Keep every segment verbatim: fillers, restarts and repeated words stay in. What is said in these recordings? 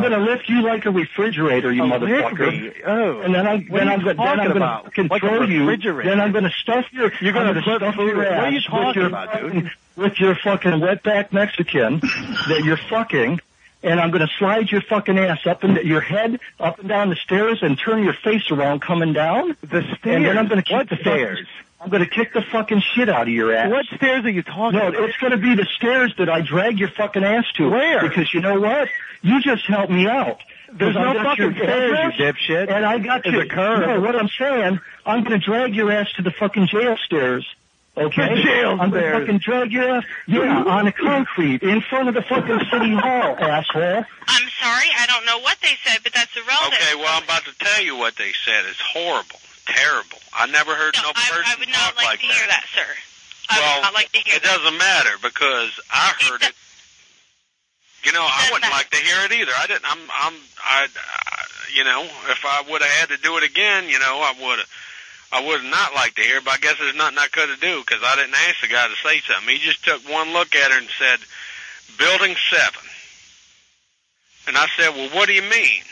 going to lift you like a refrigerator, you oh, motherfucker. Oh. And then I'm, what then are I'm, you then I'm going to control like you. Then I'm going to stuff your, You're going to stuff your ass. What are you talking with your, about, dude? With your fucking wetback Mexican that you're fucking. And I'm going to slide your fucking ass up and your head up and down the stairs and turn your face around coming down. The stairs? And then I'm going to kick what the stairs? Fucking, I'm going to kick the fucking shit out of your ass. What stairs are you talking no, about? No, it's going to be the stairs that I drag your fucking ass to. Where? Because you know what? You just helped me out. There's no fucking stairs, you dipshit. And I got There's you. a curve. No, what I'm saying, I'm going to drag your ass to the fucking jail stairs. Okay? The jail I'm stairs. going to fucking drag your ass, yeah, on the concrete in front of the fucking city hall, asshole. I'm sorry, I don't know what they said, but that's irrelevant. Okay, well, I'm about to tell you what they said. It's horrible. Terrible. I never heard no, no person I, I would not talk like, like to that. hear that, sir. I well, would not like to hear it that. doesn't matter because I heard it. You know, I wouldn't matter. like to hear it either. I didn't. I'm. I'm. I. I you know, if I would have had to do it again, you know, I would. I would not like to hear it. But I guess there's nothing I could have do because I didn't ask the guy to say something. He just took one look at her and said, "Building seven." And I said, "Well, what do you mean?"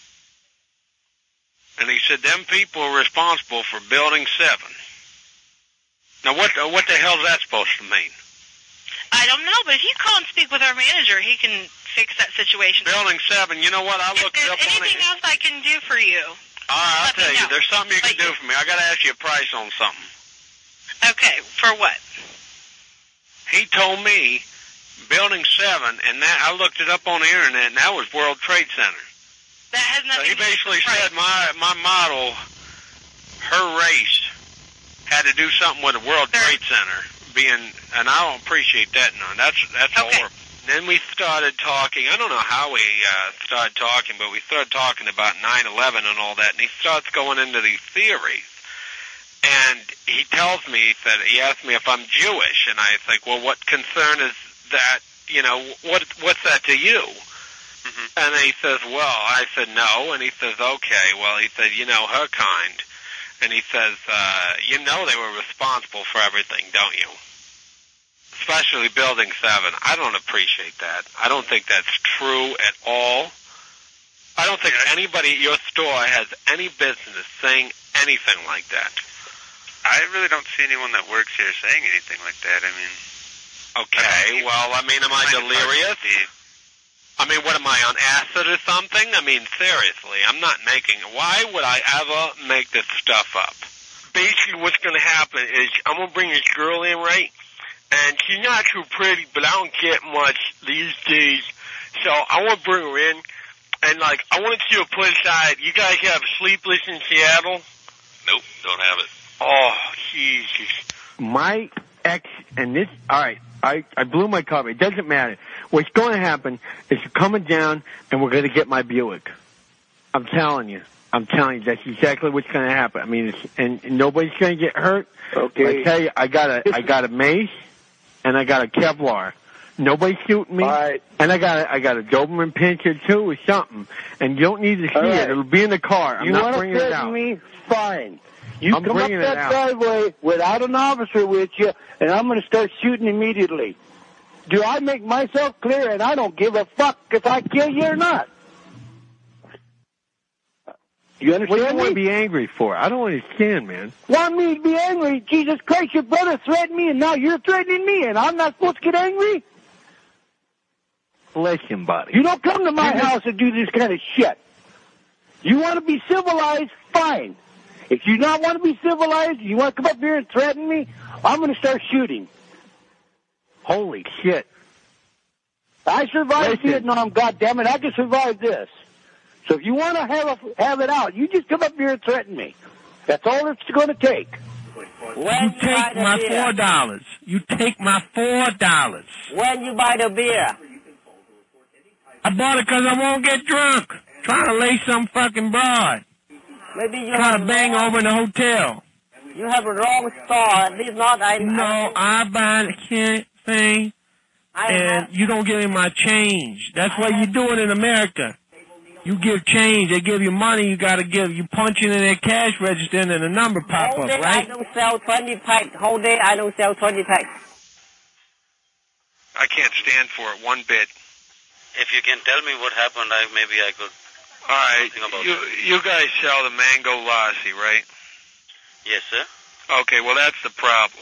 And he said, them people are responsible for building seven. Now, what what the hell is that supposed to mean? I don't know, but if you call and speak with our manager, he can fix that situation. Building seven, you know what? I looked it up on it. If there's anything else I can do for you. All right, I'll tell you. Know. There's something you can do for me. I got to ask you a price on something. Okay, for what? He told me building seven, and that I looked it up on the internet, and that was World Trade Center. That has nothing so he to do basically with said my my model, her race, had to do something with the World sure. Trade Center being, and I don't appreciate that none. That's that's okay. horrible. Then we started talking. I don't know how we uh, started talking, but we started talking about nine eleven and all that, and he starts going into these theories. And he tells me that he asked me if I'm Jewish, and I think, well, what concern is that? You know, what what's that to you? Mm-hmm. And he says, well, I said no, and he says, okay, well, he said, you know, her kind. And he says, uh, you know they were responsible for everything, don't you? Especially Building seven. I don't appreciate that. I don't think that's true at all. I don't think anybody at your store has any business saying anything like that. I really don't see anyone that works here saying anything like that. I mean... Okay, well, I mean, am I delirious? I mean, what, am I on acid or something? I mean, seriously, I'm not making... Why would I ever make this stuff up? Basically, what's going to happen is I'm going to bring this girl in, right? And she's not too pretty, but I don't get much these days. So I want to bring her in, and, like, I want to see her put aside. You guys have Sleepless in Seattle? Nope, don't have it. Oh, Jesus. My ex, and this... All right, I, I blew my cover. It doesn't matter. What's going to happen is you're coming down, and we're going to get my Buick. I'm telling you. I'm telling you, that's exactly what's going to happen. I mean, it's, and, and nobody's going to get hurt. Okay. I tell you, I got a, I got a mace, and I got a Kevlar. Nobody's shooting me. All right. And I got a, I got a Doberman Pinscher too, or something. And you don't need to see right. it. It'll be in the car. I'm you not bringing it out. Me? Fine. You I'm come up that driveway without an officer with you, and I'm going to start shooting immediately. Do I make myself clear? And I don't give a fuck if I kill you or not. You understand What do you me? want to be angry for? I don't understand, man. Want me to be angry? Jesus Christ, your brother threatened me, and now you're threatening me, and I'm not supposed to get angry? Listen, buddy. You don't come to my house and do this kind of shit. You want to be civilized? Fine. If you not want to be civilized, you want to come up here and threaten me, I'm going to start shooting. Holy shit. I survived Listen. Vietnam, goddammit. I can survive this. So if you want to have a, have it out, you just come up here and threaten me. That's all it's going to take. When you take my beer? four dollars. You take my four dollars. When you buy the beer? I bought it because I won't get drunk. Trying to lay some fucking broad. Maybe you Trying have to bang wrong, over in the hotel. You have a wrong store. At least not I. No, I buy the thing, I and have, you don't give me my change. That's what you do it in America. You give change. They give you money. You got to give. You punch it in their cash register, and then the number pop whole up, day right? I don't sell twenty packs. Whole day I don't sell twenty packs. I can't stand for it one bit. if you can tell me what happened, I maybe I could. All right. Think about You it. you guys sell the mango lassi, right? Yes, sir. Okay. Well, that's the problem.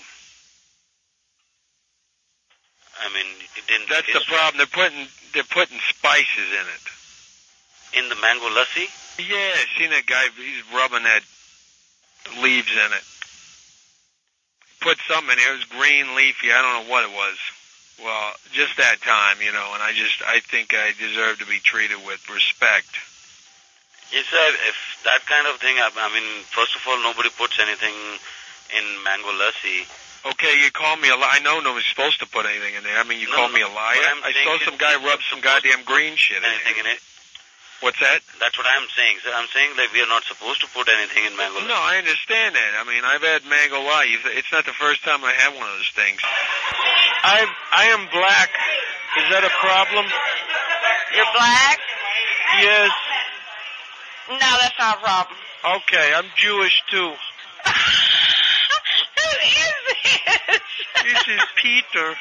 I mean, it didn't. That's the taste problem. They're putting they're putting spices in it. right. In the mango lassi. Yeah, I seen that guy. He's rubbing that leaves in it. Put something in there. It was green, leafy. I don't know what it was. Well, just that time, you know. And I just I think I deserve to be treated with respect. Yes, sir. If that kind of thing, I, I mean, first of all, nobody puts anything in mango lassi. Okay, you call me a liar. I know nobody's supposed to put anything in there. I mean, you No, call me a no, liar? what I'm I saying saw is some guy it's rub not some supposed goddamn to green shit in anything it. in it. What's that? That's what I'm saying, sir. I'm saying like we are not supposed to put anything in mango lassi. No, I understand that. I mean, I've had mango lassi. It's not the first time I had one of those things. I I am black. Is that a problem? You're black? Yes. No, that's not a problem. Okay, I'm Jewish too. Who is this? This is Peter.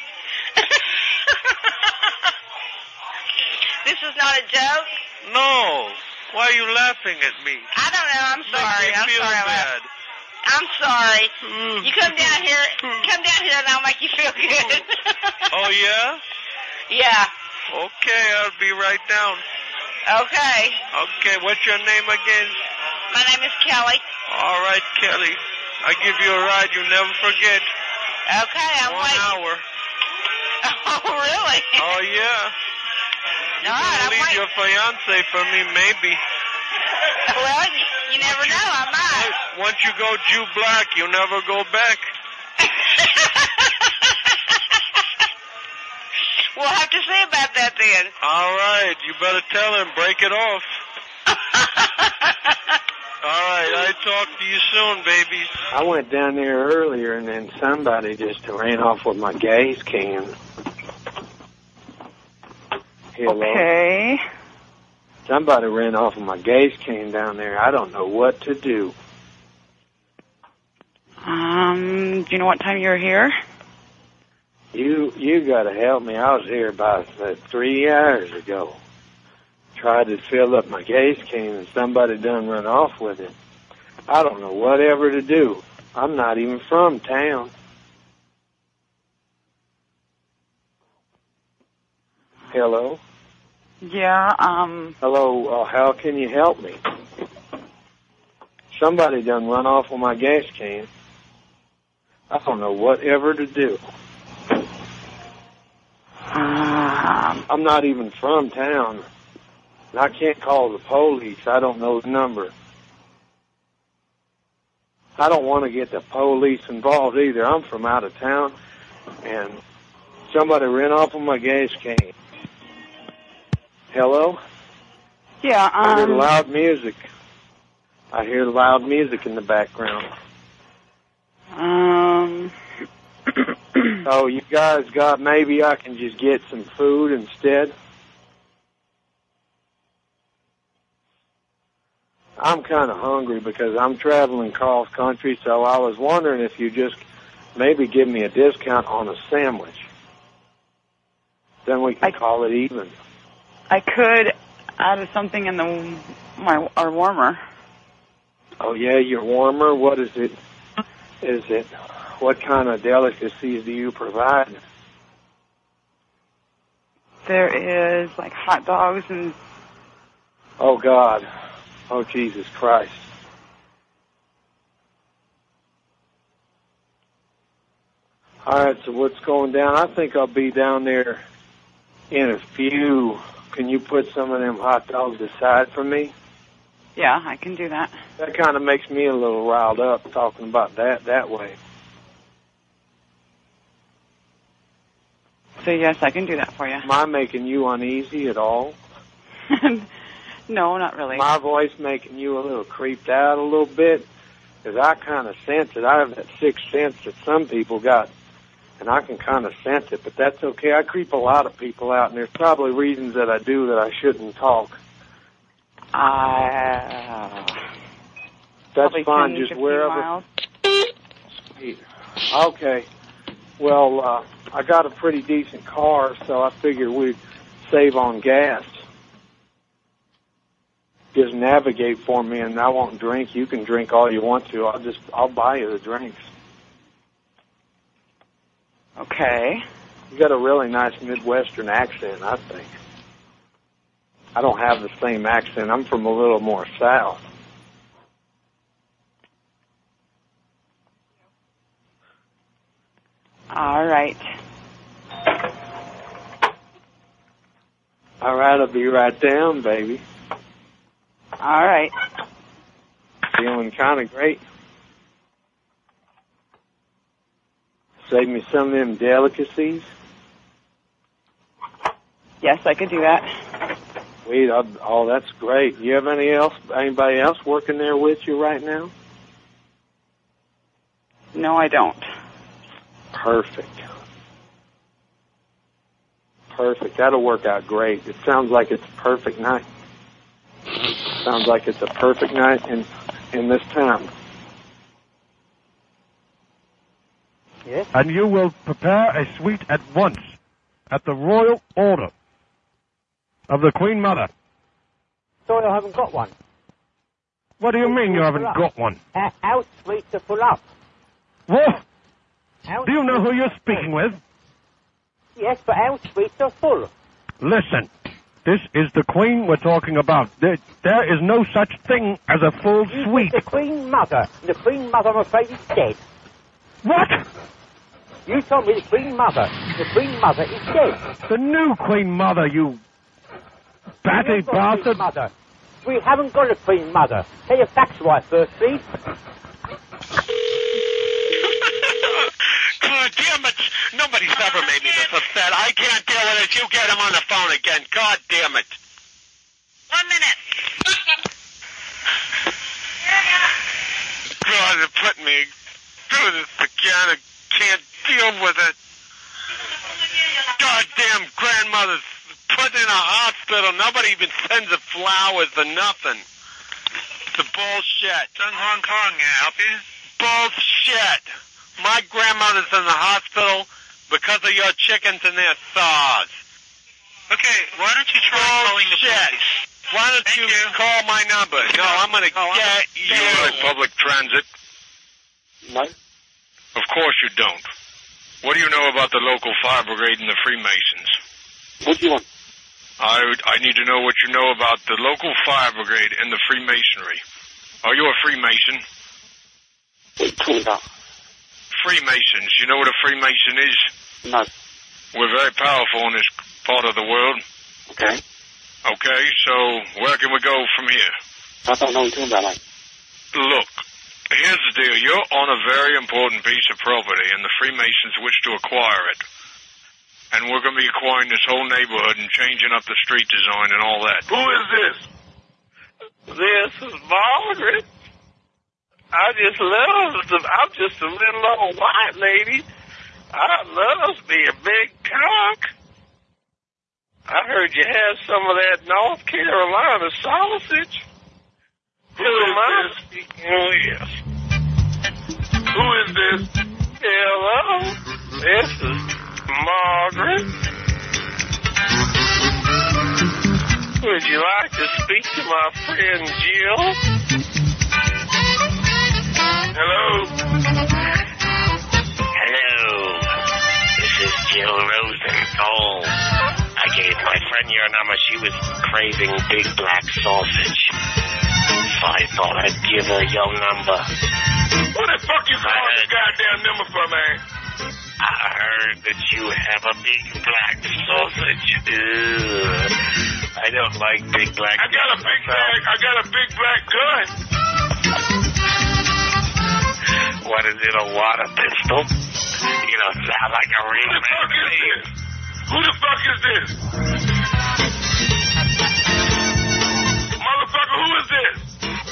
This is not a joke? No. Why are you laughing at me? I don't know. I'm sorry. Make me I'm feel sorry. bad. I'm sorry. You come down here. Come down here and I'll make you feel good. Oh, yeah? Yeah. Okay, I'll be right down. Okay. Okay, what's your name again? My name is Kelly. All right, Kelly. I give you a ride. You never forget. Okay, I'm One waiting. hour. Oh, really? Oh, yeah. All You're right, going to I'm leave waiting. your fiancé for me, maybe. Well, you, you never know. I might. Once you go Jew black, you never go back. We'll have to see about that then. All right, you better tell him. Break it off. All right, I talk to you soon, babies. I went down there earlier, and then somebody just ran off with my gas can. Hello? Okay. Somebody ran off with my gas can down there. I don't know what to do. Um, do you know what time you were here? You you got to help me. I was here about uh, three hours ago. Tried to fill up my gas can, and somebody done run off with it. I don't know whatever to do. I'm not even from town. Hello? Yeah, um... Hello, uh, how can you help me? Somebody done run off with my gas can. I don't know whatever to do. Um, I'm not even from town. And I can't call the police. I don't know the number. I don't want to get the police involved either. I'm from out of town, and somebody ran off with my gas can. Hello? yeah, I hear um... loud music. I hear loud music in the background. Um... Oh, you guys got, maybe I can just get some food instead? I'm kind of hungry because I'm traveling cross country, so I was wondering if you just maybe give me a discount on a sandwich. Then we can I, call it even. I could add something in the my our warmer. Oh, yeah, your warmer? What is it? Is it? What kind of delicacies do you provide? There is, like, hot dogs and... Oh, God. Oh, Jesus Christ. All right, so what's going down? I think I'll be down there in a few. Can you put some of them hot dogs aside for me? Yeah, I can do that. That kind of makes me a little riled up talking about that that way. So, yes, I can do that for you. Am I making you uneasy at all? No, not really. My voice making you a little creeped out a little bit? Because I kind of sense it. I have that sixth sense that some people got, and I can kind of sense it, but that's okay. I creep a lot of people out, and there's probably reasons that I do that I shouldn't talk. Uh, That's fine, just wherever. Miles. Sweet. Okay. Well, uh, I got a pretty decent car, so I figured we'd save on gas. Just navigate for me, and I won't drink. You can drink all you want to. I'll just, I'll buy you the drinks. Okay. You got a really nice Midwestern accent, I think. I don't have the same accent. I'm from a little more south. All right. All right, I'll be right down, baby. All right. Feeling kind of great. Save me some of them delicacies. Yes, I could do that. Sweet. I'll, oh, that's great. You have any else? Anybody else working there with you right now? No, I don't. Perfect. Perfect. That'll work out great. It sounds like it's a perfect night. Sounds like it's a perfect night in in this town. Yes. And you will prepare a suite at once at the royal order of the Queen Mother. Sorry, I haven't got one. What do you mean you haven't got one? Uh, house suites are full up. What? House do you know who you're speaking with? Yes, but house suites are full. Listen, this is the Queen we're talking about. There, there is no such thing as a full You suite. The Queen Mother. The Queen Mother, I'm afraid, is dead. What? You told me the Queen Mother. The Queen Mother is dead. The new Queen Mother, you batty bastard. Mother. We haven't got a Queen Mother. Tell your facts right first, please. God damn it! Nobody's ever made me this upset. I can't deal with it. You get him on the phone again. God damn it. One minute. God, they're putting me through this again. I can't deal with it. Goddamn grandmother's put in a hospital. Nobody even sends her flowers or nothing. It's a bullshit. It's in Hong Kong. Can I help you? Bullshit. My grandmother's in the hospital because of your chickens and their saws. Okay, why don't you try calling the police? Why don't you, you call my number? No, I'm going to oh, get you. Public transit? No. Of course you don't. What do you know about the local fire brigade and the Freemasons? What do you want? I, I need to know what you know about the local fire brigade and the Freemasonry. Are you a Freemason? What are you talking about? Freemasons. You know what a Freemason is? No. We're very powerful in this part of the world. Okay. Okay, so where can we go from here? I don't know what you're talking about, mate. Look, here's the deal. You're on a very important piece of property, and the Freemasons wish to acquire it. And we're going to be acquiring this whole neighborhood and changing up the street design and all that. Who is this? This is Margaret. I just love the, I'm just a little old white lady. I love me a big cock. I heard you had some of that North Carolina sausage. Who am I speaking with? Who is this? Hello, this is Margaret. Would you like to speak to my friend Jill? Hello? Hello. This is Jill Rosenthal. I gave my friend your number. She was craving big black sausage. So I thought I'd give her your number. What the fuck you calling this goddamn number for, man? I heard that you have a big black sausage. Ugh. I don't like big black. I got a big black. I got a big black gun. What is it, a water pistol? You don't sound like a real Who the fuck is this? Who the fuck is this? Motherfucker, who is this?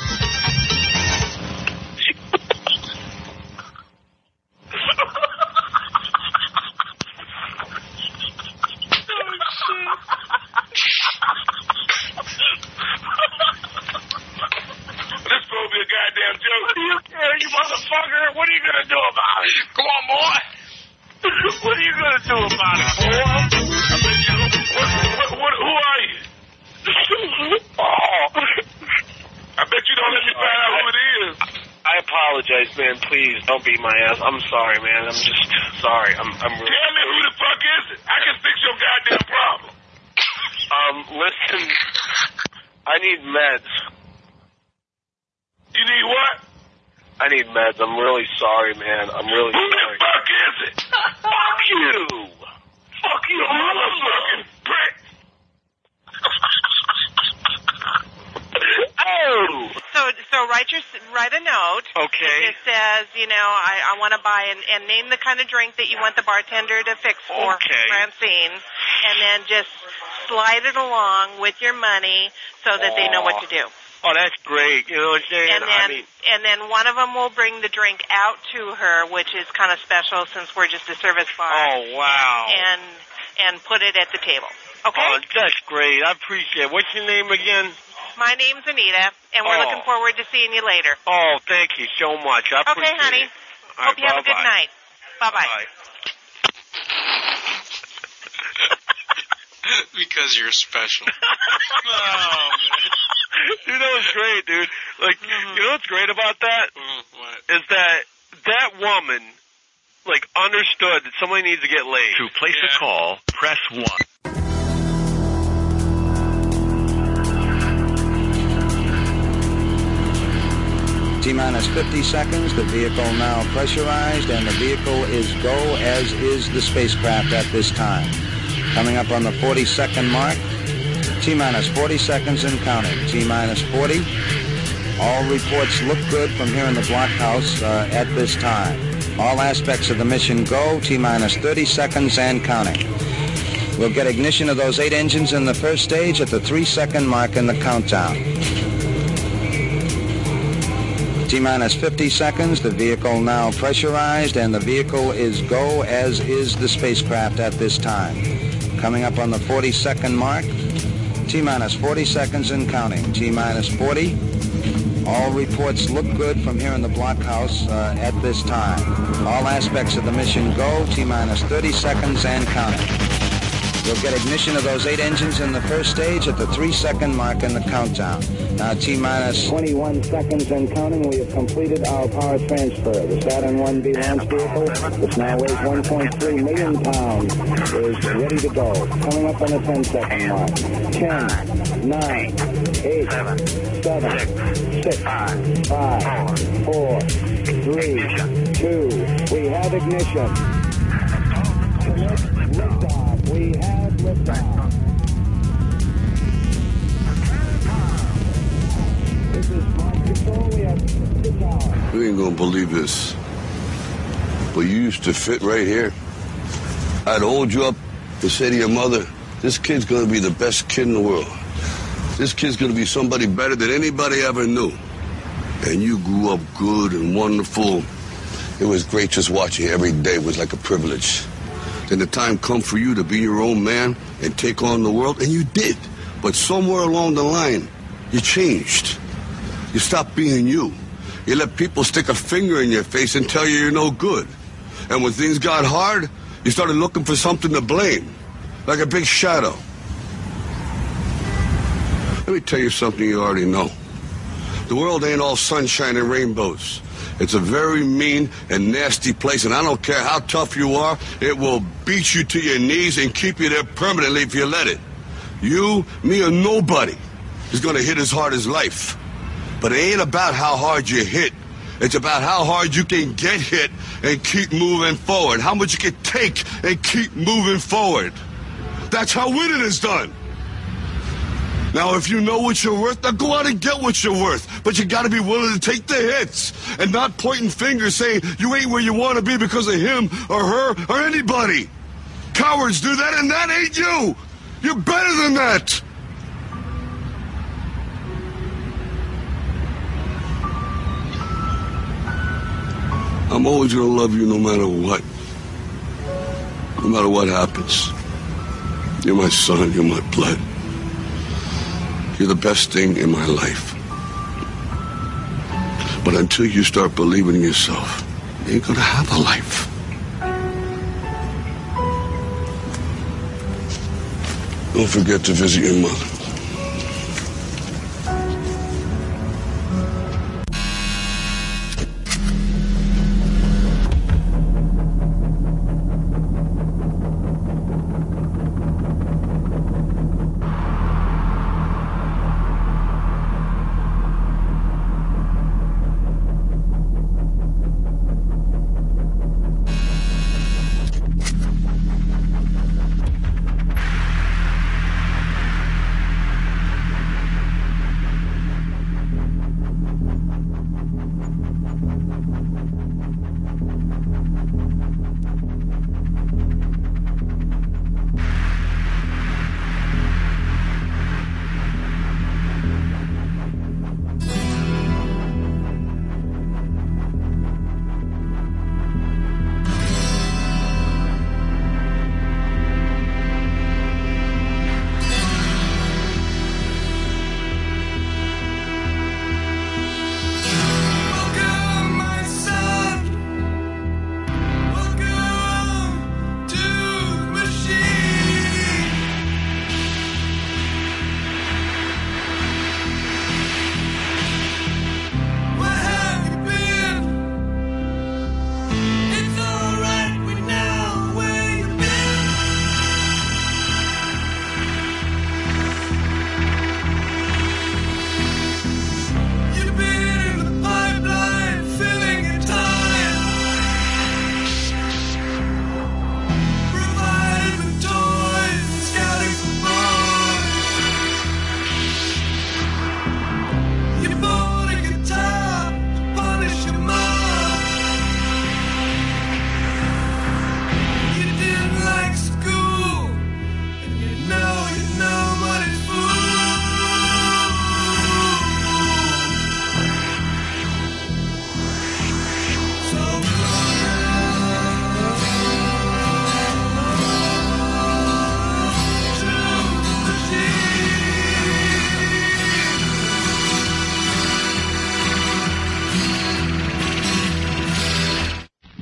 This supposed to be a goddamn joke. What do you care, you motherfucker? What are you gonna do about it? Come on, boy. What are you gonna do about it, boy? I mean, you, what, what, what, apologize, man. Please don't beat my ass. I'm sorry, man. I'm just sorry. I'm. I'm really. Tell me who the fuck is it? I can fix your goddamn problem. Um, listen. I need meds. You need what? I need meds. I'm really sorry, man. I'm really Who sorry. the fuck is it? Fuck you. Fuck you, motherfucking prick. Oh. So, so write your write a note. Okay. It says, you know, I, I want to buy and, and name the kind of drink that you want the bartender to fix for Okay. Francine, and then just slide it along with your money so that they know what to do. Oh, that's great. You know what I'm saying? And then, I mean, and then one of them will bring the drink out to her, which is kind of special since we're just a service bar. oh, wow. And and put it at the table. Okay. Oh, that's great. I appreciate it. What's your name again? My name's Anita, and we're Oh. looking forward to seeing you later. Oh, thank you so much. I Okay, appreciate honey. it. All Hope right, you have a good bye-bye. night. Bye-bye. Bye. Because you're special. Oh, man. Dude, that was great, dude. Like, you know what's great about that? What? Is that that woman, like, understood that somebody needs to get laid. To place a call, press one. T-minus fifty seconds, the vehicle now pressurized, and the vehicle is go, as is the spacecraft at this time. Coming up on the forty-second mark, T-minus forty seconds and counting. T-minus forty. All reports look good from here in the blockhouse uh, at this time. All aspects of the mission go, T-minus thirty seconds and counting. We'll get ignition of those eight engines in the first stage at the three-second mark in the countdown. T-minus fifty seconds, the vehicle now pressurized, and the vehicle is go, as is the spacecraft at this time. Coming up on the forty-second mark, T-minus forty seconds and counting. T-minus forty. All reports look good from here in the blockhouse uh, at this time. All aspects of the mission go, T-minus thirty seconds and counting. We'll get ignition of those eight engines in the first stage at the three-second mark in the countdown. Now, T-minus twenty-one seconds and counting. We have completed our power transfer. The Saturn one B launch vehicle, which now weighs one point three million pounds, is ready to go. Coming up on the ten-second mark. ten, nine, eight, seven, six, five, four, three, two. We have ignition. Liftoff. We have liftoff. This is Flight Control. We have liftoff. You ain't gonna believe this, but you used to fit right here. I'd hold you up and say to your mother, this kid's gonna be the best kid in the world. This kid's gonna be somebody better than anybody ever knew. And you grew up good and wonderful. It was great just watching you every day. It was like a privilege. Then the time come for you to be your own man and take on the world, and you did. But somewhere along the line, you changed. You stopped being you. You let people stick a finger in your face and tell you you're no good. And when things got hard, you started looking for something to blame, like a big shadow. Let me tell you something you already know. The world ain't all sunshine and rainbows. It's a very mean and nasty place, and I don't care how tough you are, it will beat you to your knees and keep you there permanently if you let it. You, me, or nobody is going to hit as hard as life. But it ain't about how hard you hit. It's about how hard you can get hit and keep moving forward. How much you can take and keep moving forward. That's how winning is done. Now, if you know what you're worth, now go out and get what you're worth. But you got to be willing to take the hits and not pointing fingers saying you ain't where you want to be because of him or her or anybody. Cowards do that, and that ain't you. You're better than that. I'm always going to love you no matter what. No matter what happens. You're my son, you're my blood. You're the best thing in my life. But until you start believing in yourself, you ain't gonna have a life. Don't forget to visit your mother.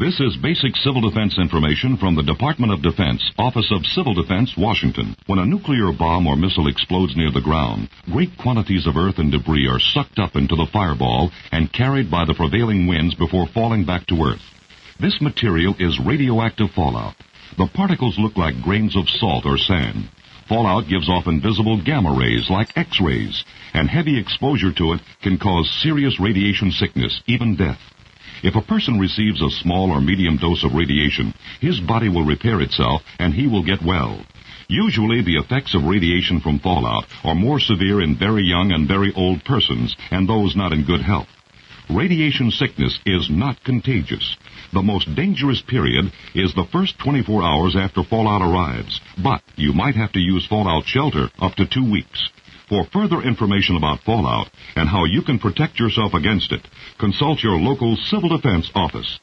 This is basic civil defense information from the Department of Defense, Office of Civil Defense, Washington. When a nuclear bomb or missile explodes near the ground, great quantities of earth and debris are sucked up into the fireball and carried by the prevailing winds before falling back to Earth. This material is radioactive fallout. The particles look like grains of salt or sand. Fallout gives off invisible gamma rays like X-rays, and heavy exposure to it can cause serious radiation sickness, even death. If a person receives a small or medium dose of radiation, his body will repair itself and he will get well. Usually the effects of radiation from fallout are more severe in very young and very old persons and those not in good health. Radiation sickness is not contagious. The most dangerous period is the first twenty-four hours after fallout arrives, but you might have to use fallout shelter up to two weeks. For further information about fallout and how you can protect yourself against it, consult your local civil defense office.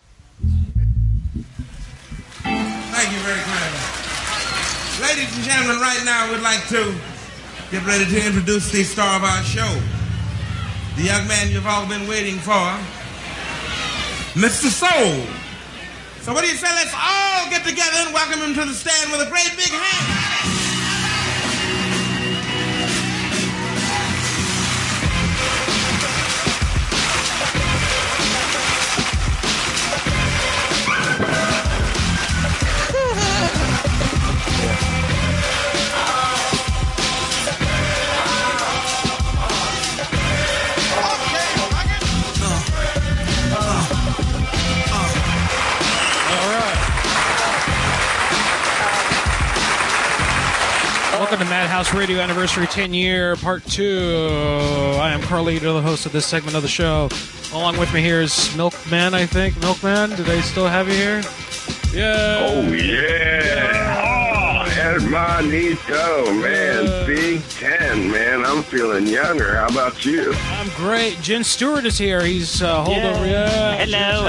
Thank you very kindly. Ladies and gentlemen, right now we'd like to get ready to introduce the star of our show. The young man you've all been waiting for, Mister Soul. So what do you say, let's all get together and welcome him to the stand with a great big hand. Welcome to Madhouse Radio Anniversary ten year Part two. I am Carlito, the host of this segment of the show. Along with me here is Milkman, I think. Milkman, do they still have you here? Yeah. Oh, yeah. Oh, hermanito, man. Yeah. Big Ten, man. I'm feeling younger. How about you? I'm great. Jen Stewart is here. He's uh, hold Yeah. over. Yeah. Hello.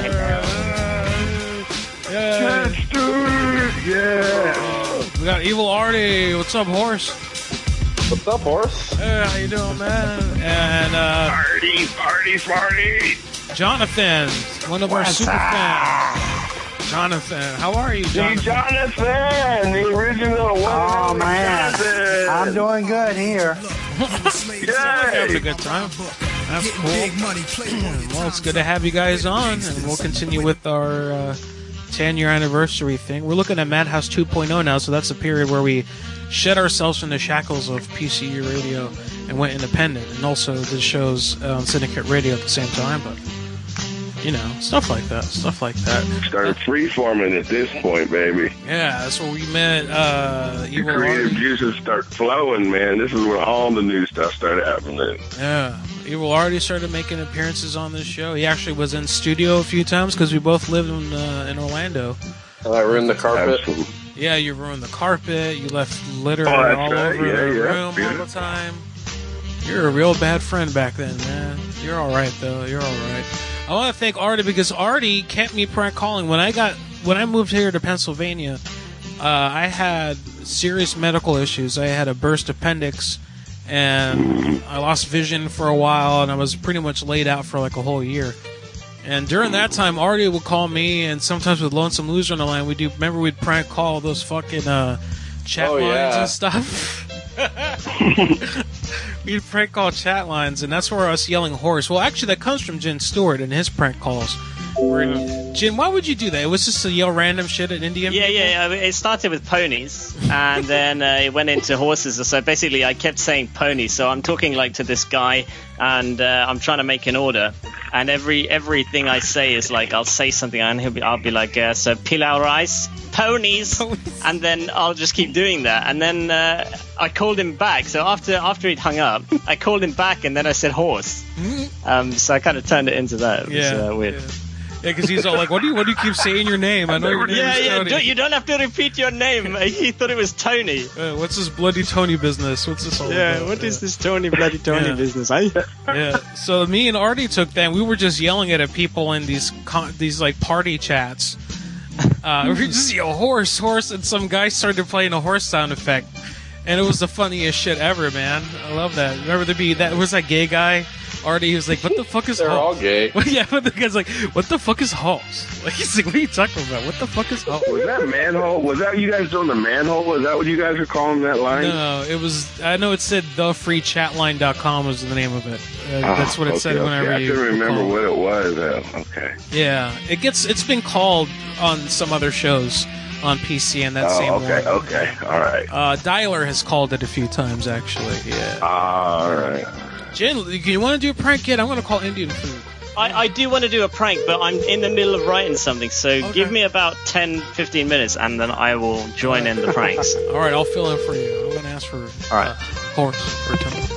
Yeah. Jen Stewart. Yeah. We got Evil Artie. What's up, horse? What's up, horse? Hey, how you doing, man? And uh, Party, party, party. Jonathan, one of our What's super up? fans. Jonathan, how are you, Jonathan? Hey, Jonathan, the original one. Oh, man. Jonathan. I'm doing good here. Yeah, having a good time. That's cool. Well, it's good to have you guys on, and we'll continue with our uh, ten-year anniversary thing. We're looking at Madhouse two point oh now, so that's a period where we shed ourselves from the shackles of P C U radio and went independent, and also did shows on Syndicate Radio at the same time, but, you know, stuff like that, stuff like that. Started freeforming at this point, baby. Yeah, that's where we met uh, The Evil creative Artie. juices start flowing, man. This is when all the new stuff started happening. Yeah, Evil Artie started making appearances on this show. He actually was in studio a few times because we both lived in uh, in Orlando. I ruined the carpet. Yeah, you ruined the carpet. You left litter Oh, that's all right. over Yeah, the yeah. room all Yeah. the time. You're a real bad friend back then, man. You're all right though. You're all right. I want to thank Artie because Artie kept me prank calling when I got when I moved here to Pennsylvania. Uh, I had serious medical issues. I had a burst appendix, and I lost vision for a while, and I was pretty much laid out for like a whole year. And during that time, Artie would call me, and sometimes with Lonesome Loser on the line, we do. Remember, we'd prank call those fucking uh, chat Oh, lines yeah. and stuff. We'd prank call chat lines, and that's where us yelling horse. Well, actually, that comes from Jen Stewart and his prank calls. Where, Jen, why would you do that? It was just to yell random shit at Indian Yeah, people? yeah. I mean, it started with ponies, and then uh, it went into horses. So basically, I kept saying ponies. So I'm talking like to this guy, and uh, I'm trying to make an order. And every everything I say is like I'll say something, and he'll be, I'll be like, uh, so pilau rice, ponies, and then I'll just keep doing that. And then uh, I called him back. So after after he'd hung up, I called him back, and then I said horse. Um, so I kind of turned it into that. It was Yeah, uh, weird. Yeah, because he's all like, "What do you? What do you keep saying your name? I know your name Yeah, is yeah. Tony." Don't, you don't have to repeat your name. He thought it was Tony. Uh, what's this bloody Tony business? What's this all Yeah, about? what is this Tony bloody Tony Yeah. business, eh? Yeah. So me and Artie took that. And we were just yelling it at people in these con- these like party chats. Uh, we were just yell horse, horse, and some guy started playing a horse sound effect, and it was the funniest shit ever, man. I love that. Remember there be that was that gay guy Artie was like, "What the fuck is They're all Halls?" gay. Well, yeah, but the guy's like, "What the fuck is Halls?" Like he's like, "What are you talking about? What the fuck is Halls?" Was that manhole? Was that you guys doing the manhole? Was that what you guys were calling that line? No, it was. I know it said the free chat line dot com was the name of it. Uh, Oh, that's what it okay, said whenever okay. you. I couldn't remember call. what it was. Uh, okay. Yeah, it gets. It's been called on some other shows on P C and that oh, same okay, one. okay, all right. Uh, Dialer has called it a few times actually. Yeah. All right. Jen, you want to do a prank yet? I'm going to call Indian food. I, I do want to do a prank, but I'm in the middle of writing something, so give me about ten, fifteen minutes, and then I will join in the pranks. All right, I'll fill in for you. I'm going to ask for All right. uh, horse or Tony.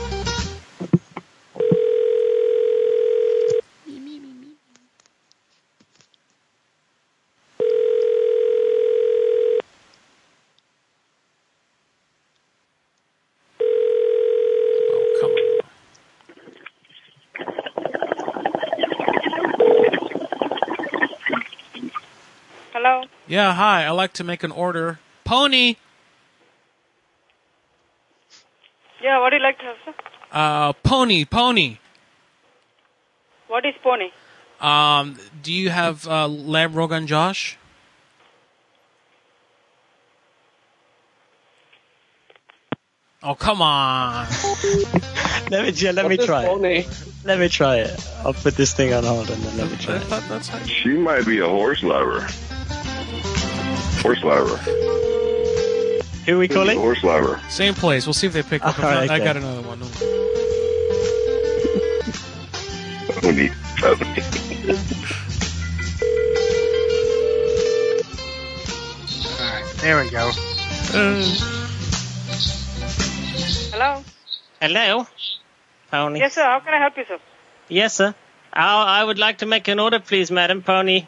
Hello? Yeah, hi. I'd like to make an order. Pony! Yeah, what do you like to have, sir? Uh, pony, pony. What is pony? Um, do you have uh, lamb Rogan Josh? Oh, come on. Let me, yeah, let me try it. Let me try it. I'll put this thing on hold and then let me try it. She might be a horse lover. Horse lover. Who are we calling? Horse lover. Same place. We'll see if they pick up. If All not, right, I okay. got another one. Pony, pony. Alright, there we go. Hello? Hello? Pony. Yes, sir. How can I help you, sir? Yes, sir. I, I would like to make an order, please, Madam Pony.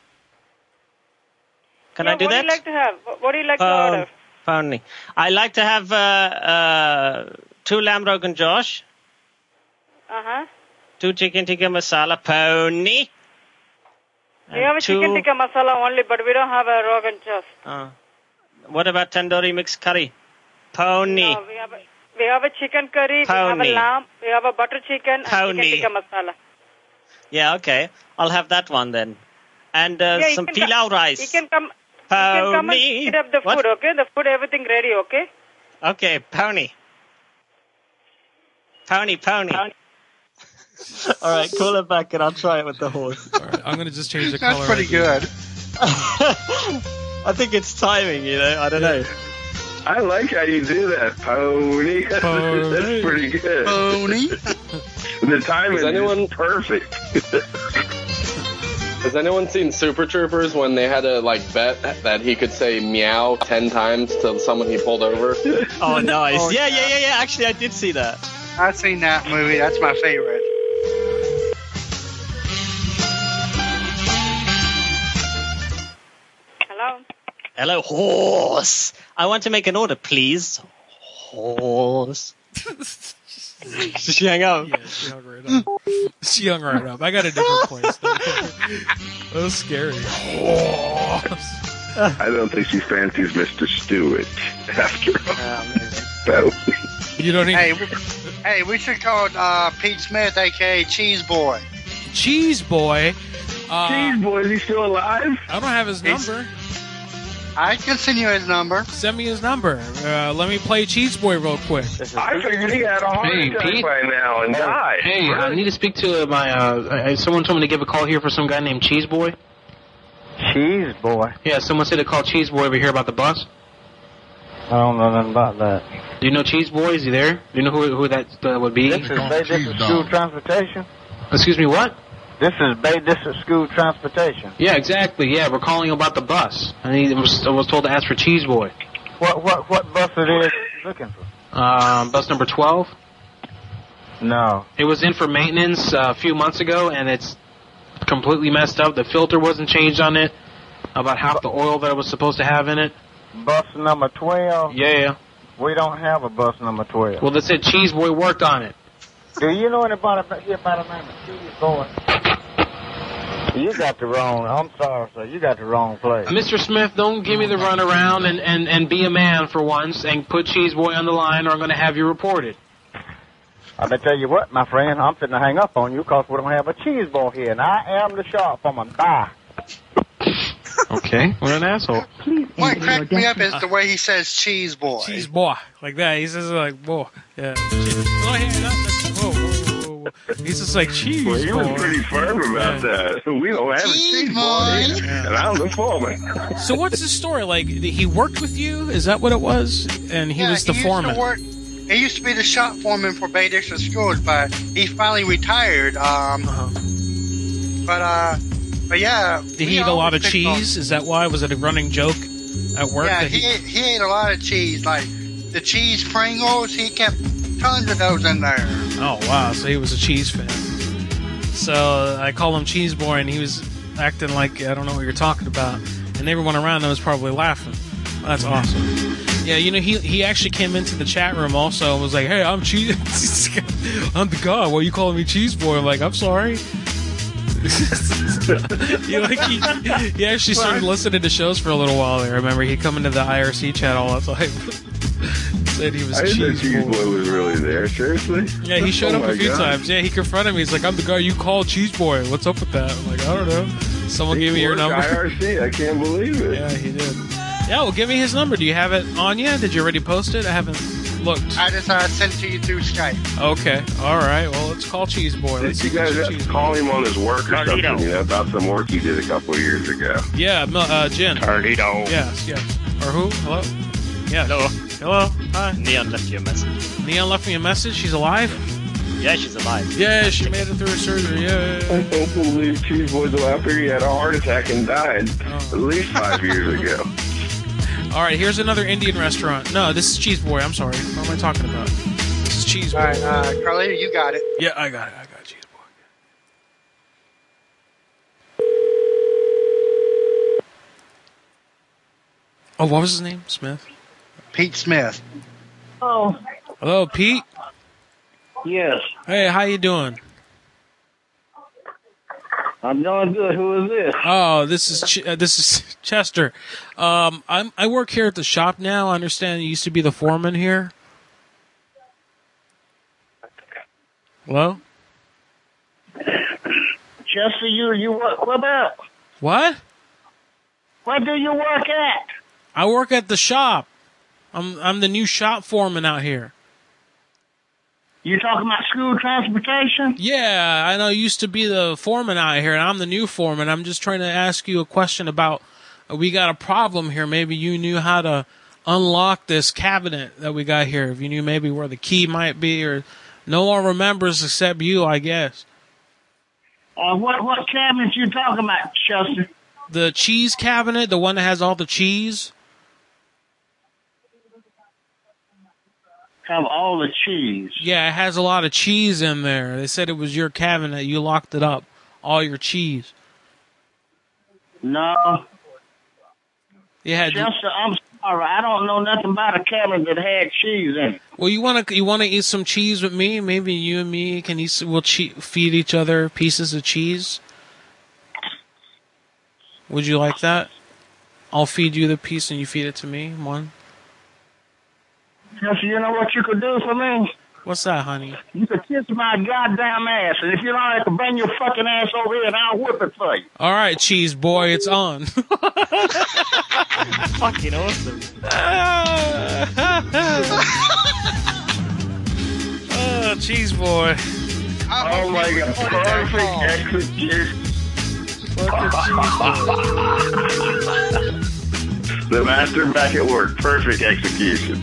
Can yeah, I do what that? What do you like to have? What what do you like to Pon- order? Pony. I like to have uh, uh, two lamb Rogan Josh, Uh-huh. two chicken tikka masala pony. We have a two, chicken tikka masala only, but we don't have a rogan josh. Uh, what about tandoori mixed curry? Pony. No, we have a, we have a chicken curry, we have Pony. a lamb, we have a butter chicken, and Pony. chicken tikka masala. Yeah, okay. I'll have that one then. And uh, Yeah, you some can pilau come- rice. You can come, you can come and Pony. eat up the What? food, okay? The food, everything ready, okay? Okay, pony. Pony, pony. All right, call it back and I'll try it with the horse. All right, I'm going to just change the That's color. pretty good. I think it's timing, you know. I don't know. I like how you do that, pony. Pony. That's pretty good. Pony. The timing Is anyone- is perfect. Has anyone seen Super Troopers when they had to like bet that he could say meow ten times to someone he pulled over? Oh, nice. Oh, yeah, yeah, yeah, yeah. Actually, I did see that. I've seen that movie. That's my favorite. Hello? Hello, horse. I want to make an order, please. Horse. Did she hang up? Yeah, she hung right up. She hung right up. I got a different place. That was scary. I don't think she fancies Mister Stewart after all. So, You don't even... Hey, we, hey, we should call uh, Pete Smith, a k a. Cheese Boy. Cheese Boy. Uh, Cheese Boy, is he still alive? I don't have his He's- number. I can send you his number. Send me his number. Uh, let me play Cheese Boy real quick. I figured he had a heart Hey, attack Pete? by now and died. Hey, I need to speak to my, uh, uh, someone told me to give a call here for some guy named Cheese Boy. Cheese Boy? Yeah, someone said to call Cheese Boy over here about the bus. I don't know nothing about that. Do you know Cheese Boy? Is he there? Do you know who who that uh, would be? This is Bay District School Transportation? Excuse me, what? This is Bay District School Transportation. Yeah, exactly. Yeah, we're calling about the bus. I, need, I, was, I was told to ask for Cheese Boy. What what what bus it is you looking for? Um, bus number twelve. No. It was in for maintenance uh, a few months ago, and it's completely messed up. The filter wasn't changed on it. About half the oil that it was supposed to have in it. Bus number twelve? Yeah. We don't have a bus number twelve. Well, they said Cheese Boy worked on it. Do you know anybody about here by the name of Cheese Boy? You got the wrong, I'm sorry, sir. You got the wrong place. Mister Smith, don't give me the runaround and, and, and be a man for once and put Cheese Boy on the line or I'm going to have you reported. Let me tell you what, my friend, I'm fitting to hang up on you because we don't have a cheese boy here, and I am the shop foreman. Bye. Okay, what an asshole. What cracked me up is the way he says cheese boy. Cheese boy. Like that. He says it like, boy. Yeah. Go ahead. Whoa, whoa, whoa, whoa. He's just like, cheese Well, he boy. was pretty firm about Yeah. that. We don't have Cheese a cheese boy boy. here, and I'm the foreman. So what's the story? Like, he worked with you? Is that what it was? And he Yeah, was the he foreman. Used to work, he used to be the shop foreman for Bay Dixon Schools, but he finally retired. Um, Uh-huh. But, uh, but yeah. Did he eat a lot of cheese? Is that why? Was it a running joke at work? Yeah, that he, ate, he ate a lot of cheese. Like, the cheese Pringles, he kept tons of those in there. Oh, wow. So he was a cheese fan. So I call him Cheese Boy, and he was acting like, I don't know what you're talking about. And everyone around him was probably laughing. Well, that's awesome. Yeah, you know, he he actually came into the chat room also and was like, hey, I'm Cheese. I'm the guy. Why are you calling me Cheese Boy? I'm like, I'm sorry. you know, like he, he actually started listening to shows for a little while there. I remember he come into the I R C chat all the time. Said he was I didn't know Cheese Cheese Boy. Boy was really there. Seriously? Yeah, he showed Oh up a my few God. times. Yeah, he confronted me. He's like, I'm the guy you called Cheese Boy. What's up with that? I'm like, I don't know. Someone gave me your Work number. I R C, I can't believe it. Yeah, he did. Yeah, well, give me his number. Do you have it on you? Did you already post it? I haven't looked. I just uh, sent it to you through Skype. Okay, all right. Well, let's call Cheese Boy. Let's see You guys what have Cheese to Boy. call him on his work or Tardito. something, you know, about some work he did a couple of years ago. Yeah, Mil- uh, Jen. Tardito. Yes, yes. Or who? Hello? Yeah. Hello. Hello. Hi. Neon left you a message. Neon left me a message. She's alive? Yeah, she's alive. Yeah, she made it through her surgery. Yeah. I don't believe Cheese Boy's alive here. He had a heart attack and died Oh. at least five years ago. All right, here's another Indian restaurant. No, this is Cheese Boy. I'm sorry. What am I talking about? This is Cheese Boy. All right, uh, Carlita, you got it. Yeah, I got it. I got Cheese Boy. Oh, what was his name? Smith? Pete Smith. Oh. Hello, Pete? Yes. Hey, how you doing? I'm doing good. Who is this? Oh, this is Ch- uh, this is Chester. Um, I'm I work here at the shop now. I understand you used to be the foreman here. Hello? Chester, you, you work, what about? What? Where do you work at? I work at the shop. I'm I'm the new shop foreman out here. You talking about school transportation? Yeah, I know you used to be the foreman out here, and I'm the new foreman. I'm just trying to ask you a question about, uh, we got a problem here. Maybe you knew how to unlock this cabinet that we got here. If you knew maybe where the key might be, or no one remembers except you, I guess. Uh, what what cabinet you talking about, Chester? The cheese cabinet, the one that has all the cheese. Have all the cheese. Yeah, it has a lot of cheese in there. They said it was your cabinet. You locked it up. All your cheese. No. Yeah. Chester, I'm sorry. I don't know nothing about a cabinet that had cheese in it. Well, you want to you want to eat some cheese with me? Maybe you and me can eat. We'll che- feed each other pieces of cheese. Would you like that? I'll feed you the piece and you feed it to me. One. Chester, you know what you could do for me? What's that, honey? You could kiss my goddamn ass, and if you don't, I can bring your fucking ass over here and I'll whip it for you. All right, cheese boy, it's on. Fucking awesome. Oh, cheese boy. Oh my God, perfect execution. The master back at work, perfect execution.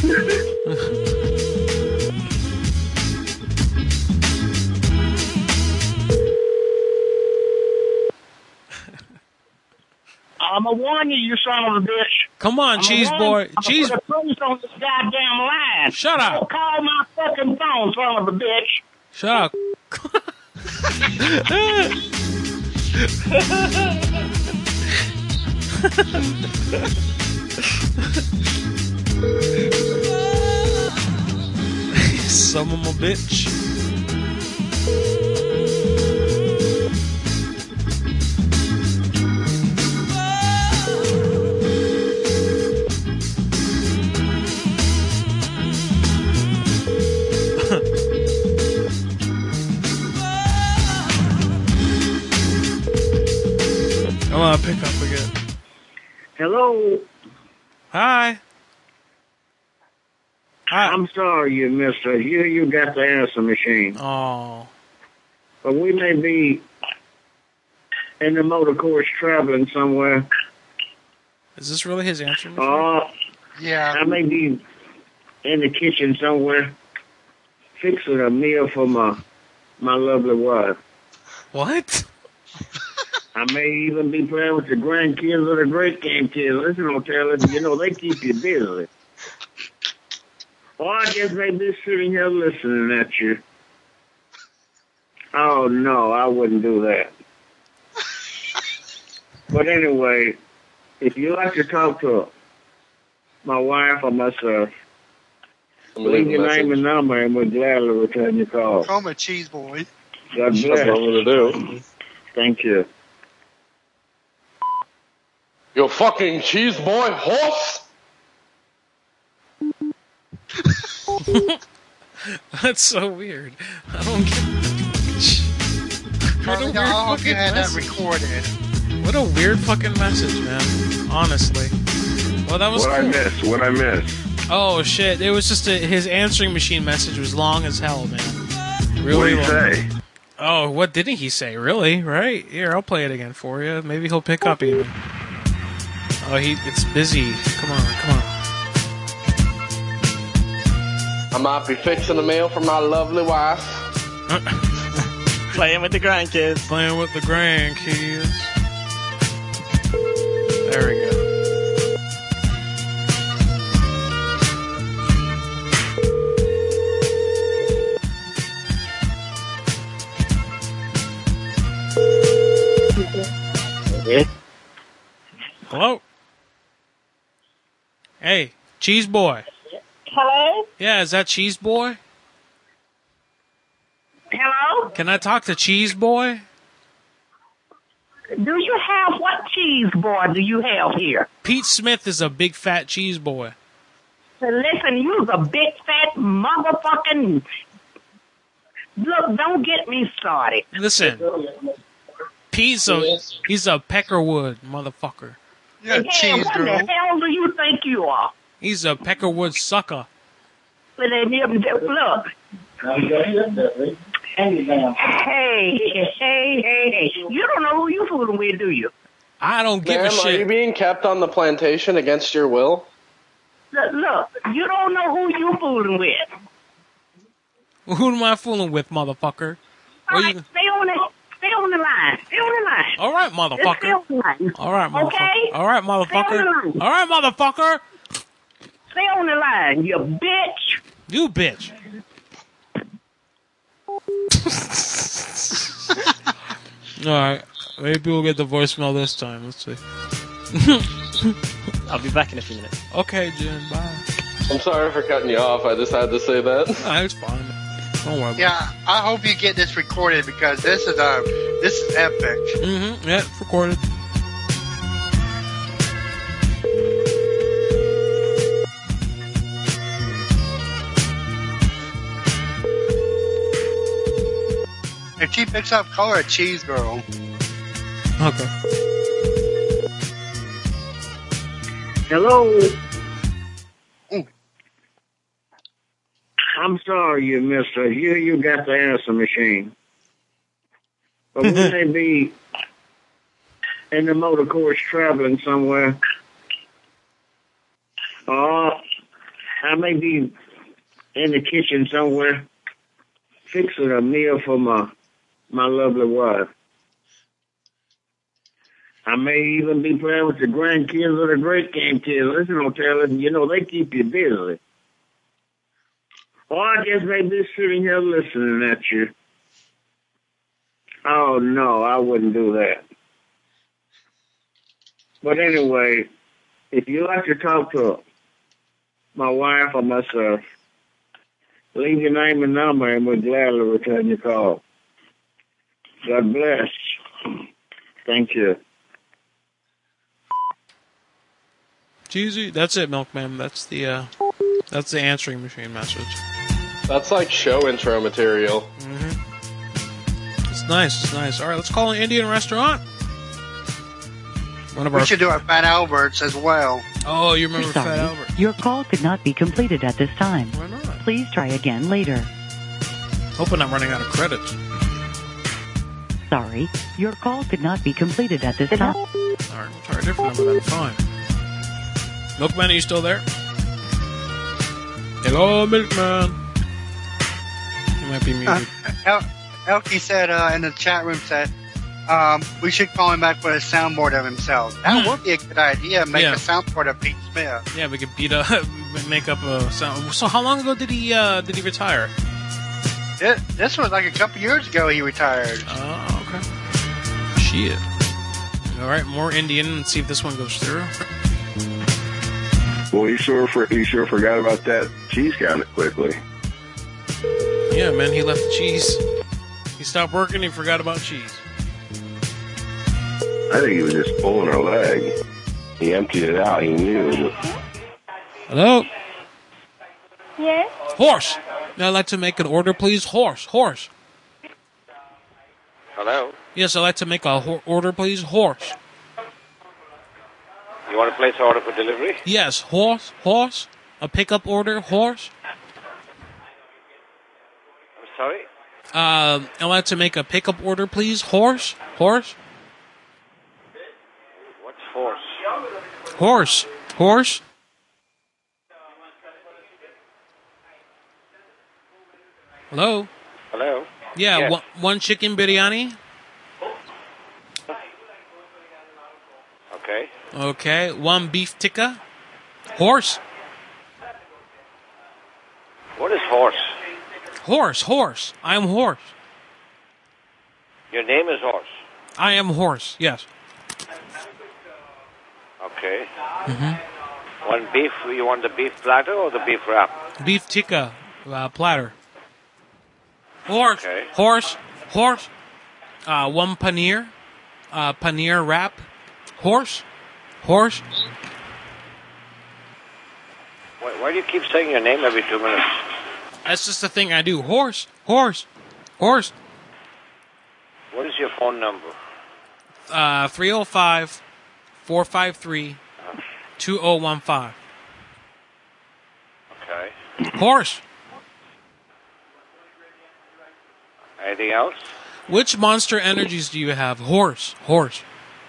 I'm gonna warn you, you son of a bitch. Come on, I'm cheese warn boy. you. I'm Cheese. gonna put a police on this goddamn line. Shut up. Don't call my fucking phone, son of a bitch. Shut up. Some of my bitch. I'm gonna pick up again. Hello. Hi. Hi. I'm sorry you missed us. You you got the answer machine. Oh. But we may be in the motor course traveling somewhere. Is this really his answer machine? Uh, yeah. I may be in the kitchen somewhere fixing a meal for my my lovely wife. What? I may even be playing with the grandkids or the great grandkids. Listen, I'll tell you, you know, they keep you busy. Or I just may be sitting here listening at you. Oh, no, I wouldn't do that. But anyway, if you like to talk to my wife or myself, leave your name and number and we'll gladly return your call. Call me Cheese Boy. God bless. That's what I'm gonna do. Thank you. You fucking cheese boy horse! That's so weird. I don't get. What a weird I hope fucking you had that message. recorded. What a weird fucking message, man. Honestly. Well, that was What I cool. miss? What I miss? Oh shit! It was just a, his answering machine message was long as hell, man. Really What'd he long. say? Oh, what didn't he say? Really? Right? Here, I'll play it again for you. Maybe he'll pick up even. Oh, he it's busy. Come on, come on. I might be fixing the meal for my lovely wife. Playing with the grandkids. Playing with the grandkids. There we go. Hello? Hey, Cheese Boy. Hello? Yeah, is that Cheese Boy? Hello? Can I talk to Cheese Boy? Do you have, what cheese boy do you have here? Pete Smith is a big fat cheese boy. Listen, you's a big fat motherfucking... Look, don't get me started. Listen, Pete's a, he's a Peckerwood motherfucker. Yeah, Hey, cheese what girl. the hell do you think you are? He's a Peckerwood sucker. But then, look. Hey, hey, hey, hey. You don't know who you fooling with, do you? I don't give Ma'am, a shit. are you being kept on the plantation against your will? Look, look, you don't know who you fooling with. Who am I fooling with, motherfucker? All right, stay on the, stay on the line. Stay on the line. All right, Just stay on motherfucker. the line. All right, motherfucker. Okay? All right, Stay on the motherfucker. line. All right, motherfucker. Stay on the line, you bitch. You bitch. All right, maybe we'll get the voicemail this time. Let's see. I'll be back in a few minutes. Okay, Jim. Bye. I'm sorry for cutting you off. I just had to say that. Nah, it's fine. Don't worry. Yeah, I hope you get this recorded because this is uh, this is epic. Mm-hmm. Yeah, it's recorded. If she picks up, call her a cheese girl. Okay. Hello. I'm sorry you missed us. You you got the answer machine. But we may be in the motor course traveling somewhere. Or I may be in the kitchen somewhere fixing a meal for my my lovely wife. I may even be playing with the grandkids or the great grandkids. Listen, I'll tell you, you know, they keep you busy. Or I just may be sitting here listening at you. Oh, no, I wouldn't do that. But anyway, if you like to talk to my wife or myself, leave your name and number and we'll gladly return your call. God bless. Thank you. Cheesy. That's it, Milkman. That's the uh, that's the answering machine message. That's like show intro material. Mm-hmm. It's nice. It's nice. All right, let's call an Indian restaurant. One of we our. should do a Fat Alberts as well. Oh, you remember We're Fat sorry. Albert? Your call could not be completed at this time. Why not? Please try again later. Hoping I'm running out of credits. Sorry, your call could not be completed at this time. All right, we'll try a different number. That's fine. Milkman, are you still there? Hello, Milkman. You might be muted. Uh, El- Elkie said uh, in the chat room said um, we should call him back with a soundboard of himself. That would be a good idea. Make Yeah. a soundboard of Pete Smith. Yeah, we could beat up, make up a sound. So, how long ago did he uh, did he retire? This, this was like a couple years ago he retired. Oh, okay. Shit. All right, more Indian. Let's see if this one goes through. Well, you sure for you sure forgot about that cheese counter quickly. Yeah, man, he left the cheese. He stopped working. He forgot about cheese. I think he was just pulling her leg. He emptied it out. He knew. Hello. Yes? Horse. I'd like to make an order, please. Horse. Horse. Hello? Yes, I'd like to make a ho- order, please. Horse. You want to place an order for delivery? Yes, horse. Horse. A pickup order. Horse. I'm sorry? Um, I'd like to make a pickup order, please. Horse. Horse. What's horse? Horse. Horse. Hello? Hello? Yeah, Yes. one, one chicken biryani. Okay. Okay, one beef tikka. Horse. What is horse? Horse, horse. I am horse. Your name is horse. I am horse, yes. Okay. Mm-hmm. One beef, you want the beef platter or the beef wrap? Beef tikka uh, platter. Horse, Okay. horse, horse. Uh, one paneer. Uh, paneer wrap. Horse, horse. Why, why do you keep saying your name every two minutes? That's just the thing I do. Horse, horse, horse. What is your phone number? Uh, three oh five, four five three, two oh one five. Okay. Horse. Anything else? Which Monster Energies do you have? Horse, horse.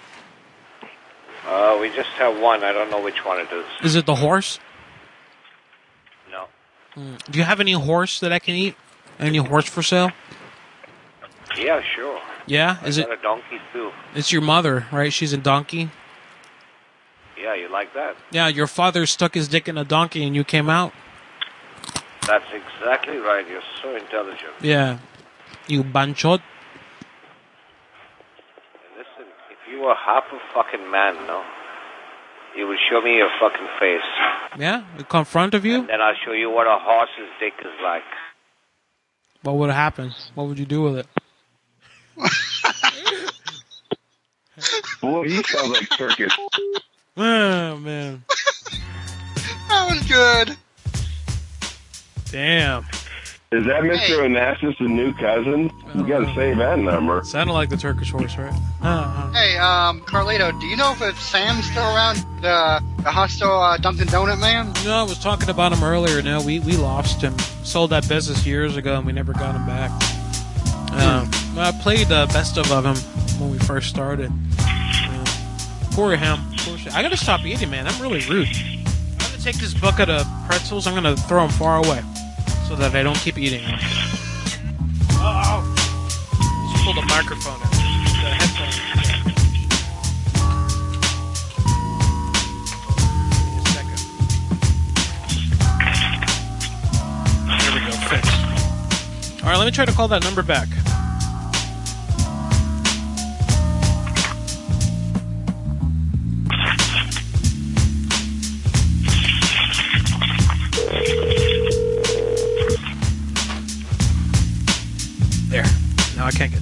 Uh, we just have one. I don't know which one it is. Is it the horse? No. Mm. Do you have any horse that I can eat? Any horse for sale? Yeah, sure. Yeah? I Is got it? a donkey too. It's your mother, right? She's a donkey. Yeah, you like that? Yeah, your father stuck his dick in a donkey and you came out. That's exactly right. You're so intelligent. Yeah. You banchot. Listen, if you were half a fucking man, no, you would show me your fucking face. Yeah? In front of you? And then I'll show you what a horse's dick is like. What would happen? What would you do with it? Boy, you sound like Turkish. Oh, man. That was good. Damn. Is that Mister Onassis' new cousin? You gotta save that number. Sounded like the Turkish horse, right? Uh-huh. Hey, um, Carlito, do you know if, if Sam's still around, the the hostile uh, Dunkin' Donut man? No, I was talking about him earlier. No, we, we lost him. Sold that business years ago, and we never got him back. Uh, I played the best of, of him when we first started. Uh, poor him. Poor shit. I gotta stop eating, man. I'm really rude. I'm gonna take this bucket of pretzels. I'm gonna throw them far away so that I don't keep eating them. Oh! Just pull the microphone out. The headphones. There we go, fixed. Alright, let me try to call that number back. There. Now I can't get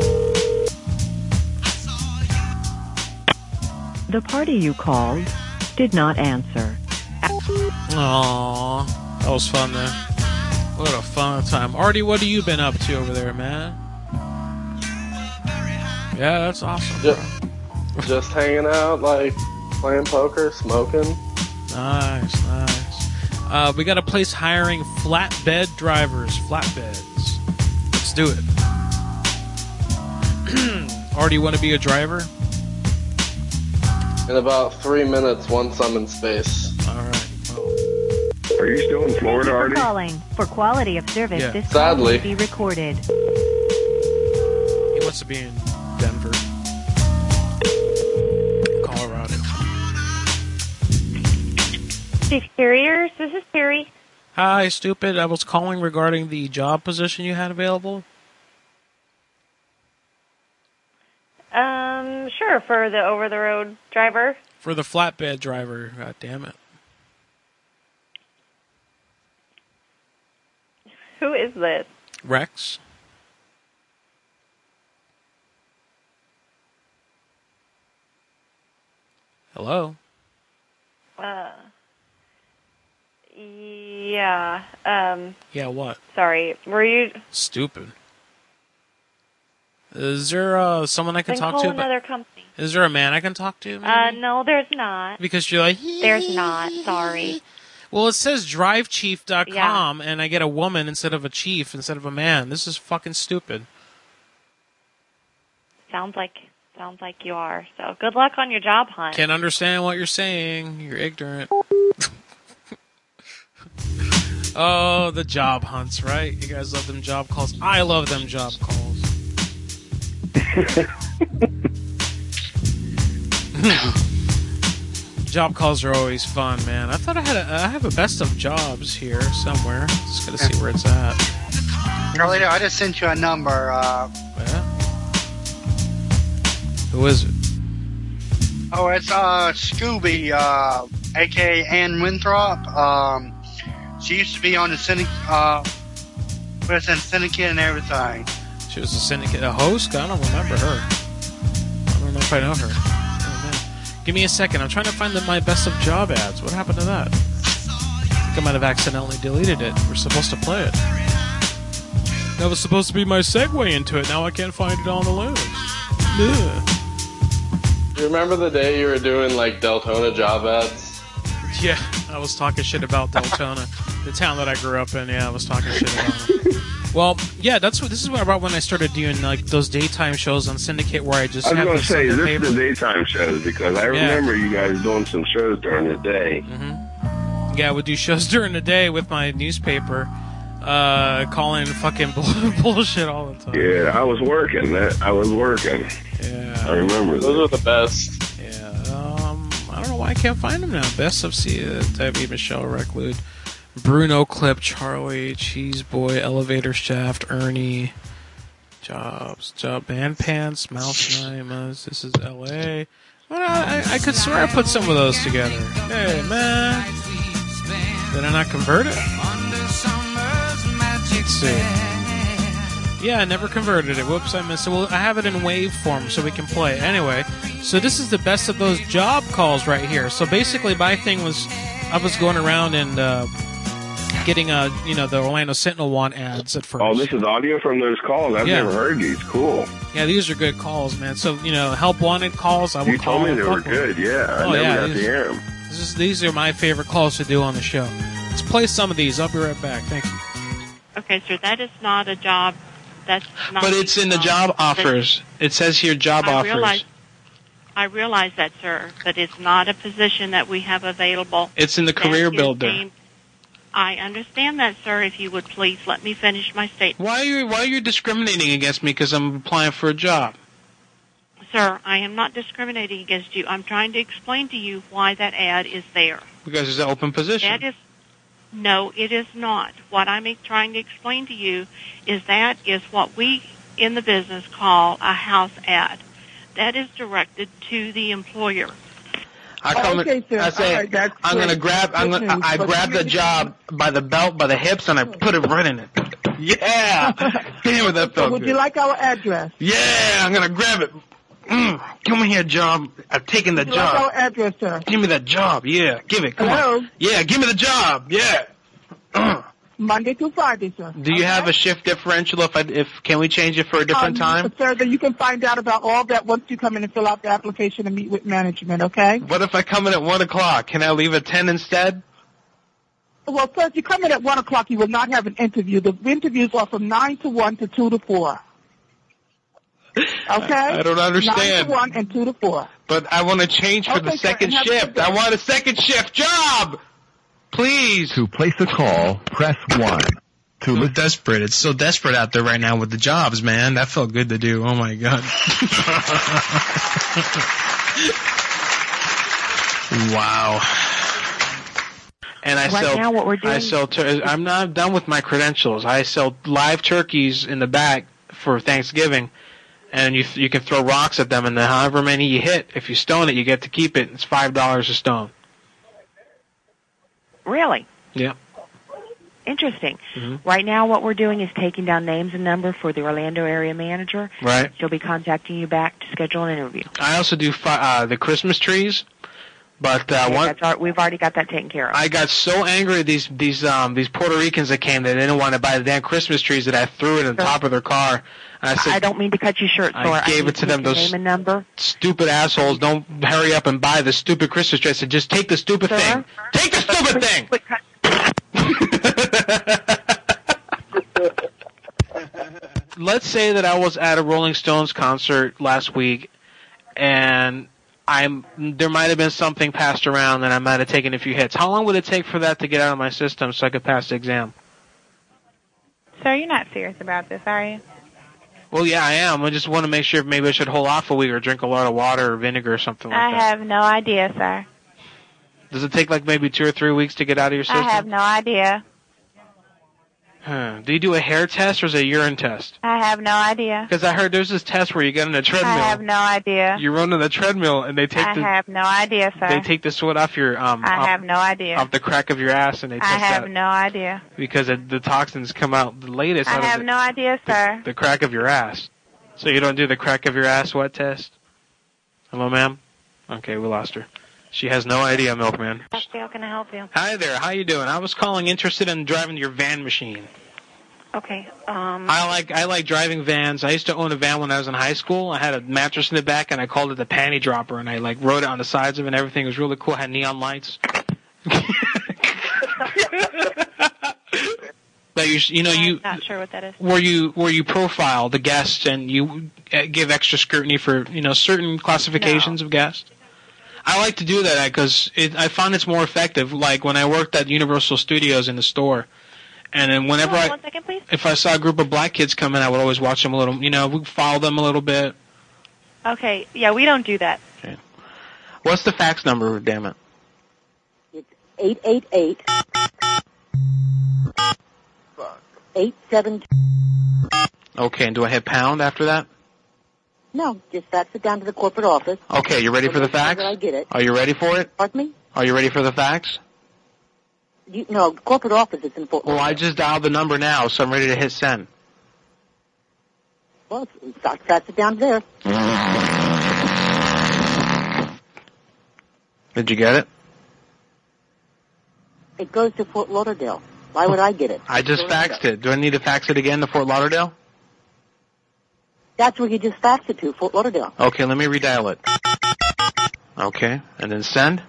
The party you called did not answer. Aww, that was fun there. What a fun time. Artie, what have you been up to over there, man? Yeah, that's awesome, bro. Just, just hanging out, like, playing poker, smoking. Nice, nice. Uh, we got a place hiring flatbed drivers. Flatbeds. Let's do it. Artie, you want to be a driver? In about three minutes, once I'm in space. All right. Are you still in Florida, Thank you Artie? for calling. For quality of service, Yeah. this Sadly. call may be recorded. He wants to be in Denver, Colorado. Chief Carriers, this is Terry. Hi, stupid. I was calling regarding the job position you had available. Um, sure, for the over-the-road driver. For the flatbed driver. God damn it. Who is this? Rex? Hello? Uh, yeah, um, Yeah, what? sorry, were you... Stupid. Is there uh, someone I can Then talk call to? about- another company. Is there a man I can talk to? Uh, no, there's not. Because you're like... There's not, sorry. Well, it says drive chief dot com, and I get a woman instead of a chief, instead of a man. This is fucking stupid. Sounds like, sounds like you are. So good luck on your job hunt. Can't understand what you're saying. You're ignorant. Oh, the job hunts, right? You guys love them job calls. I love them job calls. Job calls are always fun, man. I thought I had a, I have a best of jobs here somewhere. Just gotta see where it's at. Carlito, I just sent you a number. Uh, Yeah. Who is it? oh, it's uh, Scooby, uh, a k a. Ann Winthrop. Um, she used to be on the Syndicate, uh, was in Syndicate and everything. She was a syndicate, a host? I don't remember her. I don't know if I know her. Oh, man. Give me a second. I'm trying to find the, my best of job ads. What happened to that? I think I might have accidentally deleted it. We're supposed to play it. That was supposed to be my segue into it. Now I can't find it on the list. Ugh. You remember the day you were doing, like, Deltona job ads? Yeah, I was talking shit about Deltona, the town that I grew up in. Yeah, I was talking shit about it. Well, yeah, that's what. This is what about when I started doing like those daytime shows on Syndicate, where I just I was have going to this say, on the this paper. is the daytime shows because I Yeah. remember you guys doing some shows during the day. Mm-hmm. Yeah, I would do shows during the day with my newspaper, uh, calling fucking bull- bullshit all the time. Yeah, I was working. That I was working. Yeah, I remember Those that. are the best. Yeah, um, I don't know why I can't find them now. Best of C, uh, Debbie, Michelle Reclude, Bruno Clip, Charlie, Cheese Boy, Elevator Shaft, Ernie, Jobs, Job Band Pants, Mouse Nimas. This is L A. Well, I, I could swear I put some of those together. Hey, man. Did I not convert it? Let's see. Yeah, I never converted it. Whoops, I missed it. Well, I have it in wave form so we can play it. Anyway, so this is the best of those job calls right here. So basically, my thing was, I was going around and uh, getting, uh, you know, the Orlando Sentinel want ads at first. Oh, this is audio from those calls. I've Yeah. never heard these. Cool. Yeah, these are good calls, man. So, you know, help wanted calls, I would You call told me and they were fuck with them. good. Yeah, I Oh, never yeah, got these- to hear them. This is, these are my favorite calls to do on the show. Let's play some of these. I'll be right back. Thank you. Okay, sir, that is not a job. That's not. But it's in the job offers. It says here job I offers. realize, I realize that, sir, but it's not a position that we have available. It's in the that career is builder. aimed- I understand that, sir. If you would please let me finish my statement. Why are you why are you discriminating against me because I'm applying for a job? Sir, I am not discriminating against you. I'm trying to explain to you why that ad is there. Because it's an open position. That is, no, it is not. What I'm e- trying to explain to you is that is what we in the business call a house ad. That is directed to the employer. I come Okay, in, sir. I say All right, that's I'm gonna great. grab I'm Good gonna I, I news, but grab the you- job by the belt by the hips and I put it right in it. Yeah. Damn it, that felt Would good. you like our address? Yeah, I'm gonna grab it. Mm, give me a job. I've taken the Would you like job. our address, sir? Give me that job. Yeah, give it. Come Hello? on. Yeah, give me the job. Yeah. Monday through Friday, sir. Do you have a shift differential? If I, if can we change it for a different um, time? Sir, then you can find out about all that once you come in and fill out the application and meet with management, okay? What if I come in at one o'clock? Can I leave at ten instead? Well, sir, if you come in at one o'clock, you will not have an interview. The interviews are from nine to one to two to four. Okay? I don't understand. Nine to one and two to four. But I want to change for Okay, the sir, second and have a good shift. day. I want a second shift job. Please. To place a call, press one. To So desperate. It's so desperate out there right now with the jobs, man. That felt good to do. Oh my god. Wow. And I Right sell. now what we're doing- I sell. Tur- I'm not done with my credentials. I sell live turkeys in the back for Thanksgiving, and you you can throw rocks at them, and then however many you hit, if you stone it, you get to keep it. It's five dollars a stone. Really? Yeah. Interesting. Mhm. Right now what we're doing is taking down names and number for the Orlando area manager. Right. She'll be contacting you back to schedule an interview. I also do fi- uh, the Christmas trees, but uh, Yeah, one. that's our, we've already got that taken care of. I got so angry at these these um these Puerto Ricans that came that they didn't want to buy the damn Christmas trees that I threw it on top of their car. And I said, I don't mean to cut you short, I Sora. gave need it to take them, your those name and number. stupid assholes. Don't hurry up and buy the stupid Christmas tree. I said, just take the stupid thing. Take the stupid thing. Let's say that I was at a Rolling Stones concert last week, and I'm there might have been something passed around, and I might have taken a few hits. How long would it take for that to get out of my system so I could pass the exam? Sir, you're not serious about this, are you? Well, yeah, I am. I just want to make sure maybe I should hold off a week or drink a lot of water or vinegar or something like I that. have no idea, sir. Does it take like maybe two or three weeks to get out of your system? I have no idea. Huh. Do you do a hair test or is it a urine test? I have no idea. Because I heard there's this test where you get on a treadmill. I have no idea. You run on the treadmill and they take I the have no idea, sir. they take the sweat off your um I off, have no idea. off the crack of your ass and they test I have that no idea. because it, the toxins come out the latest I out have of no idea, sir. the, the crack of your ass. So you don't do the crack of your ass sweat test? Hello, ma'am? Okay, we lost her. She has no idea, Milkman. How can I help you? Hi there, how you doing? I was calling interested in driving your van machine. Okay. Um. I like I like driving vans. I used to own a van when I was in high school. I had a mattress in the back, and I called it the panty dropper, and I like wrote it on the sides of it and everything. It was really cool. It had neon lights. That you you know you Not sure what that is. where you where you profile the guests and you uh, give extra scrutiny for you know certain classifications of guests. I like to do that because I find it's more effective. Like when I worked at Universal Studios in the store, and then whenever Hold on I one second, please. if I saw a group of black kids come in, I would always watch them a little. You know, we follow them a little bit. Okay. Yeah, we don't do that. What's the fax number? Damn it. eight eight eight eight seven. Okay, and do I hit pound after that? No, just fax it down to the corporate office. Okay, you ready for the fax? I get it. Are you ready for it? Pardon me? Are you ready for the fax? You, no, corporate office is in Fort Well, I just dialed the number now, so I'm ready to hit send. Well, fax, fax it down there. Did you get it? It goes to Fort Lauderdale. Why would I get it? I just faxed it. Do I need to fax it again to Fort Lauderdale? That's where you just faxed it to, Fort Lauderdale. Okay, let me redial it. Okay, and then send.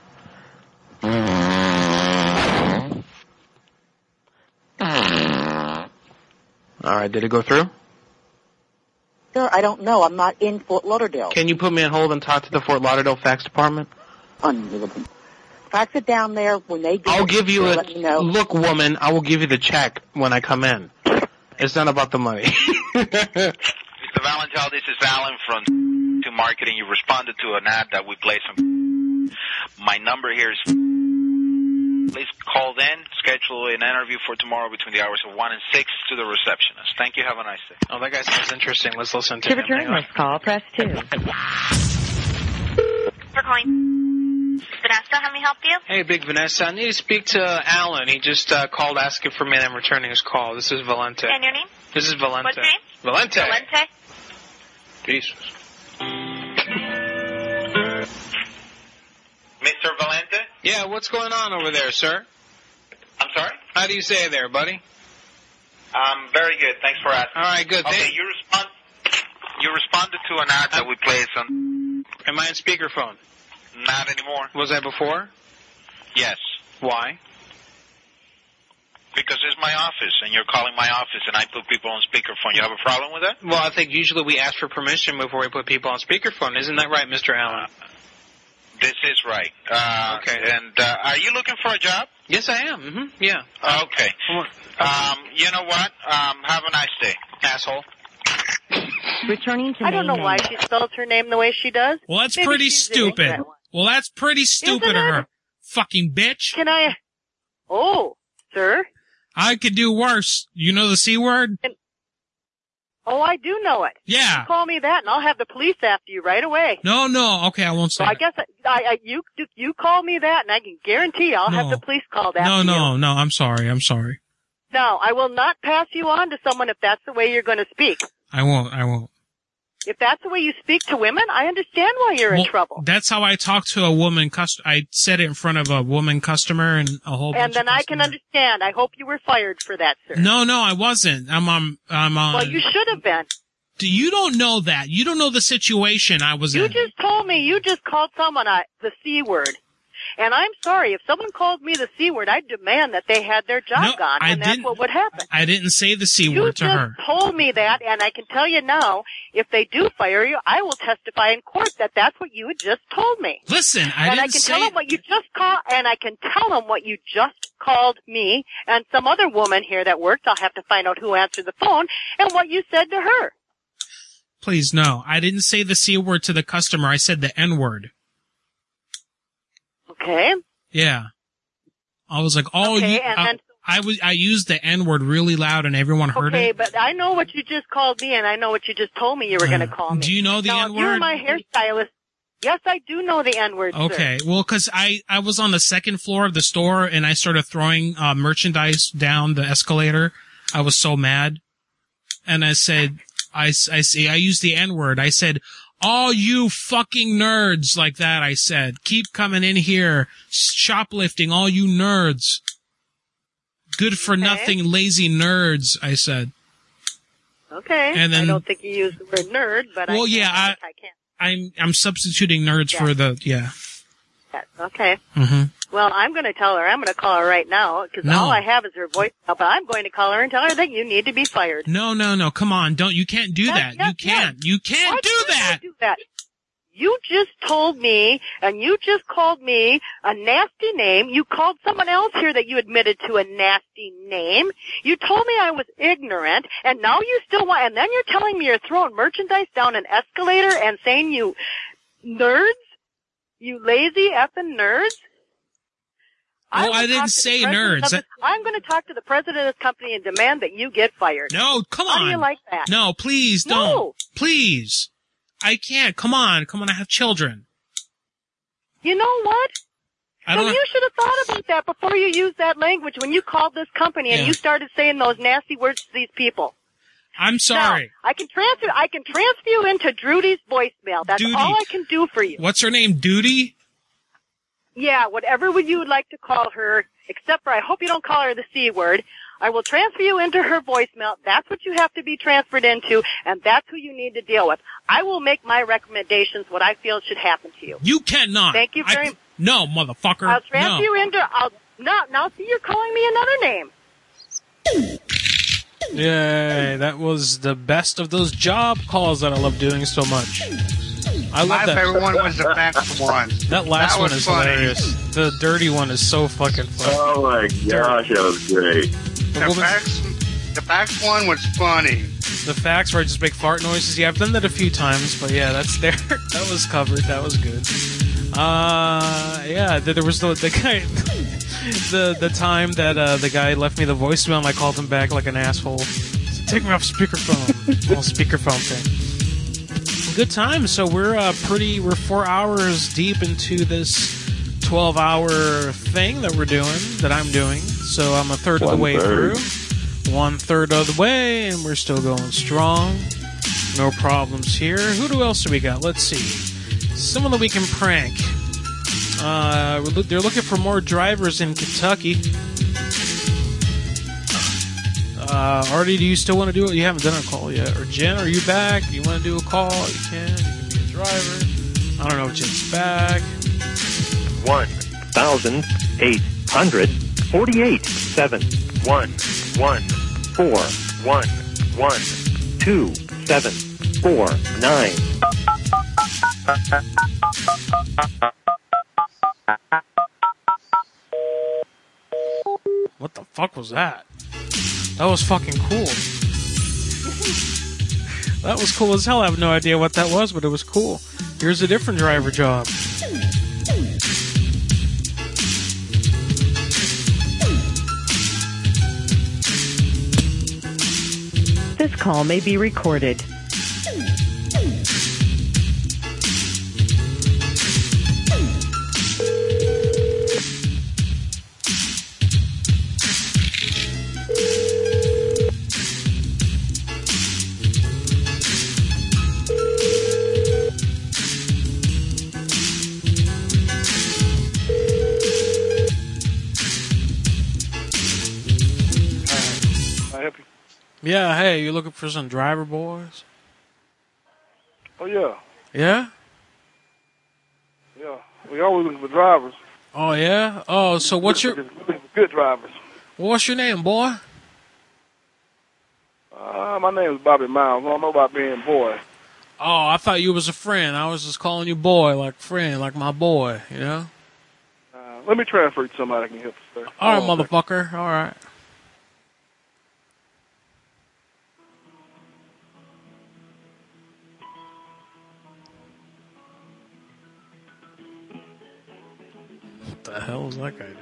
All right, did it go through? Sir, I don't know. I'm not in Fort Lauderdale. Can you put me on hold and talk to the Fort Lauderdale fax department? Unbelievable. Fax it down there when they get I'll it, give you they'll a let me know. look, woman. I will give you the check when I come in. It's not about the money. Mister Valentel, this is Alan from to Marketing. You responded to an ad that we placed on. My number here is. Please call in, schedule an interview for tomorrow between the hours of one and six to the receptionist. Thank you. Have a nice day. Oh, that guy sounds interesting. Let's listen to To him. return Anyway. this call, press two. For calling. Vanessa, how may I help you? Hey, Big Vanessa. I need to speak to Alan. He just uh, called asking for me, and I'm returning his call. This is Valente. And your name? This is Valente. What's your name? Valente. Valente. Jesus. Yeah, what's going on over there, sir? I'm sorry? How do you say it there, buddy? Um, very good. Thanks for asking. All right, good. Okay, Thank- you respond. You responded to an ad that we placed on. Am I on speakerphone? Not anymore. Was I before? Yes. Why? Because it's my office, and you're calling my office, and I put people on speakerphone. You have a problem with that? Well, I think usually we ask for permission before we put people on speakerphone. Isn't that right, Mister Allen? This is right. Uh, Okay. And uh, are you looking for a job? Yes, I am. Mm-hmm. Yeah. Okay. Um, you know what? Um, have a nice day, asshole. Returning to I don't know main why menu. she spells her name the way she does. Well, that's Maybe pretty she's an stupid. ignorant one. Well, that's pretty stupid Isn't of it? her. Fucking bitch. Can I? Oh, sir. I could do worse. You know the C word? Oh, I do know it. Yeah. You call me that, and I'll have the police after you right away. No, no. Okay, I won't say So I it. guess I, I, I, you you call me that, and I can guarantee I'll have No. the police called after No, you. no, no. I'm sorry. I'm sorry. No, I will not pass you on to someone if that's the way you're going to speak. I won't. I won't. If that's the way you speak to women, I understand why you're in Well, trouble. That's how I talk to a woman. Cust- I said it in front of a woman customer and a whole bunch And then of I can understand. I hope you were fired for that, sir. No, no, I wasn't. I'm on. I'm on. Well, you should have been. Do you don't know that? You don't know the situation I was You in. just told me you just called someone a, the C word. And I'm sorry, if someone called me the C word, I'd demand that they had their job No, gone, I and that's didn't- what would happen. I didn't say the C You word to just her. told me that, and I can tell you now, if they do fire you, I will testify in court that that's what you had just told me. Listen, I and didn't I can say. tell them what you just called, and I can tell them what you just called me and some other woman here that works. I'll have to find out who answered the phone and what you said to her. Please, no. I didn't say the C word to the customer. I said the N word. Okay. Yeah. I was like, oh, Okay, you, and I, then- I was, I used the N word really loud and everyone heard Okay, it. but I know what you just called me, and I know what you just told me you were going to call me. Do you know the now, N if you're word? my hairstylist, yes, I do know the N word. Okay, Sir. well, cause I, I was on the second floor of the store and I started throwing, uh, merchandise down the escalator. I was so mad. And I said, I, I see, I used the N word. I said, all you fucking nerds, like that, I said. Keep coming in here, shoplifting, all you nerds. Good for nothing, lazy nerds, I said. Okay. And then- I don't think you used the word nerd, but Well, I yeah, I, I can't. I'm, I'm substituting nerds Yeah. for the, yeah. Yes, okay. hmm Well, I'm going to tell her. I'm going to call her right now because No. all I have is her voice. But I'm going to call her and tell her that you need to be fired. No, no, no, come on, don't, you can't do Yes, that. yes, you can't, yes. you can't Why do can't I that. do that. You just told me, and you just called me a nasty name. You called someone else here that you admitted to a nasty name. You told me I was ignorant, and now you still want, and then you're telling me you're throwing merchandise down an escalator and saying you nerds? You lazy effing nerds? Oh, will I didn't talk to the say president nerds. of this- I'm going to talk to the president of this company and demand that you get fired. No, come How on. do you like that? No, please don't. No. Please. I can't. Come on. Come on. I have children. You know what? I Then don't. you should have thought about that before you used that language when you called this company and Yeah. you started saying those nasty words to these people. I'm sorry. Now, I can transfer. I can transfer you into Drudy's voicemail. That's Duty. all I can do for you. What's her name? Duty? Yeah, whatever would you would like to call her, except for I hope you don't call her the C word. I will transfer you into her voicemail. That's what you have to be transferred into, and that's who you need to deal with. I will make my recommendations what I feel should happen to you. You cannot. Thank you very I, No, motherfucker. I'll transfer no. you into. I'll now. Now, see, you're calling me another name. Yay, that was the best of those job calls that I love doing so much. I love My that. favorite one was the fax one. That last That one was is funny. hilarious. The dirty one is so fucking funny. Oh my gosh, that was great. The fax, the fax one was funny. The facts where I just make fart noises. Yeah, I've done that a few times, but yeah, that's there. That was covered. That was good. Uh, yeah, there was the the guy, the the time that uh, the guy left me the voicemail and I called him back like an asshole. So take me off speakerphone. Well, speakerphone thing. Good time. So we're uh, pretty. We're four hours deep into this twelve-hour thing that we're doing. That I'm doing. So I'm a third of the One way third. through. One third of the way, and we're still going strong. No problems here. Who do else do we got? Let's see. Someone that we can prank. Uh, we're loo- they're looking for more drivers in Kentucky. Uh, Artie, do you still want to do it? You haven't done a call yet. Or Jen, are you back? You want to do a call? You can. You can be a driver. I don't know if Jen's back. One thousand eight hundred forty-eight. Seven one one four one one two seven four nine. What the fuck was that? That was fucking cool. That was cool as hell. I have no idea what that was, but it was cool. Here's a different driver job. This call may be recorded. I help you? Yeah, hey, you looking for some driver boys? Oh yeah, Yeah? yeah. We always looking for drivers. Oh, yeah? Oh, so what's your... Looking for good drivers. What's your name, boy? Uh, my name is Bobby Miles. I don't know about being boy. Oh, I thought you was a friend. I was just calling you boy, like friend, like my boy, you know? Uh, let me transfer you to somebody that can help you, sir. All right, Hold on a second. motherfucker. All right. What the hell is that guy doing?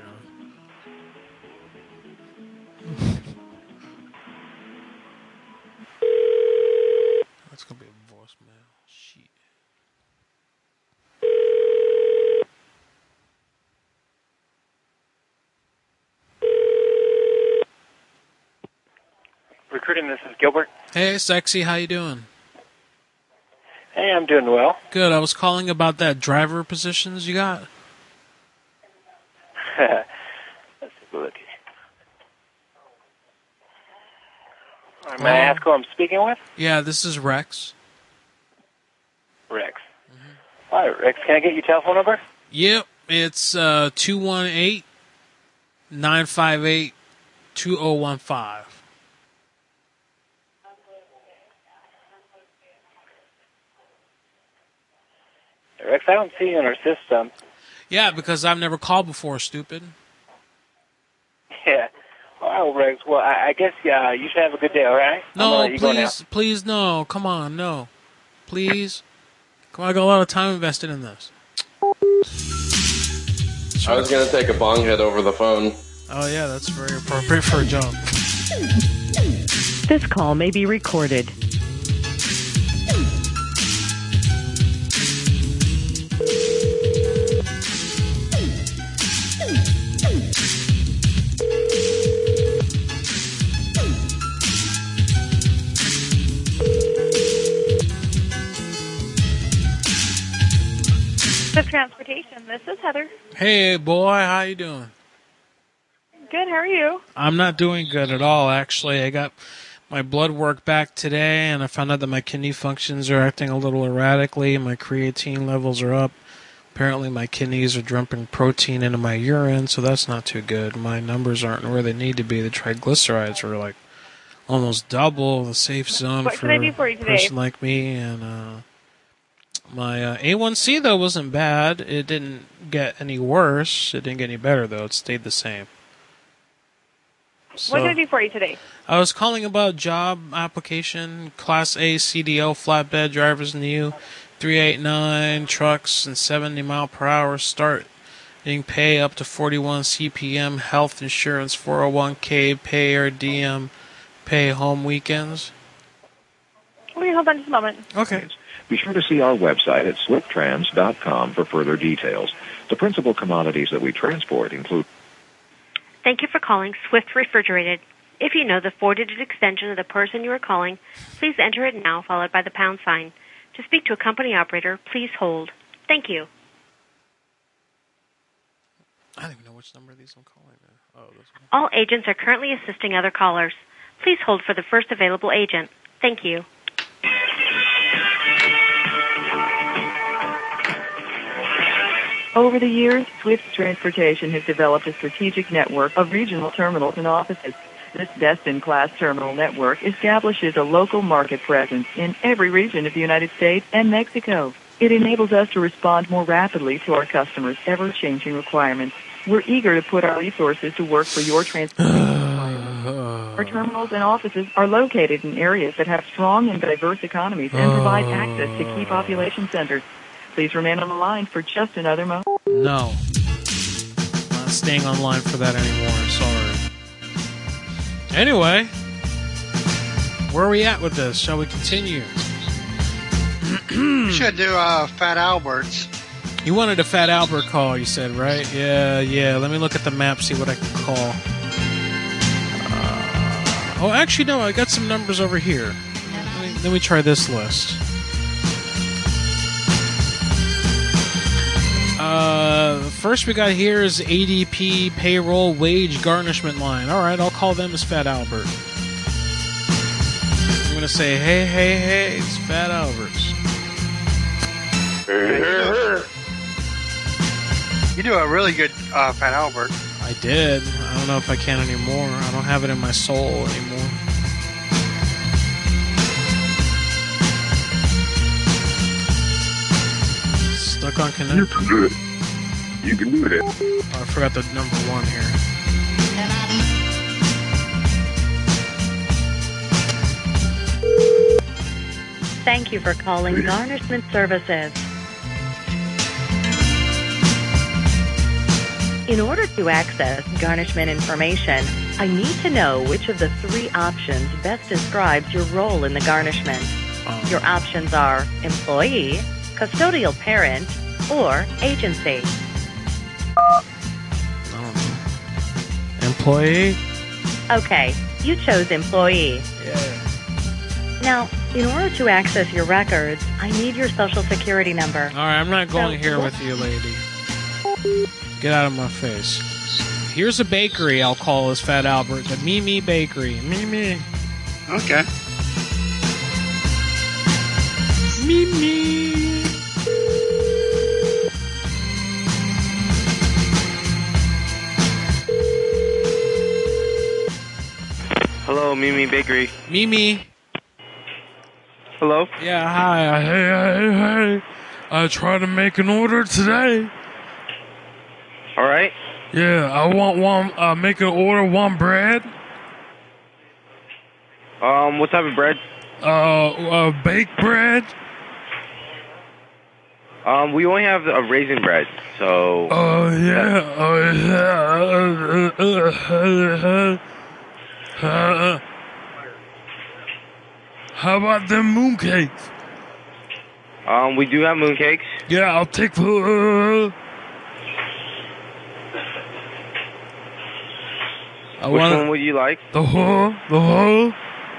That's gonna be a voicemail. Shit. Recruiting, this is Gilbert. Hey, sexy, how you doing? Hey, I'm doing well. Good. I was calling about that driver positions you got. Let's take a look. All right, may I ask who I'm speaking with? Yeah, this is Rex. Rex. All right, Rex, can I get your telephone number? Yep, it's uh two one eight nine five eight two oh one five. Rex, I don't see you in our system. Yeah, because I've never called before, stupid. Yeah. All right, Rex. Well, I, I guess uh, you should have a good day, all right? I'm gonna No, let you go now. please, please, no. Come on, no. Please. Come on, I got a lot of time invested in this. I was gonna take a bong hit over the phone. Oh, yeah, that's very appropriate for a job. This call may be recorded. Swift Transportation, this is Heather. Hey, boy, how you doing? Good, how are you? I'm not doing good at all, actually. I got my blood work back today, and I found out that my kidney functions are acting a little erratically. My creatine levels are up. Apparently, my kidneys are dumping protein into my urine, so that's not too good. My numbers aren't where they need to be. The triglycerides are like almost double the safe zone What for can I do for you a today? person like me. And uh, my uh, A one C, though, wasn't bad. It didn't get any worse. It didn't get any better, though. It stayed the same. What can I do for you today? I was calling about job application, Class A C D L flatbed drivers in the U, three eighty-nine trucks and seventy mile per hour start. Getting pay up to forty-one C P M, health insurance, four oh one K, pay or D M, pay home weekends. Okay, hold on just a moment. Okay. Be sure to see our website at swift trans dot com for further details. The principal commodities that we transport include... Thank you for calling Swift Refrigerated. If you know the four-digit extension of the person you are calling, please enter it now, followed by the pound sign. To speak to a company operator, please hold. Thank you. I don't even know which number of these I'm calling. Oh, this one. All agents are currently assisting other callers. Please hold for the first available agent. Thank you. Over the years, Swift Transportation has developed a strategic network of regional terminals and offices. This best-in-class terminal network establishes a local market presence in every region of the United States and Mexico. It enables us to respond more rapidly to our customers' ever-changing requirements. We're eager to put our resources to work for your transportation requirements. Our terminals and offices are located in areas that have strong and diverse economies and provide access to key population centers. Please remain on the line for just another moment. No. I'm not staying online for that anymore. Sorry. Anyway, where are we at with this? Shall we continue? You should do uh, Fat Albert's. You wanted a Fat Albert call, you said, right? Yeah, yeah. Let me look at the map, see what I can call. Uh, oh, actually, no. I got some numbers over here. Let me, let me try this list. Uh, first we got here is A D P payroll wage garnishment line. All right, I'll call them as Fat Albert. I'm gonna say, hey, hey, hey, it's Fat Albert's. You do a really good uh, Fat Albert. I did. I don't know if I can anymore. I don't have it in my soul anymore. Stuck on connect. You can do it. You can do it. Oh, I forgot the number one here. Thank you for calling Garnishment Services. In order to access garnishment information, I need to know which of the three options best describes your role in the garnishment. Oh. Your options are employee, custodial parent, or agency. I don't know. Employee? Okay, you chose employee. Yeah. Now, in order to access your records, I need your social security number. All right, I'm not going So, here what- with you, lady. Get out of my face. Here's a bakery I'll call as Fat Albert. The Mimi Bakery. Mimi. Okay. Mimi. Hello, Mimi Bakery. Mimi. Hello? Yeah, hi. Hey, hey, hey. I tried to make an order today. All right. Yeah, I want one, uh, make an order, one bread. Um, what type of bread? Uh, uh, baked bread. Um, we only have a raisin bread, so. Oh, yeah. Oh, yeah. Uh, uh, uh, uh, how about them mooncakes? Um, we do have mooncakes. Yeah, I'll take the. Uh, I Which wanna, one would you like? The huh? The huh?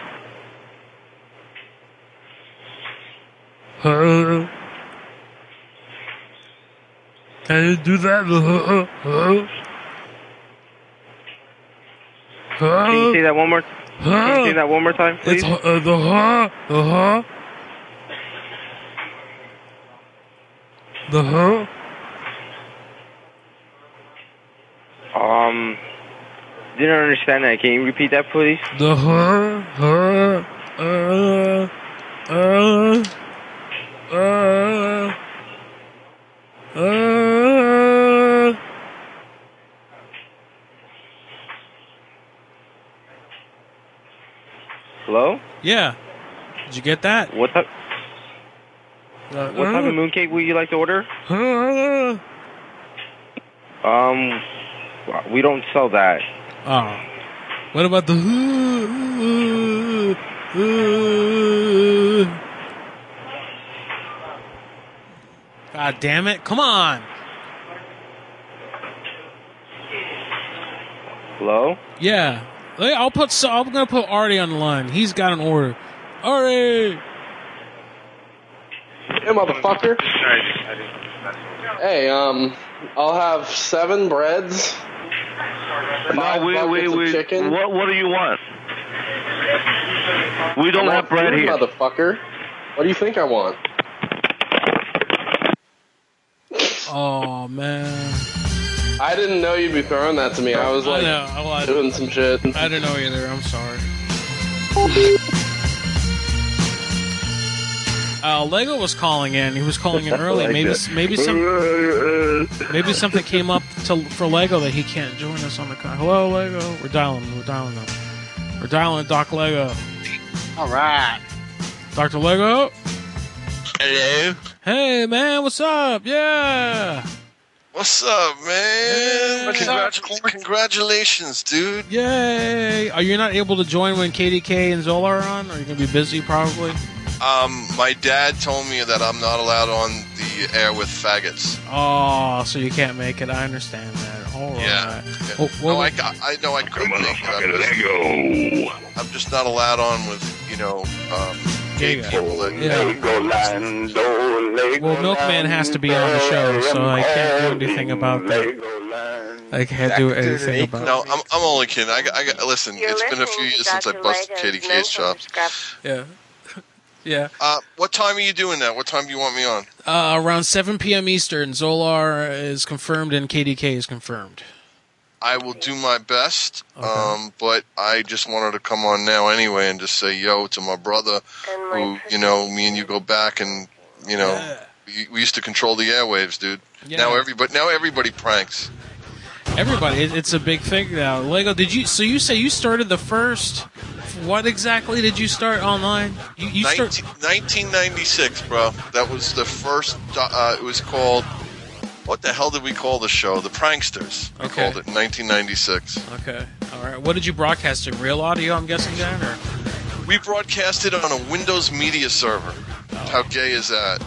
Uh, can you do that? The huh? Huh? Huh? Can you say that one more? Huh? Can you say that one more time, please? It's uh, the huh? The huh? The huh? Um, didn't understand that. Can you repeat that, please? The huh? Huh? Uh, uh, uh, uh. Hello? Yeah. Did you get that? What type? Uh, What type of mooncake would you like to order? Uh, Um, we don't sell that. oh. What about the uh, uh, God damn it. Come on. Hello? Yeah. Hey, I'll put so I'm gonna put Artie on the line. He's got an order. Artie. Hey, motherfucker. Hey, um, I'll have seven breads. No, we, we, we, chicken. What, what do you want? We don't have bread food, here. Motherfucker. What do you think I want? Oh, man. I didn't know you'd be throwing that to me. I was like I know. Well, I doing some shit. I didn't know either. I'm sorry. Uh, Lego was calling in. He was calling in early. Like maybe that. maybe some maybe something came up to, for Lego that he can't join us on the call. Hello, Lego. We're dialing. We're dialing them. We're dialing Doc Lego. All right. Doctor Lego. Hello. Hey, man. What's up? Yeah. What's up, man? What's Congratu- Congratulations, dude. Yay. Are you not able to join when K D K and Zola are on? Are you going to be busy probably? Um, my dad told me that I'm not allowed on the air with faggots. Oh, so you can't make it. I understand that. All right. Yeah. Oh, no, well, I, I know I could make it. I'm just, I'm just not allowed on with, you know, um, gay people. That, yeah. Well, Milkman has to be on the show, so I can't do anything about that. I can't do anything about No, I'm, I'm only kidding. I, I, listen, it's been a few years since I busted K D K's chops. Yeah. Yeah. Uh, what time are you doing that? What time do you want me on? Uh, around seven p.m. Eastern, Zolar is confirmed and K D K is confirmed. I will do my best, Okay. um, but I just wanted to come on now anyway and just say yo to my brother, who, you know, me and you go back and, you know, Yeah. we, we used to control the airwaves, dude. Yeah. Now everybody, now everybody pranks. Everybody, it, it's a big thing now. Lego, did you? So you say you started the first? What exactly did you start online? You, you start. nineteen ninety-six, bro. That was the first. Uh, it was called. What the hell did we call the show? The Pranksters. We Okay. called it in nineteen ninety-six. Okay, all right. What did you broadcast in real audio? I'm guessing, Dan, or We broadcasted on a Windows Media Server. How gay is that?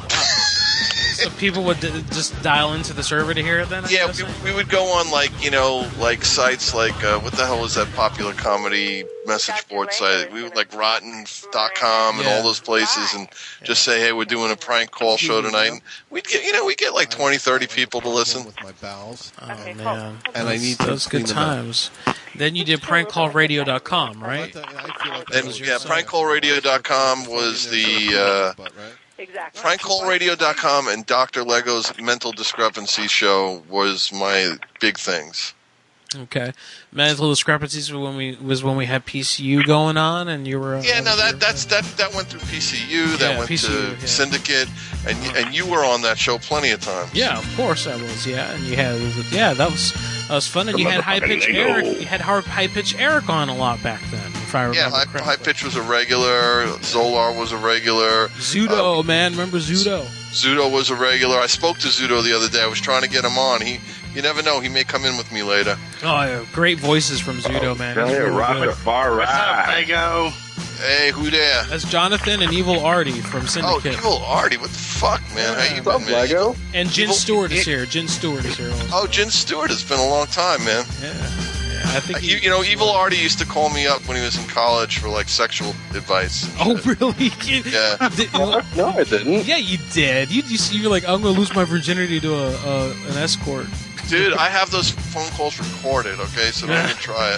so people would d- just dial into the server to hear it. Then, I'm Yeah, guessing? we, we would go on like, you know, like sites like, uh, what the hell was that popular comedy message board site? We would like rotten dot com and Yeah. all those places and just say, hey, we're doing a prank call show tonight. And we'd get, you know, we get like twenty, thirty people to listen. With my bowels. Oh man, And I need to those clean good them up. times. Then you did prank call radio dot com, right? And yeah, prank call radio dot com was the, uh, Exactly. prank call radio dot com and Doctor Lego's Mental Discrepancy show was my big things. Okay, mental discrepancies was when we was when we had P C U going on, and you were. Uh, Yeah, no, that that's that that went through P C U, that Yeah, went P C U, to yeah. Syndicate, and you, and you were on that show plenty of times. Yeah, of course I was. Yeah, and you had yeah, that was that was fun, and you had high pitch Motherfucking Eric. Lego. You had high pitch Eric on a lot back then, if I remember Yeah, high, correctly. high pitch was a regular. Zolar was a regular. Zudo, man, remember Zudo? Zudo was a regular. I spoke to Zudo the other day. I was trying to get him on. He, you never know. He may come in with me later. Oh, yeah, great voices from Zudo, man. He's really good. What's up, Lego? Hey, who there? That's Jonathan and Evil Artie from Oh, Syndicate. Evil Artie. What the fuck, man? How you been, man? Lego? And Jin Evil- Stewart is here. Jin Stewart is here. Also. Oh, Jin Stewart. It's been a long time, man. Yeah. I think you, you know, Evil Artie used to call me up when he was in college for like sexual advice. Oh, really? Yeah. Did- No, I didn't. Yeah, you did. You, you you were like, I'm gonna lose my virginity to a, a an escort. Dude, I have those phone calls recorded, okay? So don't even try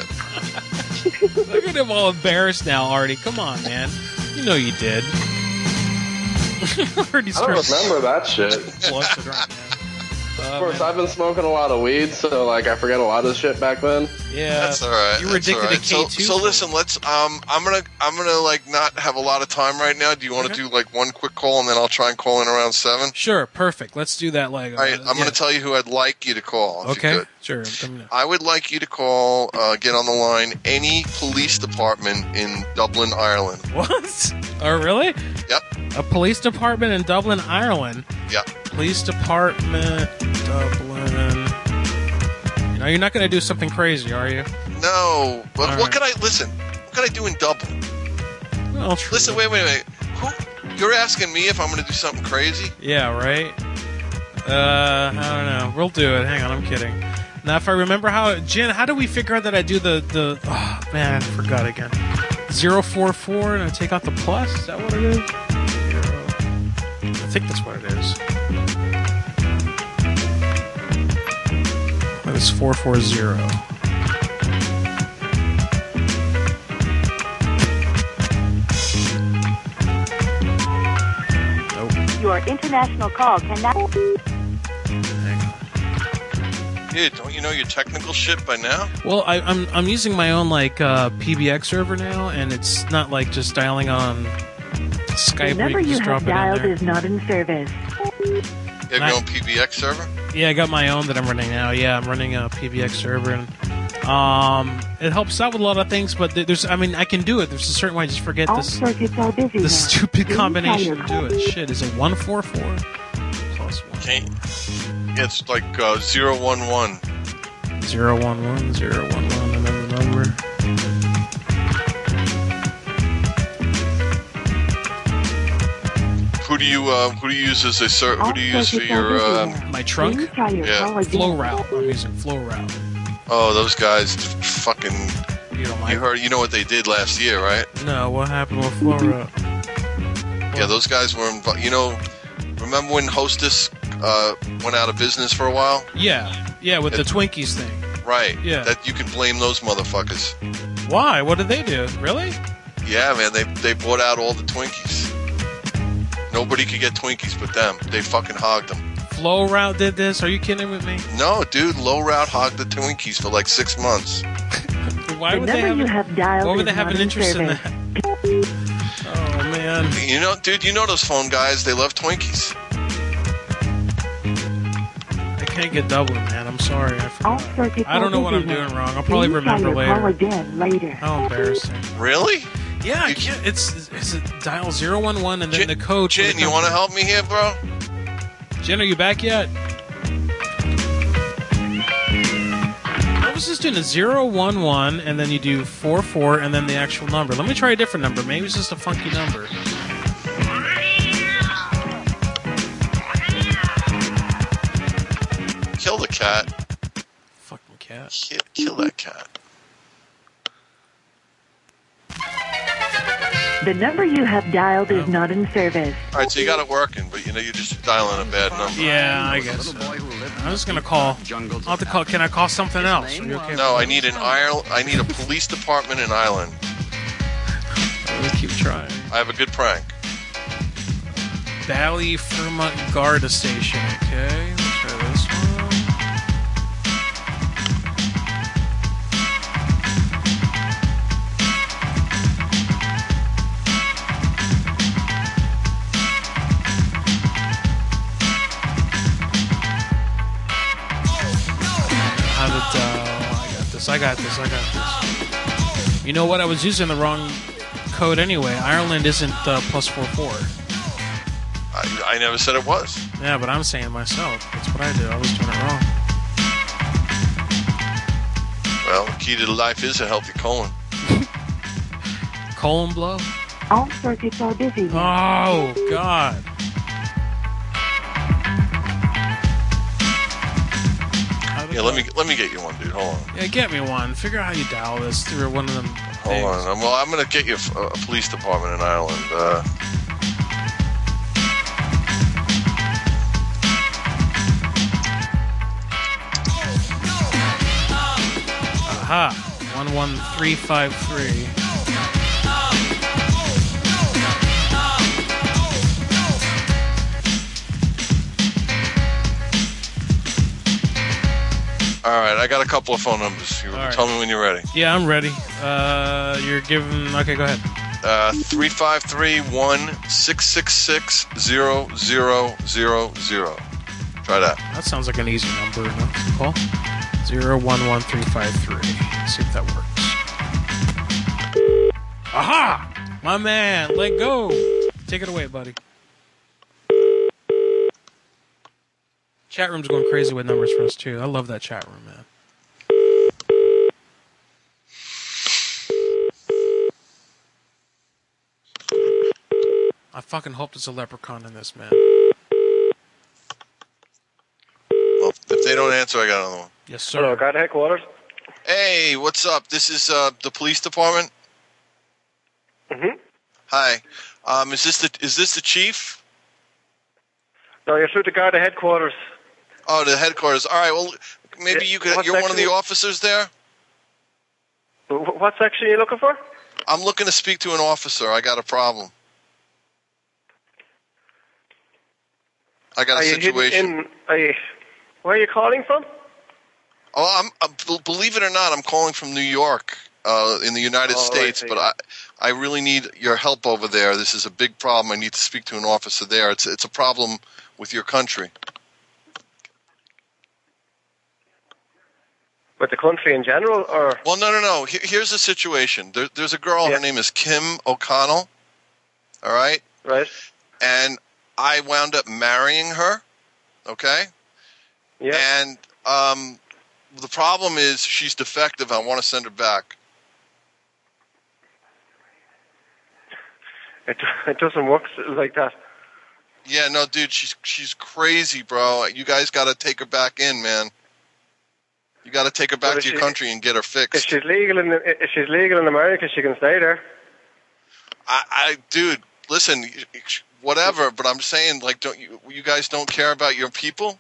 it. Look at him all embarrassed now, Artie. Come on, man. You know you did. Artie's I don't starting- remember that shit. Blushing right now. Of course, I've been smoking a lot of weed, so like I forget a lot of shit back then. Yeah, That's all right. You were that's addicted all right. to K two. So, so listen, let's. Um, I'm gonna, I'm gonna like not have a lot of time right now. Do you want to do like one quick call and then I'll try and call in around seven? Sure, perfect. Let's do that, Lego. All right, I'm Yeah. gonna tell you who I'd like you to call. If Okay, You could. sure. Let me know. I would like you to call, uh, get on the line, any police department in Dublin, Ireland. What? Oh, really? Yep. A police department in Dublin, Ireland. Yep. Police department, Dublin. Now you're not going to do something crazy, are you? No, but All what right. could I listen? What could I do in Dublin? Well, true. Listen, wait, wait, wait. Who? You're asking me if I'm going to do something crazy? Yeah, right? Uh, I don't know. We'll do it. Hang on, I'm kidding. Now, if I remember how... Jen, how do we figure out that I do the... the oh, man, I forgot again. zero four four and I take out the plus? Is that what it is? Zero. think that's what it is. That was four four zero. Your international call cannot... Yeah, don't you know your technical shit by now? Well, I, I'm I'm using my own like uh, P B X server now, and it's not like just dialing on Skype. The number where you, you just drop have it in dialed there. is not in service. You have your own P B X server? Yeah, I got my own that I'm running now. Yeah, I'm running a P B X server, and um, it helps out with a lot of things. But there's, I mean, I can do it. There's a certain way. I just forget All this circuits are busy now. the stupid Please combination to try your do it. Shit, is it one four four plus one? Okay. It's like uh, zero one one. Zero one one zero one one, and then the number. Who do you uh, who do you use as a ser- who do you use for your uh, My trunk? Yeah. Flow route. I'm using flow route. Oh, those guys fucking. You don't like You heard? You know what they did last year, right? No, what happened with flow route? Yeah, those guys were involved. You know, remember when Hostess uh, went out of business for a while? Yeah, yeah, with the Twinkies thing. Right. Yeah. That you can blame those motherfuckers. Why? What did they do? Really? Yeah, man, they they bought out all the Twinkies. Nobody could get Twinkies but them. They fucking hogged them. Flow route did this? Are you kidding with me? No, dude, Low Route hogged the Twinkies for like six months. Why The would they number have? you have dialed Why would they is have not an in interest in service. that? Oh man. You know, dude, you know those phone guys? They love Twinkies. I can't get Dublin, man. I'm sorry. I All forgot. circuits I don't are know what I'm busy now. doing wrong. I'll probably Please try remember your call later. again later. How embarrassing. Really? Yeah, I can't. It's it's a dial zero one one and then the code. for Jen, the you want to company. help me here, bro? Jen, are you back yet? I was just doing a zero one one and then you do four four and then the actual number. Let me try a different number. Maybe it's just a funky number. Kill the cat. Fucking cat. Kill, kill that cat. The number you have dialed is not in service. All right, so you got it working, but you know you're just dialing a bad number. Yeah, I guess. So. I'm just gonna call. I'll have to call. Can I call something else? Are you okay? No, I need an Ireland. I need a police department in Ireland. Let's keep trying. I have a good prank. Bally Fremont Garda Station. Okay, let's try this one. How did, uh, I got this, I got this, I got this. You know what? I was using the wrong code anyway. Ireland isn't uh, plus four four. I, I never said it was. Yeah, but I'm saying myself. That's what I did. I was doing it wrong. Well, the key to life is a healthy colon. Colon blow? All circuits are busy now. Oh, God. Yeah, let me let me get you one, dude. Hold on. Yeah, get me one. Figure out how you dial this through one of them. Hold things. on. I'm, well, I'm gonna get you a, a police department in Ireland. Uh, Aha. one one three five three. all right, I got a couple of phone numbers. You All right. tell me when you're ready. Yeah, I'm ready. Uh, you're giving. Okay, go ahead. Uh, three five three one six six six zero zero zero zero. Try that. That sounds like an easy number enough to call. Zero one one three five three. See if that works. Aha! My man, let go. Take it away, buddy. Chat room's going crazy with numbers for us too. I love that chat room, man. I fucking hope there's a leprechaun in this, man. Well, if they don't answer, I got another one. Yes, sir. Hello, guard headquarters. Hey, what's up? This is uh, the police department. Mm-hmm. Hi. Um, is this the is this the chief? No, you're through to Garda headquarters. Oh, the headquarters. All right. Well, maybe Yeah, you could. what You're one of the section? officers there. Wh- What section are you looking for? I'm looking to speak to an officer. I got a problem. I got Are a you hidden situation. in? Are you, where are you calling from? Oh, I'm, I'm. b- Believe it or not, I'm calling from New York, uh, in the United Oh, I States. see. But I, I really need your help over there. This is a big problem. I need to speak to an officer there. It's, it's a problem with your country. With the country in general, or? Well, no, no, no. Here, here's the situation. There, there's a girl. Her name is Kim O'Connell. All right. Right. And I wound up marrying her. Okay. Yeah. And um, the problem is she's defective. I want to send her back. It, it doesn't work like that. Yeah, no, dude, she's she's crazy, bro. You guys got to take her back in, man. You got to take her back But to if your she- country and get her If fixed. she's legal in if she's legal in America, she can stay there. I, I, dude, listen, whatever. But I'm saying, like, don't you you guys don't care about your people?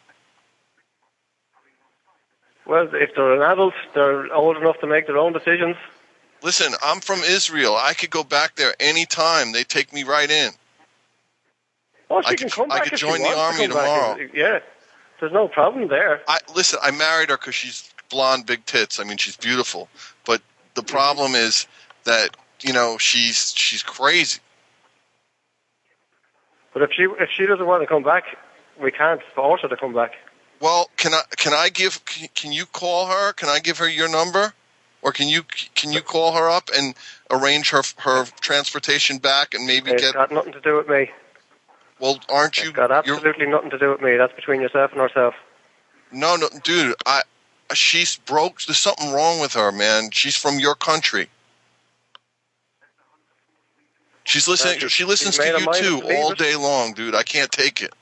Well, if they're an adult, they're old enough to make their own decisions. Listen, I'm from Israel. I could go back there any time. They take me right in. Oh, she I can could- come I back could if join she the wants to army come back. tomorrow. Yeah, there's no problem there. I listen. I married her because she's blonde, big tits. I mean, she's beautiful. But the problem is that you know she's she's crazy. But if she if she doesn't want to come back, we can't force her to come back. Well, can I can I give can, can you call her? Can I give her your number, or can you can you call her up and arrange her her transportation back and maybe It's get? got nothing to do with me. Well, aren't you? It's got absolutely nothing to do with me. That's between yourself and herself. No, no, dude. I she's broke. There's something wrong with her, man. She's from your country. She's listening. Uh, She listens she's to made her you mind too up to leave all it. day long, dude. I can't take it.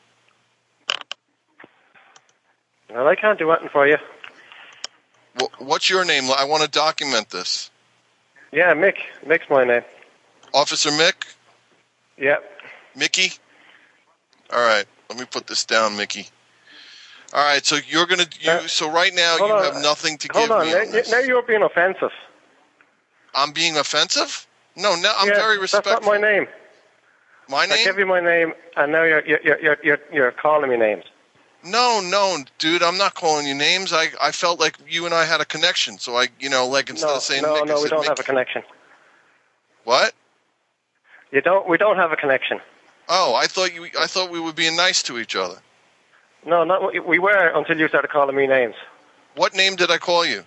Well, I can't do anything for you. Wh- What's your name? I want to document this. Yeah, Mick. Mick's my name. Officer Mick? Yeah. Mickey? All right. Let me put this down, Mickey. All right. So you're gonna. You, so right now Hold you on. have nothing to Hold give on. me. Now, on this. now you're being offensive. I'm being offensive? No, no. I'm Yeah, very respectful. That's not my name. My I name? gave you my name, and now you're you're you're you're, you're calling me names. No, no, dude. I'm not calling you names. I I felt like you and I had a connection. So I, you know, like instead no, of saying no, Mick, I no, we said don't Mickey. have a connection. What? You don't. We don't have a connection. Oh, I thought you. I thought we were being nice to each other. No, not what you- we were until you started calling me names. What name did I call you?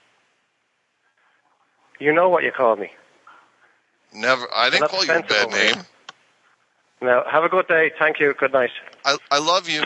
You know what you called me. Never. I didn't that's call you a bad offensive, okay? name. Now, have a good day. Thank you. Good night. I I love you.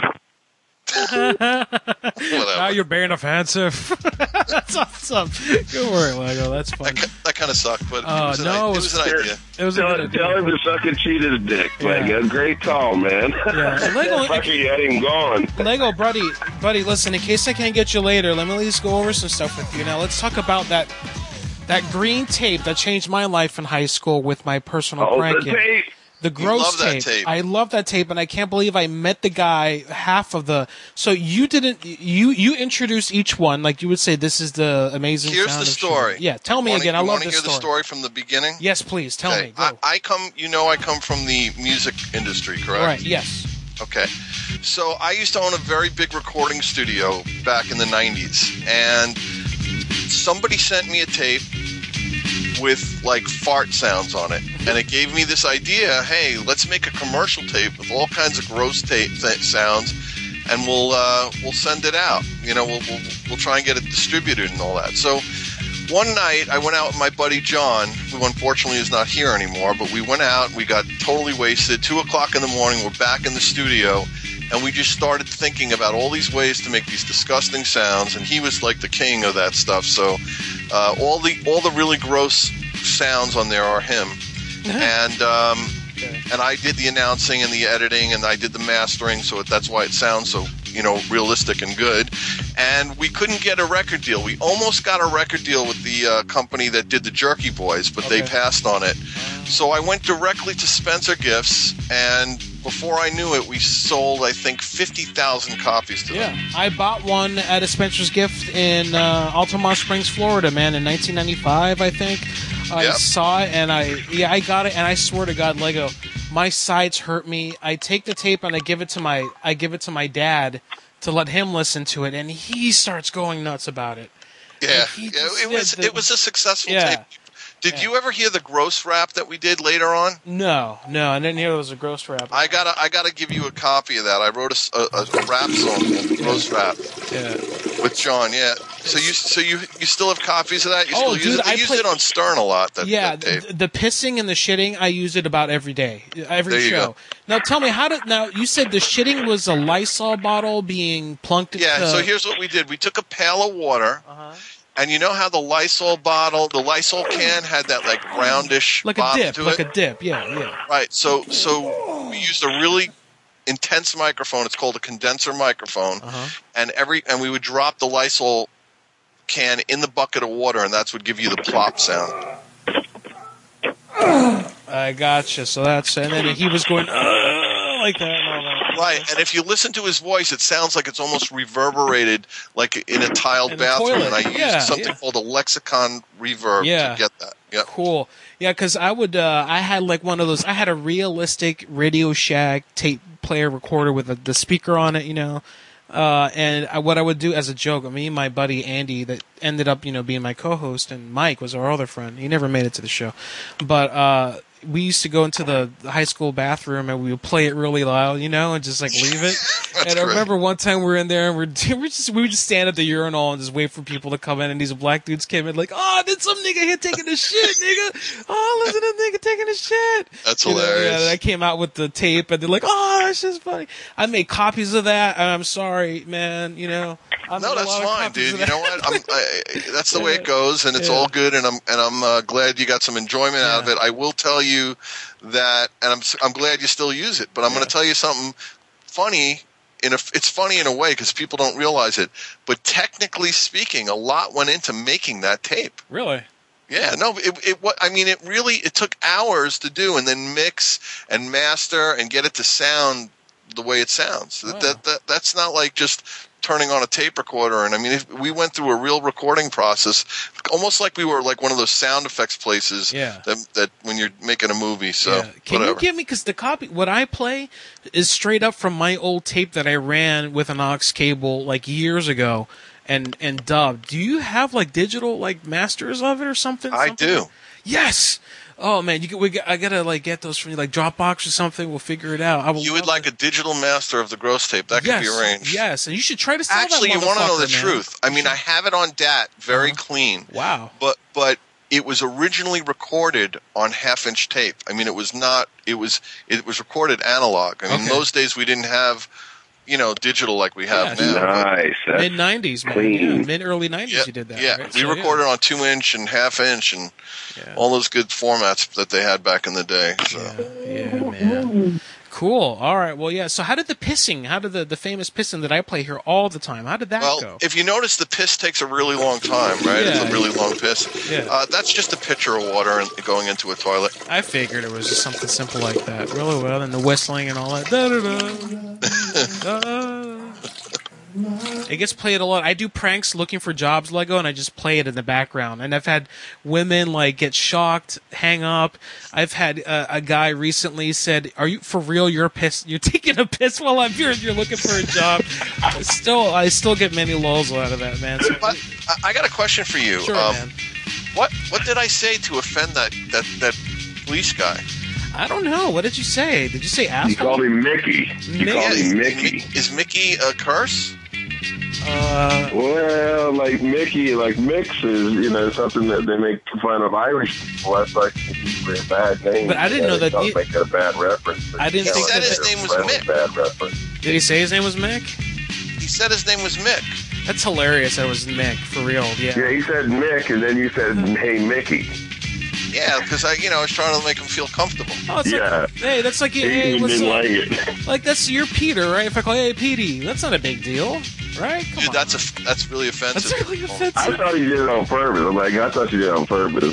Now you're being offensive. That's awesome. Good work, Lego. That's fun. That, that kind of sucked, but Oh, it was an, no, i- it it was- was an idea. It was a tell, good tell idea. him to fucking cheat his dick. Like Yeah. a great call, man. Yeah. And Lego, Fucking had him gone. Lego, buddy, buddy, listen. In case I can't get you later, let me at least go over some stuff with you. Now, let's talk about that that green tape that changed my life in high school with my personal Oh, the pranking. tape. The gross love that tape. tape. I love that tape, and I can't believe I met the guy half of the. So you didn't. You you introduced each one like you would say. This is the amazing. Here's sound the of story. sugar. Yeah, tell me Wanna- again. I you love wanna this hear story. the story from the beginning? Yes, please tell Okay. me. Go. I, I come. You know, I come from the music industry, correct? Right. Yes. Okay. So I used to own a very big recording studio back in the nineties, and somebody sent me a tape with like fart sounds on it, and it gave me this idea. Hey, let's make a commercial tape with all kinds of gross tape th- sounds, and we'll uh, we'll send it out. You know, we'll, we'll we'll try and get it distributed and all that. So one night I went out with my buddy John, who unfortunately is not here anymore. But we went out, we got totally wasted. Two o'clock in the morning, we're back in the studio. And we just started thinking about all these ways to make these disgusting sounds, and he was like the king of that stuff. So uh, all the all the really gross sounds on there are him, and um, and I did the announcing and the editing, and I did the mastering. So that's why it sounds so you know realistic and good. And we couldn't get a record deal. We almost got a record deal with the uh, company that did the Jerky Boys, but they Okay. passed on it. So I went directly to Spencer Gifts and before I knew it, we sold, I think, fifty thousand copies to Yeah, them. I bought one at a Spencer's Gift in uh, Altamont Springs, Florida, man, in nineteen ninety-five, I think. I Yep. saw it, and I yeah, I got it, and I swear to God, Lego, my sides hurt me. I take the tape and I give it to my I give it to my dad to let him listen to it, and he starts going nuts about it. Yeah, he yeah just it was did the- it was a successful Yeah. tape. Did you ever hear the gross rap that we did later on? No, no, I didn't hear there was a gross rap. I gotta I gotta give you a copy of that. I wrote a, s- a- a- a rap song called Gross Rap. Yeah. With John, yeah. So you so you you still have copies of that? You Oh, still use dude, it? They I used play- it on Stern a lot. That, yeah, that tape. the, the pissing and the shitting, I use it about every day, every There you show. go. Now, tell me, how did now? You said the shitting was a Lysol bottle being plunked into. Yeah, so here's what we did. We took a pail of water, Uh-huh. and you know how the Lysol bottle, the Lysol can had that like roundish like a bottom dip, to like it? a dip. Yeah, yeah. Right. So so we used a really intense microphone. It's called a condenser microphone, Uh-huh. and every and we would drop the Lysol can in the bucket of water, and that's what give you the plop sound. I gotcha. So that's and then he was going "Uh," like that and all that. Right, and if you listen to his voice, it sounds like it's almost reverberated, like in a tiled In the bathroom. toilet. And I used Yeah, something yeah. called a lexicon reverb Yeah. to get that. Yep. Cool. Yeah, because I would, uh, I had like one of those. I had a realistic Radio Shack tape player recorder with a, the speaker on it, you know. Uh, and I, what I would do as a joke, me and my buddy Andy, that ended up, you know, being my co-host, and Mike was our other friend. He never made it to the show, but uh, we used to go into the high school bathroom and we would play it really loud, you know, and just like leave it. and I great. remember one time we were in there and we're, we just we would just stand at the urinal and just wait for people to come in, and these black dudes came in like, oh, did some nigga here taking a shit, nigga? Oh, listen to the nigga taking a shit. That's You know, hilarious. yeah, and I came out with the tape, and they're like, "Oh, that's just funny." I made copies of that, and I'm sorry, man. You know, I No, made a that's lot of fine, copies dude. of You that. know what? I'm, I, that's the way it goes, and it's Yeah. all good. And I'm and I'm uh, glad you got some enjoyment out of it. I will tell you that, and I'm I'm glad you still use it. But I'm going to tell you something funny. In a, it's funny in a way because people don't realize it. But technically speaking, a lot went into making that tape. Really? Yeah, no, it, it what I mean, it really it took hours to do, and then mix and master and get it to sound the way it sounds. That, that, that that's not like just turning on a tape recorder. And I mean, if we went through a real recording process, almost like we were like one of those sound effects places. Yeah. That that when you're making a movie. So Yeah. Can whatever. you give me, because the copy, what I play is straight up from my old tape that I ran with an aux cable like years ago and and dubbed. Do you have like digital like masters of it or something? I Something? do. Yes. Oh man, you we I gotta like get those from you, like Dropbox or something. We'll figure it out. I will You would love like a digital master of the gross tape that yes, could be arranged. Yes, and you should try to sell Actually, that you want to know the motherfucker, man. truth. I mean, I have it on D A T, very clean. Wow. But but it was originally recorded on half-inch tape. I mean, it was not. It was it was recorded analog. I mean, in Okay. those days we didn't have, you know, digital like we have Yeah. now. Nice. That's Mid nineties, man. clean. Yeah, mid early nineties, Yeah, you did that. yeah. right? we So, recorded on two-inch and half-inch and all those good formats that they had back in the day. So. Yeah, man. Cool. All right. Well, yeah. So, how did the pissing? How did the, the famous pissing that I play here all the time? How did that Well, go? if you notice, the piss takes a really long time, right? It's Yeah. a really long piss. Yeah. Uh, that's just a pitcher of water and going into a toilet. I figured it was just something simple like that. Really well, and the whistling and all that. Da-da-da. Da. It gets played a lot. I do pranks looking for jobs, Lego, and I just play it in the background. And I've had women like get shocked, hang up. I've had uh, a guy recently said, "Are you for real? You're piss. You're taking a piss while I'm here. You're looking for a job." Still, I still get many lulls out of that, man. So, But I, I got a question for you. Sure, um, man. What what did I say to offend that that, that police guy? I don't know. What did you say? Did you say asshole? You called him Mickey. You Mickey? called him Is, Mickey. is Mickey a curse? Uh, Well, like Mickey, like Mix is, you know, something that they make fun of Irish people. That's like usually a bad name. But I didn't You know that Don't he- make it a bad reference. I didn't You think know, that it's his a name was really Mick. Bad reference. did he say his name was Mick? He said his name was Mick. That's hilarious. That was Mick for real. Yeah. Yeah, he said Mick, and then you said, "Hey, Mickey." Yeah, because I, you know, I was trying to make him feel comfortable. Oh, it's Yeah. like, hey, that's like, He hey, what's didn't up? like it. Like, that's your Peter, right? If I call, hey, Petey, that's not a big deal. Right? Come Dude, on. that's a, that's really offensive. That's really offensive. I thought you did it on purpose. I'm like, I thought you did it on purpose,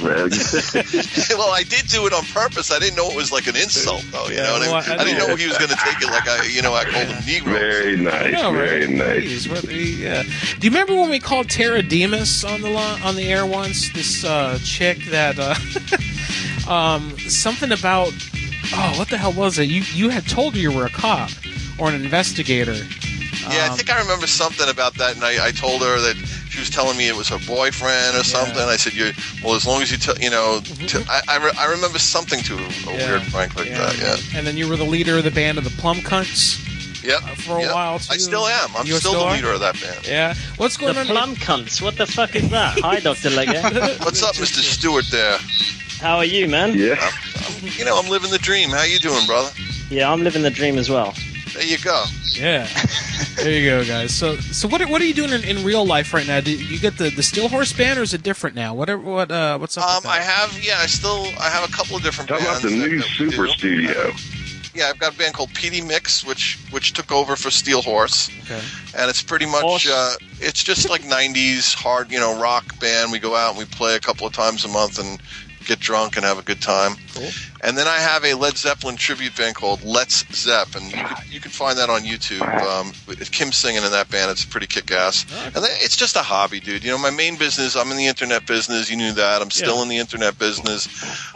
man. Well, I did do it on purpose. I didn't know it was like an insult, though. You Yeah, know, what I, well, mean? I I didn't know. know he was going to take it like I, you know, I called him Negro. Very nice, I know, very right? nice. Jeez, what the- yeah. Do you remember when we called Tara Demas on the lo- on the air once? This uh, chick that uh, um, something about oh, what the hell was it? You you had told her you were a cop or an investigator. Yeah, I Um, think I remember something about that, and I, I told her that she was telling me it was her boyfriend or something. I said, "You well, as long as you tell, you know." T- I I, re- I remember something to a Yeah. weird prank like yeah. that. Yeah. And then you were the leader of the band of the Plum Cunts. Yep. For a yep. while too. I still am. I'm You still, still the are? leader of that band. Yeah. What's going the on? Plum Cunts. What the fuck is that? Hi, Doctor Lego. What's up, Mister Stewart? There. How are you, man? Yeah. I'm, you know, I'm living the dream. How you doing, brother? Yeah, I'm living the dream as well. There you go. Yeah. There you go, guys. So, so what are, what are you doing in, in real life right now? Do you get the, the Steel Horse band, or is it different now? What are, what uh what's up? Um, with I that? have, yeah, I still, I have a couple of different Talk bands. about the that- new that we super do. studio. Yeah, I've got a band called P D Mix, which which took over for Steel Horse, Okay. and it's pretty much, Horse. uh, it's just like nineties hard, you know, rock band. We go out and we play a couple of times a month and get drunk and have a good time. Cool. And then I have a Led Zeppelin tribute band called Let's Zepp, and you can, you can find that on YouTube. Um, with Kim singing in that band. It's pretty kick-ass. And then it's just a hobby, dude. You know, my main business, I'm in the internet business. You knew that. I'm still Yeah. in the internet business.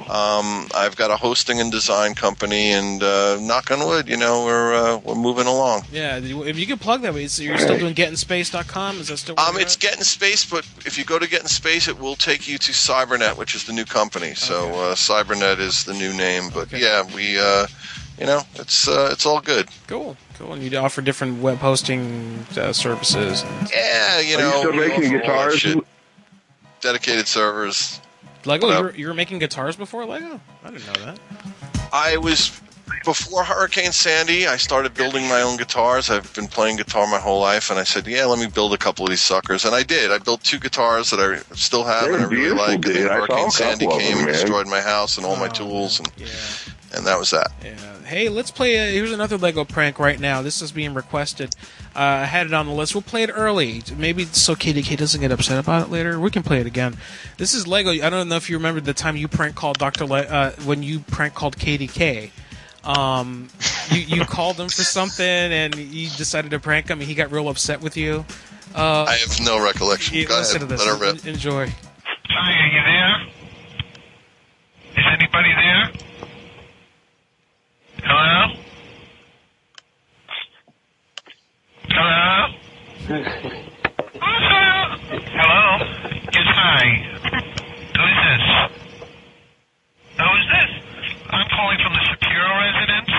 Um, I've got a hosting and design company, and uh, knock on wood, you know, we're uh, we're moving along. Yeah. If you could plug that, so you're still doing getting space dot com? Is that still? where Um, you're it's at? Getting Space, but if you go to Getting Space, it will take you to Cybernet, which is the new company. So uh, Cybernet is the new name. But Okay. yeah, we, uh, you know, it's uh, it's all good. Cool. Cool. And you offer different web hosting uh, services. Yeah, you Are know, you still we making offer all that guitars? shit. Dedicated servers. Lego, What you up? were, you were making guitars before Lego? I didn't know that. I was before Hurricane Sandy. I started building my own guitars. I've been playing guitar my whole life, and I said, "Yeah, let me build a couple of these suckers." And I did. I built two guitars that I still have, They're and I really beautiful, like. And dude. then I saw a Hurricane Sandy couple of came them, and man. destroyed my house and all my Oh, tools, and Yeah. and that was that. Yeah. Hey, let's play. A, here's another Lego prank right now. This is being requested. Uh, I had it on the list. We'll play it early, maybe so K D K doesn't get upset about it later. We can play it again. This is Lego. I don't know if you remember the time you prank called Doctor Le- uh, when you prank called K D K. Um, you you called him for something and you decided to prank him, and he got real upset with you. Uh, I have no recollection. yeah, Go listen ahead, to this. let her rip. En- Enjoy. Hi, are you there? Is anybody there? Hello? Hello? Hello? Yes, hi. Who is this? Who is this? I'm calling from the Shapiro residence.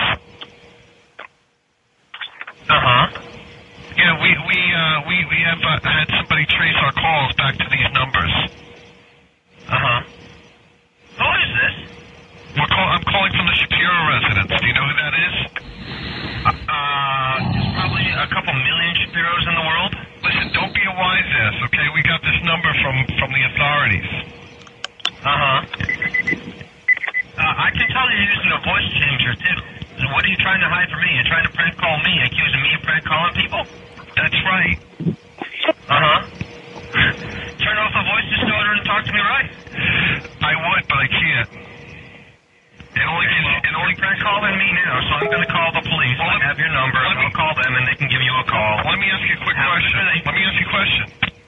Uh-huh. Yeah, we, we, uh, we, we have uh, had somebody trace our calls back to these numbers. Uh-huh. Who is this? We're call- I'm calling from the Shapiro residence. Do you know who that is? Uh, uh, there's probably a couple million Shapiros in the world. Listen, don't be a wise ass, okay? We got this number from, from the authorities. Uh-huh. Uh, I can tell you're using a voice changer, too. What are you trying to hide from me? You're trying to prank call me, accusing me of prank calling people? That's right. Uh-huh. Turn off the voice distorter and talk to me right. I would, but I can't. It only gives, it only prank calling me now, so I'm going to call the police. Well, I have your number, and I'll call them, and they can give you a call. Let me ask you a quick question. Let me ask you a question.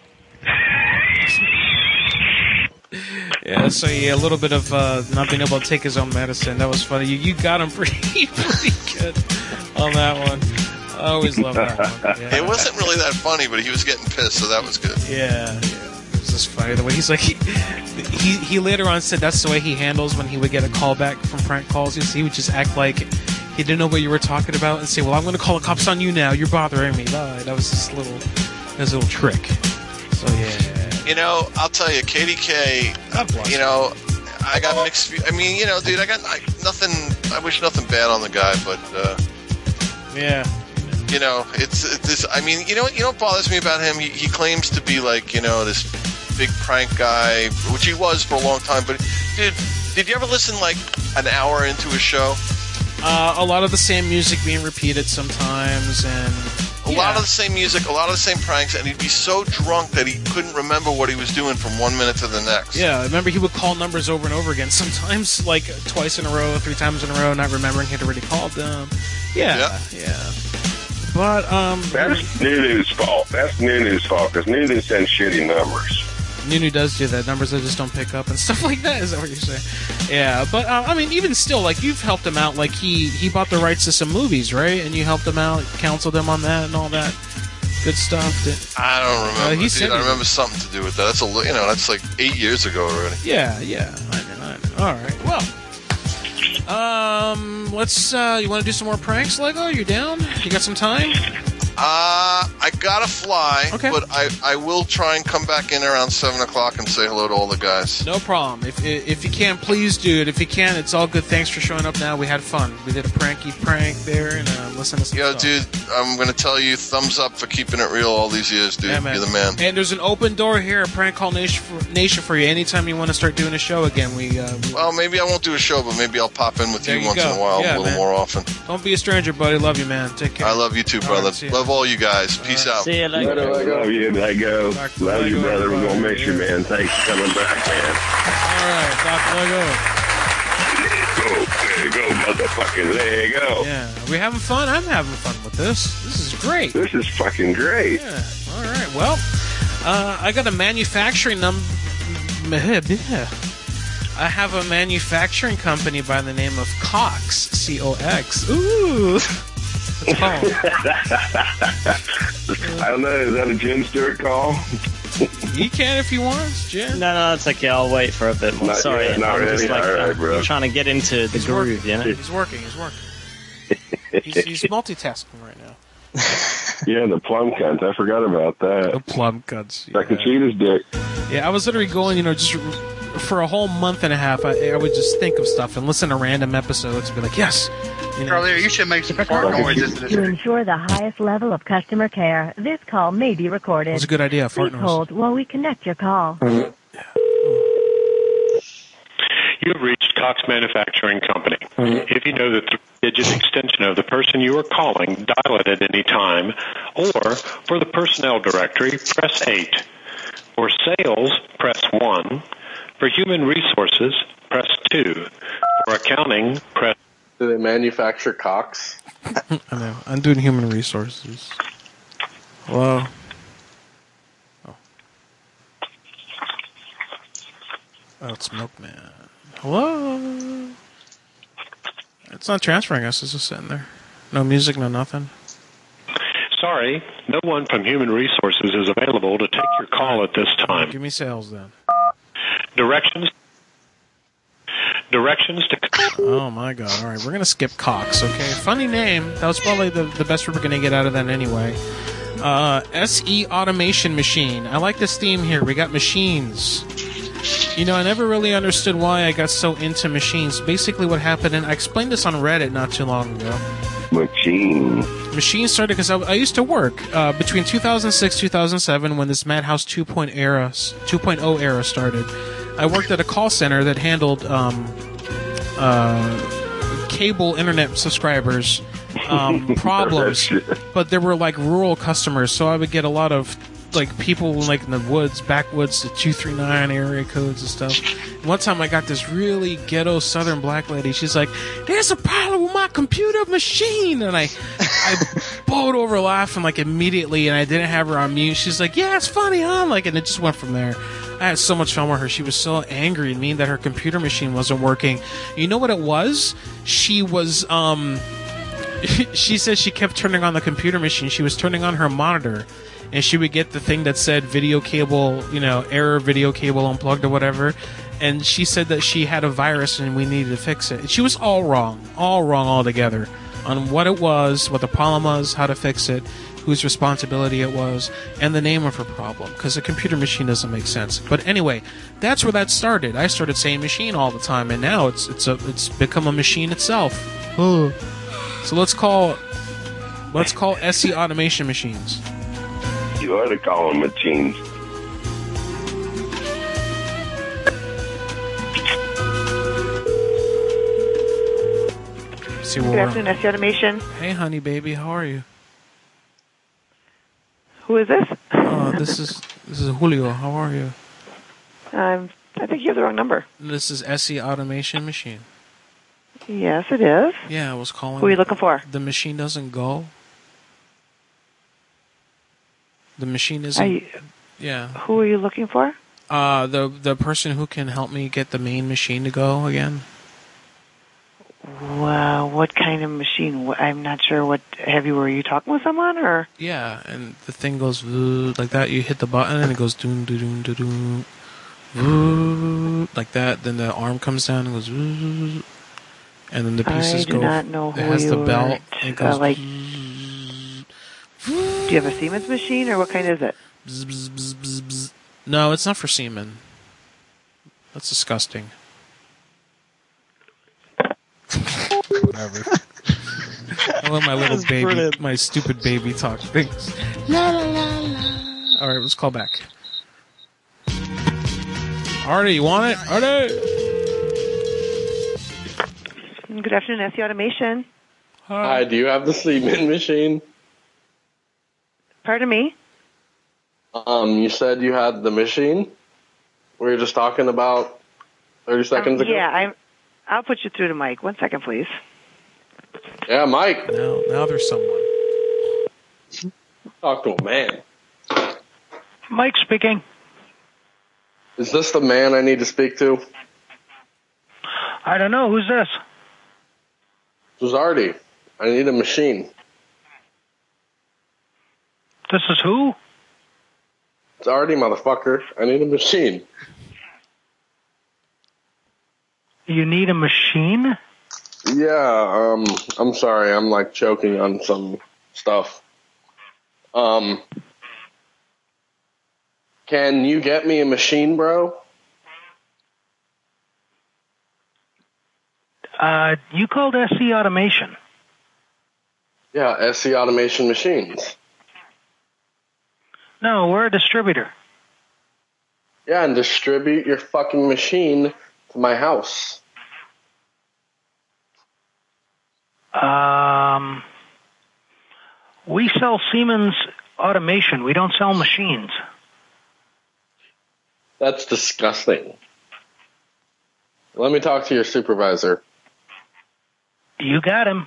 Yeah, so yeah, a little bit of uh, not being able to take his own medicine. That was funny. You, you got him pretty, pretty good on that one. I always love that one. Yeah. It wasn't really that funny, but he was getting pissed, so that was good. Yeah, yeah. It was just funny the way he's like he, he he later on said that's the way he handles when he would get a call back from prank calls. You see, he would just act like he didn't know what you were talking about and say, "Well, I'm going to call the cops on you now. You're bothering me." Bye. That was just a little, that was a little trick. So yeah. You know, I'll tell you, K D K. You know, I got mixed. view- I mean, you know, dude, I got I, nothing. I wish nothing bad on the guy, but uh, yeah. You know, it's, it's this. I mean, you know what? You know what bothers me about him? He, he claims to be like, you know, this big prank guy, which he was for a long time. But dude, did you ever listen like an hour into a show? Uh, a lot of the same music being repeated sometimes, and A lot of the same music, a lot of the same pranks, and he'd be so drunk that he couldn't remember what he was doing from one minute to the next. Yeah, I remember he would call numbers over and over again, sometimes like twice in a row, three times in a row, not remembering he'd already called them. Yeah, yeah. yeah. But, um... That's Nunu's fault. That's Nunu's fault, because Nunu sends shitty numbers. Nunu does do that. Numbers that just don't pick up and stuff like that. Is that what you're saying? Yeah, but uh, I mean, even still, like you've helped him out. Like he he bought the rights to some movies, right? And you helped him out, counseled him on that and all that good stuff. Did, I don't remember. Uh, he dude, said I he- remember something to do with that. That's a li- you know that's like eight years ago already. Yeah, yeah. I know, I know. All right. Well, um, let's. Uh, you want to do some more pranks, Lego? You down? You got some time? Uh, I gotta fly, Okay. but I, I will try and come back in around seven o'clock and say hello to all the guys. No problem. If if you can, please do it. If you can, it's all good. Thanks for showing up. Now we had fun. We did a pranky prank there, and uh, listen to some Yo, stuff. dude, I'm gonna tell you, thumbs up for keeping it real all these years, dude. Yeah, man. You're the man. And there's an open door here, at Prank Call Nation for, Nation for you. Anytime you want to start doing a show again, we. Uh, we Well, maybe I won't do a show, but maybe I'll pop in with There you, you once go. in a while, Yeah, a little man. more often. Don't be a stranger, buddy. Love you, man. Take care. I love you too, All brother. right, see ya. Love all you guys. Peace out. See you later. Love you, Lego. Doctor Love you, Lego, brother. We're going to miss you, yeah. man. Thanks for coming back, man. All right, Doctor Lego. Lego, Lego, motherfucking Lego. Yeah, are we having fun? I'm having fun with this. This is great. This is fucking great. Yeah. All right. Well, uh, I got a manufacturing number. I have a manufacturing company by the name of Cox. C O X. Ooh. It's called. I don't know. Is that a Jim Stewart call? You can if you want, Jim. No, no, it's okay. I'll wait for a bit more. Not Sorry, yet, not I'm just ready. like All right, uh, I'm, bro. I'm trying to get into the He's groove, working. you know. He's working. He's working. He's, he's multitasking right now. Yeah, the plum cunt. I forgot about that. The plum cuts. I can see his dick. Yeah, I was literally going, you know, just for a whole month and a half. I, I would just think of stuff and listen to random episodes and be like, yes. You know, Charlie, you should make some fart noises in this. To ensure the highest level of customer care, this call may be recorded. That's a good idea, fart Please noise. hold while we connect your call. You have reached Cox Manufacturing Company. If you know the three-digit extension of the person you are calling, dial it at any time, or for the personnel directory, press eight. For sales, press one. For human resources, press two. For accounting, press... Do they manufacture cocks? I know. I'm doing human resources. Hello? Oh. Oh, it's Milkman. Hello? It's not transferring us. It's just sitting there. No music, no nothing. Sorry, no one from Human Resources is available to take your call at this time. Give me sales then. Directions... Directions to... Oh my god. Alright, we're gonna skip Cox, okay? Funny name. That was probably the, the best we were gonna get out of that anyway. Uh, S E Automation Machine. I like this theme here. We got machines. You know, I never really understood why I got so into machines. Basically what happened, and I explained this on Reddit not too long ago. Machine. Machines started because I, I used to work uh, between two thousand six two thousand seven when this Madhouse two point oh era started. I worked at a call center that handled um, uh, cable internet subscribers um, problems, but there were like rural customers, so I would get a lot of like people like in the woods, backwoods, the two three nine area codes and stuff. And one time I got this really ghetto southern black lady. She's like, "There's a problem with my computer machine," and I, I bowed over laughing like immediately, and I didn't have her on mute. She's like, "Yeah, it's funny, huh?" Like, and it just went from there. I had so much fun with her. She was so angry and mean that her computer machine wasn't working. You know what it was? She was um. She said she kept turning on the computer machine. She was turning on her monitor, and she would get the thing that said video cable, you know, error, video cable unplugged or whatever. And she said that she had a virus and we needed to fix it. She was all wrong, all wrong altogether on what it was, what the problem was, how to fix it, whose responsibility it was, and the name of her problem, because a computer machine doesn't make sense. But anyway, that's where that started. I started saying machine all the time, and now it's it's a it's become a machine itself. Oh. So let's call let's call S E Automation Machines. You ought to call them machines. See Good where afternoon, S E Automation. Hey, honey, baby, how are you? Who is this? Uh, this is this is Julio. How are you? Um, I think you have the wrong number. This is S E Automation Machine. Yes, it is. Yeah, I was calling. Who are you looking for? The machine doesn't go. The machine isn't. Are you, yeah. Who are you looking for? Uh, the the person who can help me get the main machine to go again. Wow, what kind of machine? Wh- I'm not sure. What have you? Were you talking with someone or? Yeah, and the thing goes uh, like that. You hit the button and it goes doon doon doon doon, doon, like that. Then the arm comes down and goes, and then the pieces I do go. not know who it has you the were. belt. And it goes. Uh, like, do you have a Siemens machine or what kind is it? Bzz, bzz, bzz, bzz, bzz. No, it's not for semen. That's disgusting. Whatever. I love my little baby, brilliant. My stupid baby talk things. La, la, la, la. All right, let's call back. Artie, you want it? Artie! Good afternoon, S E Automation. Hi, do you have the semen machine? Pardon me? Um, you said you had the machine? We were just talking about thirty seconds um, ago? Yeah, I'm, I'll put you through to Mike. One second, please. Yeah, Mike. Now, now there's someone. Talk to a man. Mike speaking. Is this the man I need to speak to? I don't know. Who's this? This is Artie. I need a machine. This is who? It's Artie, motherfucker. I need a machine. You need a machine? Yeah, um, I'm sorry. I'm like choking on some stuff. Um, can you get me a machine, bro? Uh, you called S E Automation. Yeah, S E Automation Machines. No, we're a distributor. Yeah, and distribute your fucking machine to my house. Um, we sell Siemens automation. We don't sell machines. That's disgusting. Let me talk to your supervisor. You got him.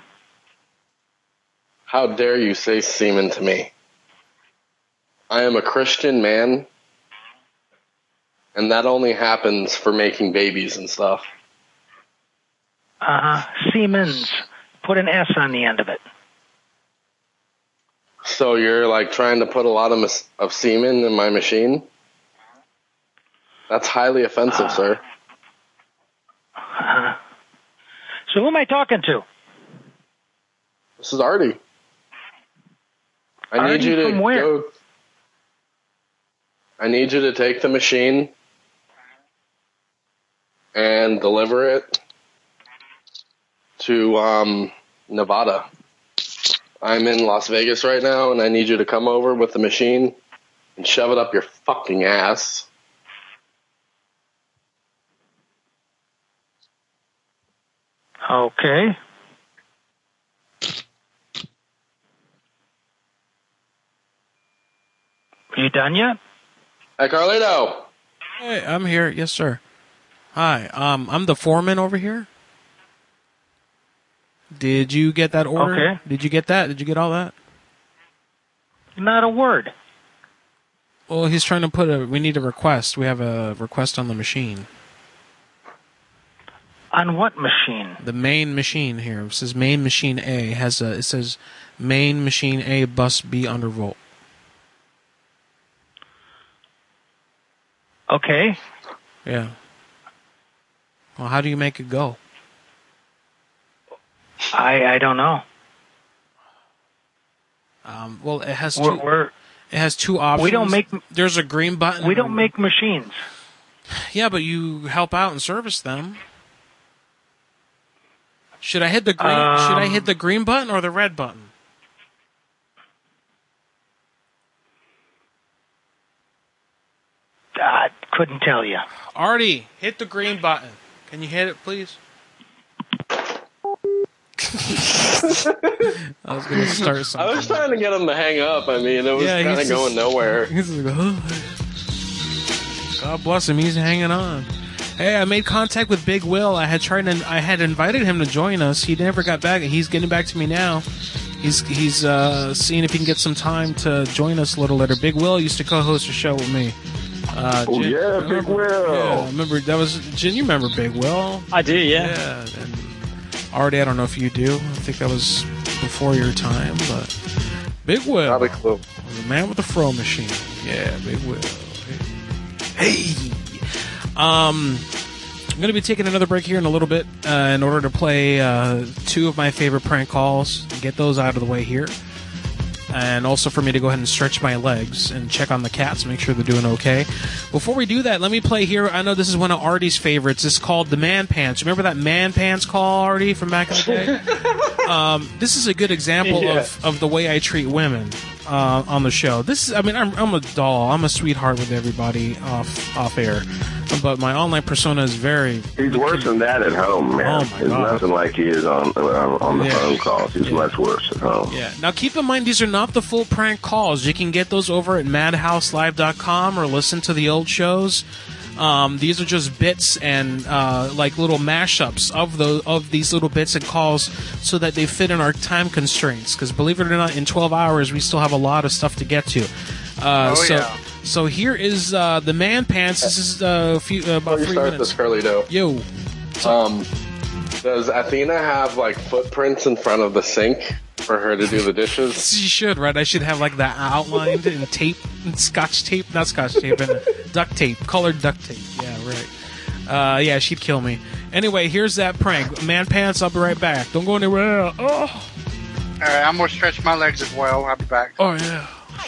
How dare you say semen to me? I am a Christian man, and that only happens for making babies and stuff. Uh, Siemens. Put an S on the end of it. So you're like trying to put a lot of mis- of semen in my machine? That's highly offensive, uh, sir. Uh, so who am I talking to? This is Artie. I Artie need you to from where? go. I need you to take the machine and deliver it to um, Nevada. I'm in Las Vegas right now, and I need you to come over with the machine and shove it up your fucking ass. Okay. Are you done yet? Hey, Carlito. Hey, I'm here. Yes, sir. Hi. Um, I'm the foreman over here. Did you get that order? Okay. Did you get that? Did you get all that? Not a word. Well, he's trying to put a... We need a request. We have a request on the machine. On what machine? The main machine here. It says main machine A. Has a. It says main machine A bus B undervolt. Okay. Yeah. Well, how do you make it go? I I don't know. Um, well, it has We're, 2 we're, it has two options. We don't make. There's a green button. We don't make machines. Yeah, but you help out and service them. Should I hit the green? Um, should I hit the green button or the red button? I couldn't tell you. Artie, hit the green button. Can you hit it, please? I was gonna start something. I was trying to get him to hang up. I mean, it was Yeah, kind of he's going just- nowhere. He's like, oh. God bless him. He's hanging on. Hey, I made contact with Big Will. I had tried and I had invited him to join us. He never got back. He's getting back to me now. He's he's uh, seeing if he can get some time to join us a little later. Big Will used to co-host a show with me. Uh, Oh, Jen- yeah, remember- Big Will. Yeah, I remember that was Jen. You remember Big Will? I do, yeah. Yeah. And Artie, I don't know if you do. I think that was before your time, but Big Will. Not a clue. The man with the fro machine. Yeah, Big Will. Hey. Um, I'm going to be taking another break here in a little bit uh, in order to play uh, two of my favorite prank calls and get those out of the way here. And also for me to go ahead and stretch my legs and check on the cats, make sure they're doing okay. Before we do that, let me play here. I know this is one of Artie's favorites. It's called the Man Pants. Remember that Man Pants call, Artie, from back in the day? um, this is a good example Yeah. of, of the way I treat women uh, on the show. This is, I mean, I'm, I'm a doll. I'm a sweetheart with everybody off off air. But my online persona is very... He's worse than that at home, man. Oh, my It's God. nothing like he is on uh, on the Yeah. phone calls. He's much worse at home. Yeah. Now, keep in mind, these are not the full prank calls. You can get those over at madhouse live dot com or listen to the old shows. Um, these are just bits and uh, like little mashups of the of these little bits and calls, so that they fit in our time constraints. Because believe it or not, in twelve hours, we still have a lot of stuff to get to. Uh, Oh, so, yeah. so here is uh, the Man Pants. This is uh, a few uh, about Before you three start minutes. this, Curly Doe. Yo. Um, does Athena have like footprints in front of the sink for her to do the dishes? You should, right? I should have like that outlined in tape, and scotch tape, not scotch tape, and duct tape, colored duct tape. Yeah, right. Uh, yeah, she'd kill me. Anyway, here's that prank. Man Pants, I'll be right back. Don't go anywhere. Oh, All right, I'm gonna stretch my legs as well. I'll be back. oh yeah.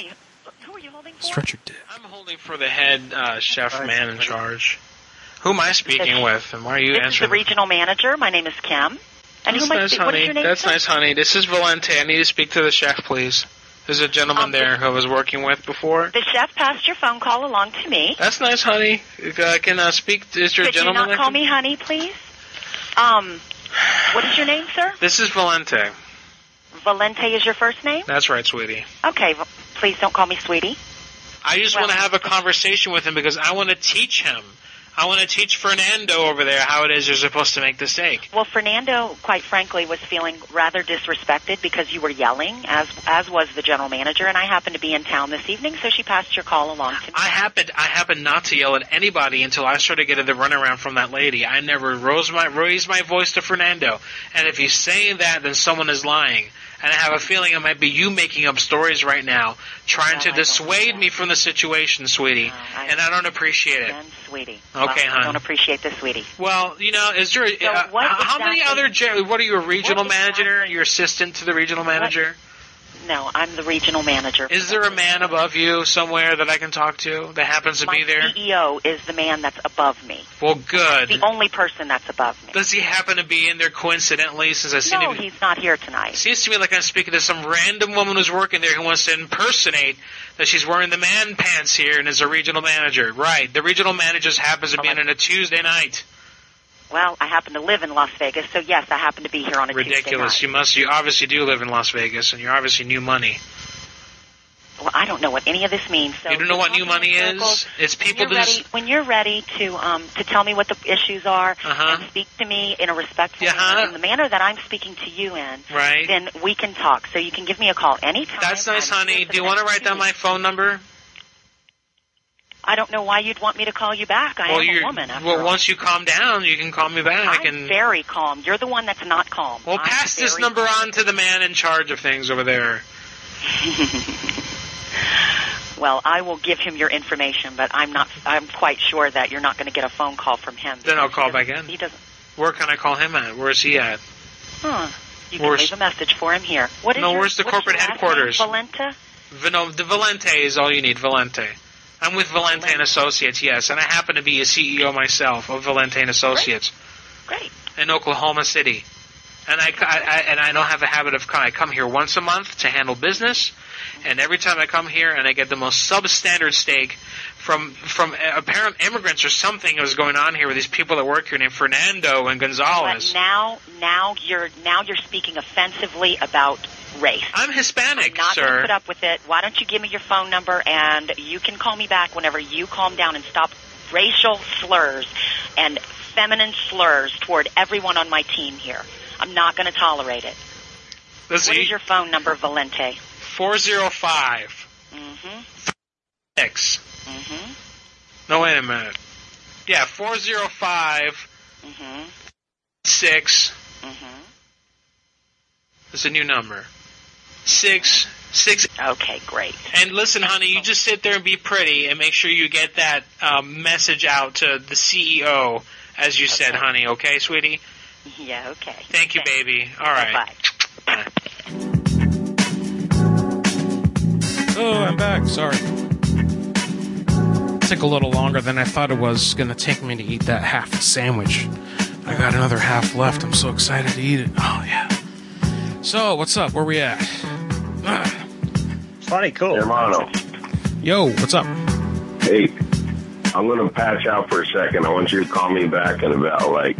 Stretch your dick. I'm holding for the head uh, chef man in charge. Who am I speaking with, and why are you This is the answering? regional manager. My name is Kim. And That's who am I nice, speaking? What is honey. your name? That's sir? nice, honey. This is Valente. I need to speak to the chef, please. There's a gentleman there who I was working with before. The chef passed your phone call along to me. That's nice, honey. If I can uh, speak. Is there a Could you gentleman? not that call can- me honey, please? Um, what is your name, sir? This is Valente. Valente is your first name? That's right, sweetie. Okay, v- please don't call me sweetie. I just want to have a conversation with him because I want to teach him. I want to teach Fernando over there how it is you're supposed to make the steak. Well, Fernando, quite frankly, was feeling rather disrespected because you were yelling, as as was the general manager, and I happened to be in town this evening, so she passed your call along to me. I happened I happened not to yell at anybody until I started getting the runaround from that lady. I never rose my raised my voice to Fernando. And if he's saying that, then someone is lying. And I have a feeling it might be you making up stories right now, trying to dissuade me from the situation, sweetie. and I don't appreciate it. Then, sweetie. Okay, well, I hon. don't appreciate this, sweetie. Well, you know, is there? So uh, what how many exactly- other? Gen- what are you, a regional manager? Your assistant to the regional manager? No, I'm the regional manager. Is there a man above you somewhere that I can talk to that happens to My be there? C E O is the man that's above me. Well, good. The only person that's above me. Does he happen to be in there coincidentally? Since I seen No, him, he's not here tonight. seems to me like I'm speaking to some random woman who's working there who wants to impersonate that she's wearing the man pants here and is a regional manager. Right. The regional manager just happens to be in on a Tuesday night. Well, I happen to live in Las Vegas, so yes, I happen to be here on a Ridiculous. Tuesday You must. You obviously do live in Las Vegas, and you're obviously new money. night. Well, I don't know what any of this means. So You don't know what new money circles. is? It's people when you're just. ready, when you're ready to um to tell me what the issues are Uh-huh. and speak to me in a respectful Yeah, huh? manner, in the manner that I'm speaking to you in, Right. then we can talk. So you can give me a call anytime. That's nice, I'm honey. here for Do you the want to next write two down my weeks. phone number? I don't know why you'd want me to call you back. I well, am you're, a woman. After well, all. once you calm down, you can call me back. I'm and very calm. You're the one that's not calm. well, I'm pass this very number calm. on to the man in charge of things over there. Well, I will give him your information, but I'm not. I'm quite sure that you're not going to get a phone call from him. Then I'll because call he back doesn't- in. He doesn't. Where can I call him at? Where is he at? Huh. You can Where's- leave a message for him here. What is No, your, where's the what's corporate your last headquarters? Name? Valenta? No, the Valente is all you need. Valente. I'm with Valente and Associates, yes, and I happen to be a C E O myself of Valente and Associates. Great. In Oklahoma City. And I, I, and I don't have a habit of I come here once a month to handle business, and every time I come here and I get the most substandard steak from from apparent immigrants or something was going on here with these people that work here named Fernando and Gonzalez. But now, now you're now you're speaking offensively about race. I'm Hispanic, I'm not sir. going to put up with it. Why don't you give me your phone number and you can call me back whenever you calm down and stop racial slurs and feminine slurs toward everyone on my team here. I'm not going to tolerate it. Listen, what is your phone number, Valente? four oh five Mm-hmm. Six. Mm-hmm. No, wait a minute. Yeah, four oh five Mm-hmm. Six. Mm-hmm. It's a new number. Six. Six. Okay, great. And listen, honey, you just sit there and be pretty and make sure you get that um, message out to the C E O, as you said, honey. Okay, sweetie? Yeah, okay. Thank you, Thanks. baby. All right. Bye. Oh, I'm back. Sorry. It took a little longer than I thought it was going to take me to eat that half sandwich. I got another half left. I'm so excited to eat it. Oh, yeah. So, what's up? Where we at? Ah. Funny, cool. Hermano. Yo, what's up? Hey, I'm going to patch out for a second. I want you to call me back in about, like,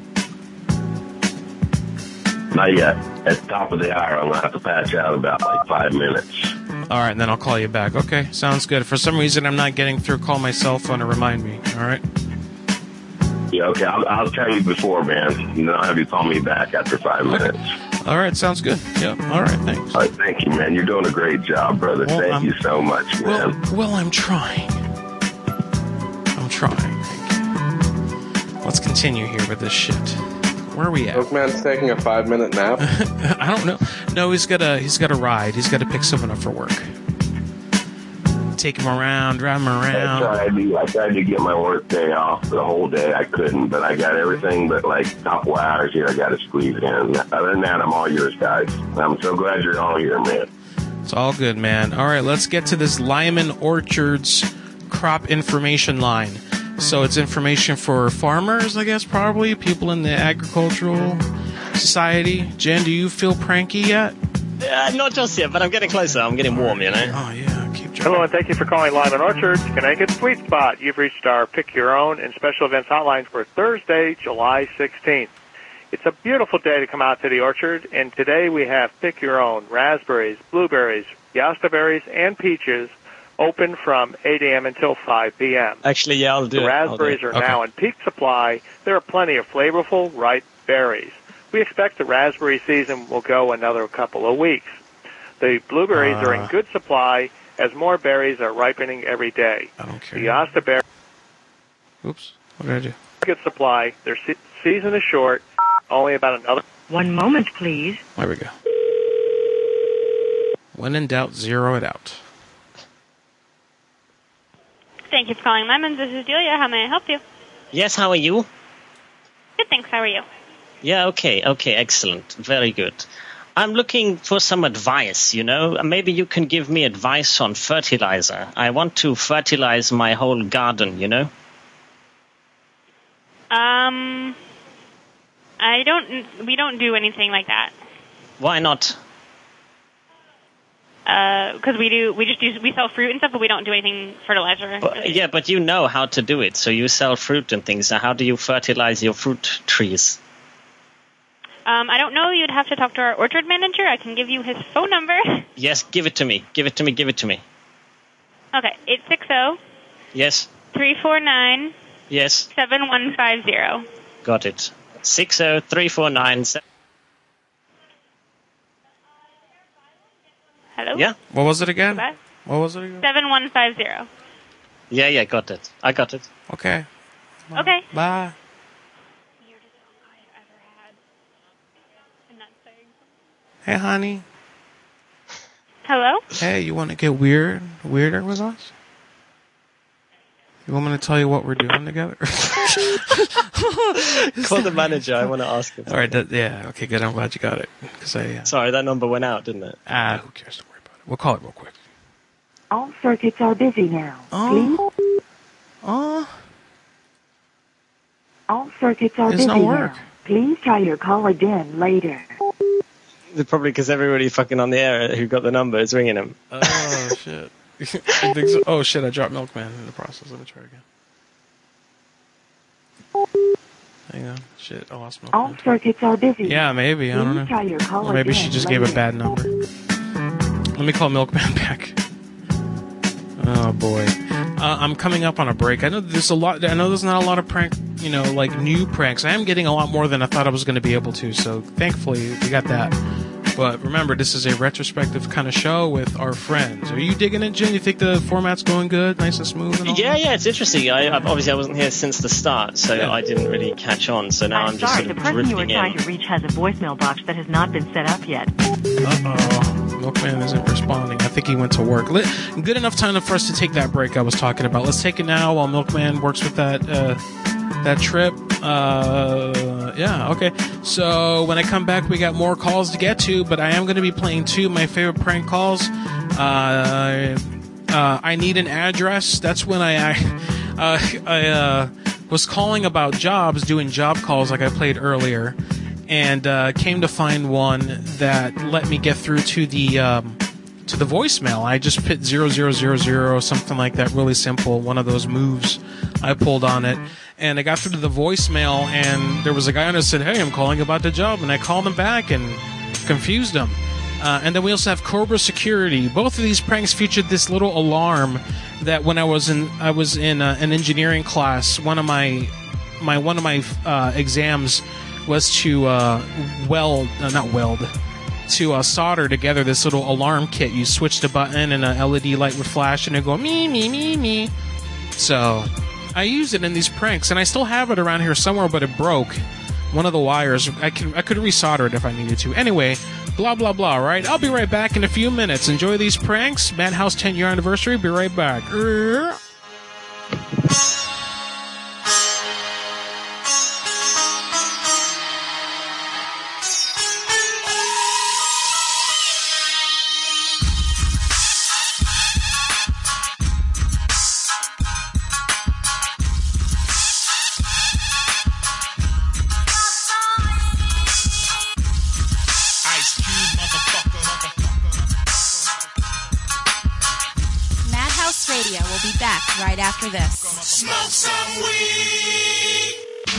not yet. At the top of the hour, I'm going to have to patch out about, like, five minutes. All right, and then I'll call you back. Okay, sounds good. For some reason, I'm not getting through. Call my cell phone to remind me. All right? Yeah, okay. I'll, I'll tell you before, man. And then I'll have you call me back after five minutes. All right, sounds good. Yeah, all right, thanks. All right, thank you, man. You're doing a great job, brother. Well, thank I'm, you so much, man. Well, well, I'm trying. I'm trying. Thank you. Let's continue here with this shit. Where are we at? Milkman's taking a five-minute nap. I don't know. No, he's got a he's got a ride. He's got to pick someone up for work. Take him around, drive him around. I tried, to, I tried to get my work day off the whole day. I couldn't, but I got everything but like a couple hours here I got to squeeze in. Other than that, I'm all yours, guys. I'm so glad you're all here, man. It's all good, man. All right, let's get to this Lyman Orchards crop information line. So it's information for farmers, I guess, probably, people in the agricultural society. Jen, do you feel pranky yet? Uh, not just yet, but I'm getting closer. I'm getting warm, you know? Oh, yeah. Keep Hello, and thank you for calling Lyman Orchards, Connecticut's Sweet Spot. You've reached our Pick Your Own and special events hotlines for Thursday, July sixteenth. It's a beautiful day to come out to the orchard, and today we have Pick Your Own, raspberries, blueberries, yasta berries, and peaches, open from eight a.m. until five p.m. Actually, yeah, I'll do the it. raspberries do it. are Okay. now in peak supply. There are plenty of flavorful, ripe berries. We expect the raspberry season will go another couple of weeks. The blueberries Uh. are in good supply as more berries are ripening every day. I don't care. The yasta berries Oops. What did I do? good supply. Their se- season is short, only about another. One moment, please. There we go. When in doubt, zero it out. Thank you for calling Lemons. This is Delia. How may I help you? Yes, how are you? Good, thanks. How are you? Yeah, okay, okay, excellent. Very good. I'm looking for some advice, you know. Maybe you can give me advice on fertilizer. I want to fertilize my whole garden, you know. Um, I don't. We don't do anything like that. Why not? Because we do. We just do. We sell fruit and stuff, but we don't do anything fertilizer. But, yeah, but you know how to do it. So you sell fruit and things. Now, how do you fertilize your fruit trees? Um, I don't know. You'd have to talk to our orchard manager. I can give you his phone number. Yes, give it to me. Give it to me. Give it to me. Okay, eight six zero Yes. three four nine Yes. seven one five zero. Got it. Six zero three four nine seven. Hello. Yeah. What was it again? Goodbye. What was it again? Seven one five zero. Yeah, yeah, got it. I got it. Okay. Okay. Bye. Hey, honey. Hello. Hey, you want to get weird, weirder with us? You want me to tell you what we're doing together? Call the manager. I want to ask him. All right. That, yeah. Okay. Good. I'm glad you got it. Cause I, uh, Sorry, that number went out, didn't it? ah, who cares? Don't worry about it. We'll call it real quick. All circuits are busy now. Oh. Please. Oh. All circuits are It's busy not work. now. Please try your call again later. Probably because everybody fucking on the air who got the number is ringing him. Oh, shit. You think so? Oh, shit, I dropped Milkman in the process. Let me try again. Hang on. Shit, I lost Milkman. All circuits are busy. Yeah, maybe. I don't know. Please try your call Or maybe again she just later. gave a bad number. Let me call Milkman back. Oh, boy. Uh, I'm coming up on a break. I know there's a lot. I know there's not a lot of prank, you know, like new pranks. I am getting a lot more than I thought I was going to be able to, so thankfully we got that. But remember, this is a retrospective kind of show with our friends. Are you digging it, Jen? You think the format's going good, nice and smooth? And all Yeah, that? yeah, it's interesting. I, I obviously I wasn't here since the start, so Yeah. I didn't really catch on. So now I'm, I'm just sorry, sort the of person you were drifting trying in. to reach has a voicemail box that has not been set up yet. Uh-oh. Milkman isn't responding. I think he went to work. Let, good enough time for us to take that break I was talking about. Let's take it now while Milkman works with that uh, that trip. Uh, yeah, okay. So when I come back, we got more calls to get to, but I am going to be playing two of my favorite prank calls. Uh, uh, I need an address. That's when I, I, uh, I uh, was calling about jobs, doing job calls like I played earlier, and uh, came to find one that let me get through to the um, to the voicemail. I just hit zero zero zero zero, something like that, really simple. One of those moves I pulled on it, and I got through to the voicemail, and there was a guy on it that said, "Hey, I'm calling about the job," and I called him back and confused him. Uh, and then we also have Cobra Security. Both of these pranks featured this little alarm that when I was in I was in uh, an engineering class, one of my my one of my uh, exams was to uh, weld, uh, not weld, to uh, solder together this little alarm kit. You switched a button and an L E D light would flash and it'd go me, me, me, me. So I used it in these pranks, and I still have it around here somewhere, but it broke. One of the wires. I could I could resolder it if I needed to. Anyway, blah, blah, blah, right? I'll be right back in a few minutes. Enjoy these pranks. Madhouse ten year anniversary. Be right back. Er- Madhouse Radio will be back right after this. Smoke some weed.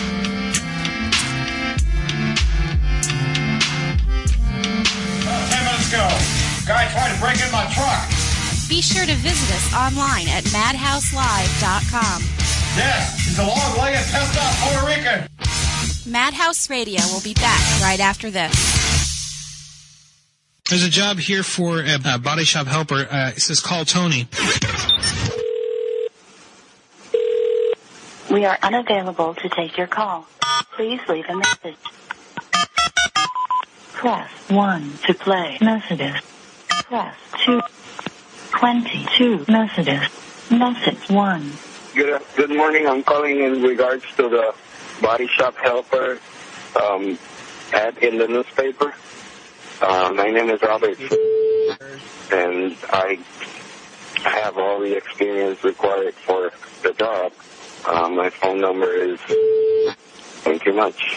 Uh, ten minutes ago, guy tried to break in my truck. Be sure to visit us online at madhouse live dot com. Yes, he's a long-legged, pissed-off Puerto Rican. Madhouse Radio will be back right after this. There's a job here for a, a body shop helper. Uh, it says call Tony. We are unavailable to take your call. Please leave a message. Press one to play messages. Press two. twenty-two messages. Message one. Good, good morning. I'm calling in regards to the body shop helper um, ad in the newspaper. Uh, my name is Robert, and I have all the experience required for the job. Uh, my phone number is, thank you much,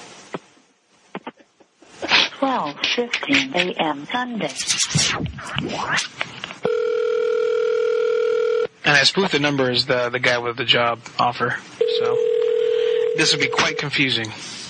twelve fifteen a.m. Sunday. And I spoofed the number as the the guy with the job offer. So this would be quite confusing.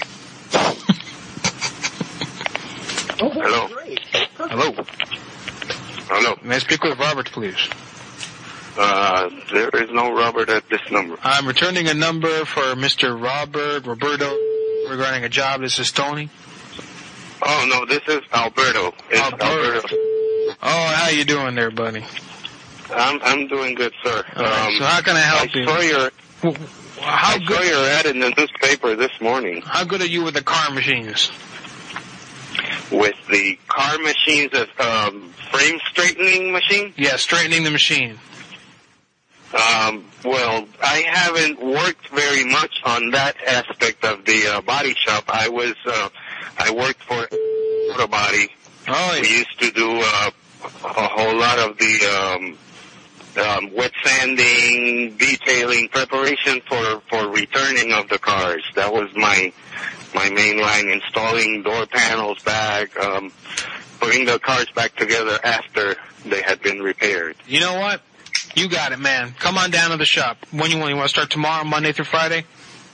Hello. Hello. Hello. May I speak with Robert, please? Uh, there is no Robert at this number. I'm returning a number for Mister Robert Roberto regarding a job. This is Tony. Oh, no, this is Alberto. It's Alberto. Alberto. Oh, how you doing there, buddy? I'm I'm doing good, sir. All right, so how can I help I you? Saw your, How I good? saw your ad in the newspaper this morning How good are you with the car machines? with the car machines, as um, frame straightening machine. Yeah, straightening the machine. Um, well, I haven't worked very much on that aspect of the uh, body shop. I was uh, I worked for Auto Body. Oh, yeah. We used to do uh, a whole lot of the um, um, wet sanding, detailing, preparation for, for returning of the cars. That was my my main line, installing door panels back, um, putting the cars back together after they had been repaired. You know what? You got it, man. Come on down to the shop. When you want? You want to start tomorrow, Monday through Friday?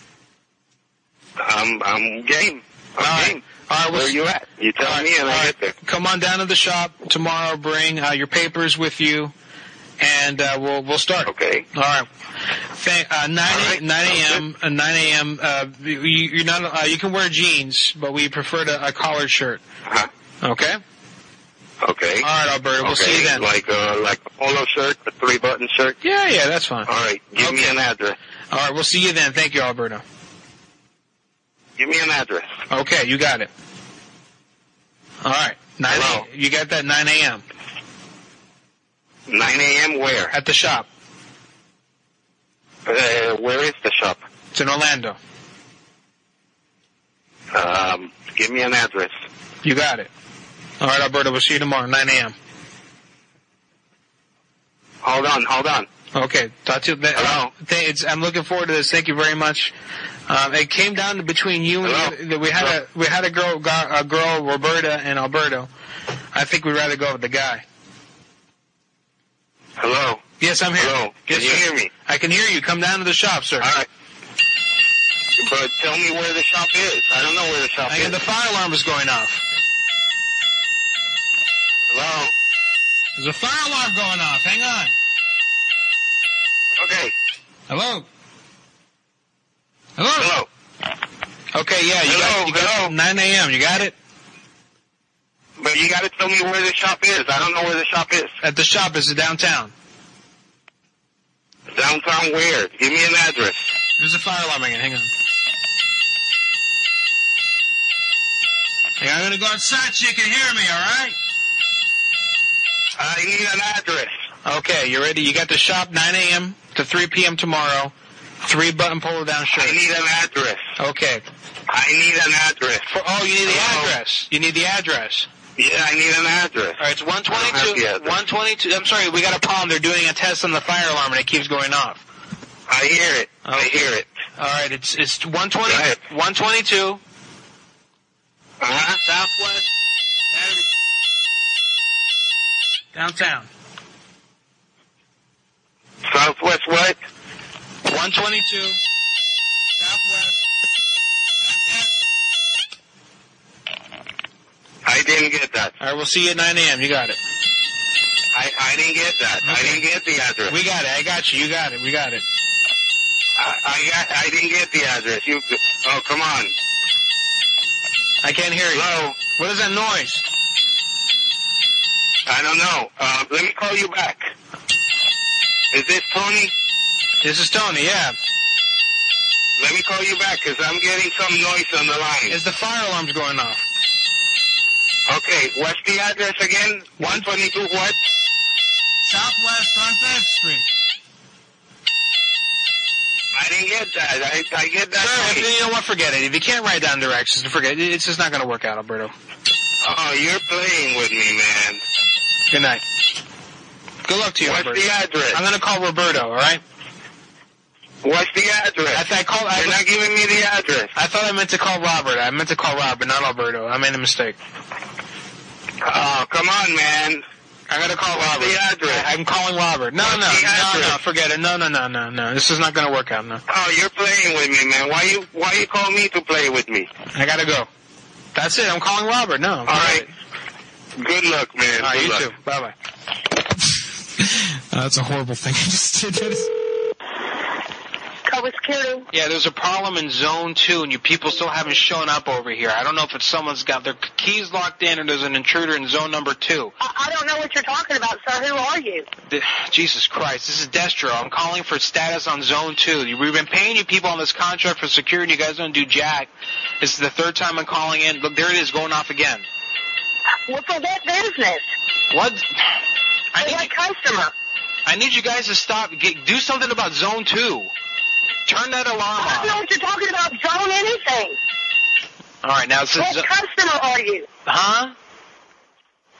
I'm, I'm game. I'm All game. Right. All right, Where are you at? You tell right, me and I right. get there. Come on down to the shop tomorrow. Bring uh, your papers with you, and uh, we'll we'll start. Okay. All right. Thank, uh, nine right. nine a.m. Uh, nine a.m. Uh, you, you're not. Uh, you can wear jeans, but we prefer to, a collared shirt. Uh-huh. Okay. Okay. All right, Alberto. We'll okay. see you then. Like uh, like a polo shirt, a three button shirt. Yeah, yeah, that's fine. All right. Give okay. me an address. All right, we'll see you then. Thank you, Alberto. Give me an address. Okay, you got it. All right. nine Hello. You got that nine a.m. nine a.m. where? At the shop. Uh, where is the shop? It's in Orlando. Um, give me an address. You got it. All right, Alberto, we'll see you tomorrow, nine a.m. Hold on, hold on. Okay, talk to you. Hello. Uh, th- it's, I'm looking forward to this. Thank you very much. Um, it came down to between you and Hello? the, we had Hello? a we had a girl, a girl, Roberta and Alberto. I think we'd rather go with the guy. Hello. Yes, I'm here. Hello. Can Yes, you sir. hear me? I can hear you. Come down to the shop, sir. All right. But tell me where the shop is. I don't know where the shop I is. the fire alarm is going off. Hello. There's a fire alarm going off. Hang on. Okay. Hello. Hello. Hello. Okay, yeah, you Hello, got, you got hello. nine a.m. You got it? But you got to tell me where the shop is. I don't know where the shop is. At the shop is downtown. Downtown where? Give me an address. There's a fire alarm again. Hang on. Hey, I'm going to go outside so you can hear me, all right? I need an address. Okay, you ready? You got the shop nine a.m. to three p.m. tomorrow. Three button pull down shirt. I need an address. Okay. I need an address. For, oh, you need the Hello? address. You need the address. Yeah, I need an address. All right, it's one I don't have the twenty-two. address. one twenty-two. I'm sorry, we got a problem. They're doing a test on the fire alarm and it keeps going off. I hear it. I Okay. hear it. All right, it's it's one twenty. Go ahead. one twenty-two. Uh-huh. Southwest. Downtown. Southwest what? one twenty-two. Southwest. I didn't get that. All right, we'll see you at nine a.m. You got it. I, I didn't get that. I Okay. didn't get the address. We got it. I got you. You got it. We got it. I, I got. I didn't get the address. You. Oh, come on. I can't hear you. Hello. What is that noise? I don't know. Uh, let me call you back. Is this Tony? This is Tony, yeah. Let me call you back because I'm getting some noise on the line. Is the fire alarm's going off? Okay, what's the address again? one twenty-two what? Southwest on Fifth Street. I didn't get that. I, I get that. Sir, right. if, you know what? Forget it. If you can't write down directions, forget it. It's just not going to work out, Alberto. Oh, you're playing with me, man. Good night. Good luck to you, What's Alberto. the address? I'm going to call Roberto, all right? What's the address? I, th- I called, I You're was- not giving me the address. I thought I meant to call Robert. I meant to call Robert, not Alberto. I made a mistake. Oh, come on, man. I'm going to call What's Robert. the address? I'm calling Robert. No, What's no, the no, no, address? forget it. No, no, no, no, no. This is not going to work out, no. Oh, you're playing with me, man. Why you Why you call me to play with me? I got to go. That's it. I'm calling Robert. No. All right. Good luck, man. All right, Good you luck. too. Bye-bye. uh, that's a horrible thing I just did. Cobra Security. Yeah, there's a problem in Zone two, and you people still haven't shown up over here. I don't know if it's someone's got their keys locked in or there's an intruder in Zone number two. I, I don't know what you're talking about, sir. Who are you? The, Jesus Christ, this is Destro. I'm calling for status on Zone two. You- We've been paying you people on this contract for security. You guys don't do jack. This is the third time I'm calling in. Look, there it is, going off again. Well, for what business? What? I For need, what customer? I need you guys to stop. Get, do something about Zone two. Turn that alarm I don't know off. what you're talking about. Zone anything. All right, now this is... What customer are you? Huh?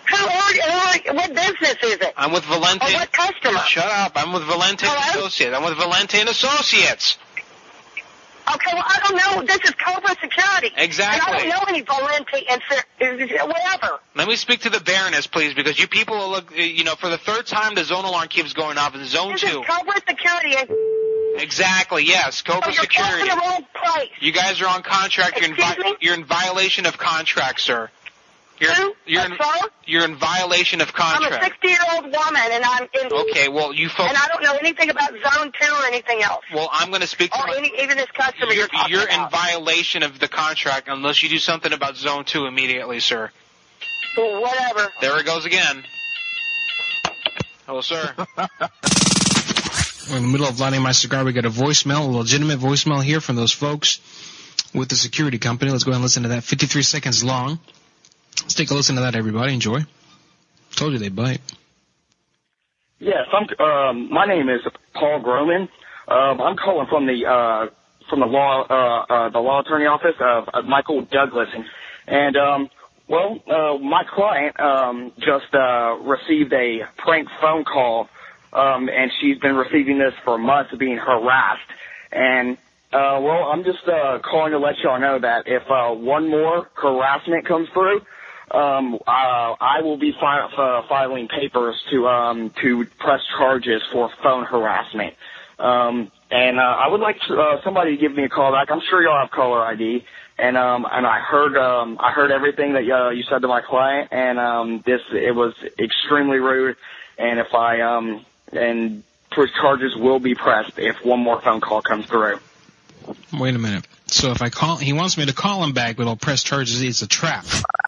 Who are you? Who are you? What business is it? I'm with Valente. Or what customer? Shut up. I'm with Valente and Hello? Associates. I'm with Valente and Associates. Okay, well, I don't know. This is Cobra Security. Exactly. And I don't know any Valenti and Ser- whatever. Let me speak to the Baroness, please, because you people will look, you know, for the third time the zone alarm keeps going off in Zone This two. is Cobra Security. And Exactly, yes, Cobra so you're Security. in the wrong place. You guys are on contract. You're in, Excuse vi- me? you're in violation of contract, sir. You're, Who? you're, in, Sir? you're in violation of I'm a contract. sixty-year-old woman, and I'm in. Okay, well, you folks. And I don't know anything about Zone Two or anything else. Well, I'm going to speak to Or my- any, even this customer You're, you're talking you're in about. violation of the contract unless you do something about Zone two immediately, sir. Well, whatever. There it goes again. Hello, sir. We're in the middle of lighting my cigar. We got a voicemail, a legitimate voicemail here from those folks with the security company. Let's go ahead and listen to that. fifty-three seconds long. Let's take a listen to that, everybody. Enjoy. Told you they bite. Yes, I'm, um, my name is Paul Groman. Um, I'm calling from the uh, from the law uh, uh, the law attorney office of, of Michael Douglas, and, and um, well, uh, my client um, just uh, received a prank phone call, um, and she's been receiving this for months, being harassed. And uh, well, I'm just uh, calling to let y'all know that if uh, one more harassment comes through, Um, uh, I will be fi- uh, filing papers to um, to press charges for phone harassment. Um, and uh, I would like to, uh, somebody to give me a call back. I'm sure y'all have caller I D. And um, and I heard um, I heard everything that uh, you said to my client, and um, this it was extremely rude. And if I um and charges will be pressed if one more phone call comes through. Wait a minute. So if I call, he wants me to call him back, but I'll press charges. It's a trap.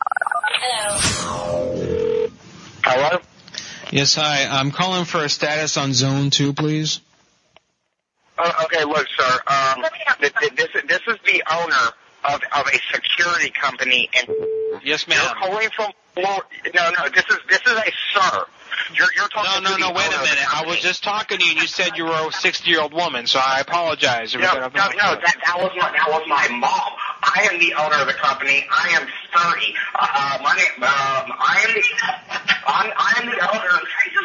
Hello? Yes, hi. I'm calling for a status on Zone two, please. Uh, okay, look, sir. Um, th- th- this this is the owner of of a security company, and yes, ma'am. You're calling from Florida. No, no. This is this is a sir. You're you're talking. No, no, to no. the Wait a owner of the minute. I company. was just talking to you, and you said you were a sixty-year-old woman, so I apologize. No, no, no. That that was my that was my mom. I am the owner of the company. I am thirty. Uh, my name. Um, I am the. I'm, I am the owner.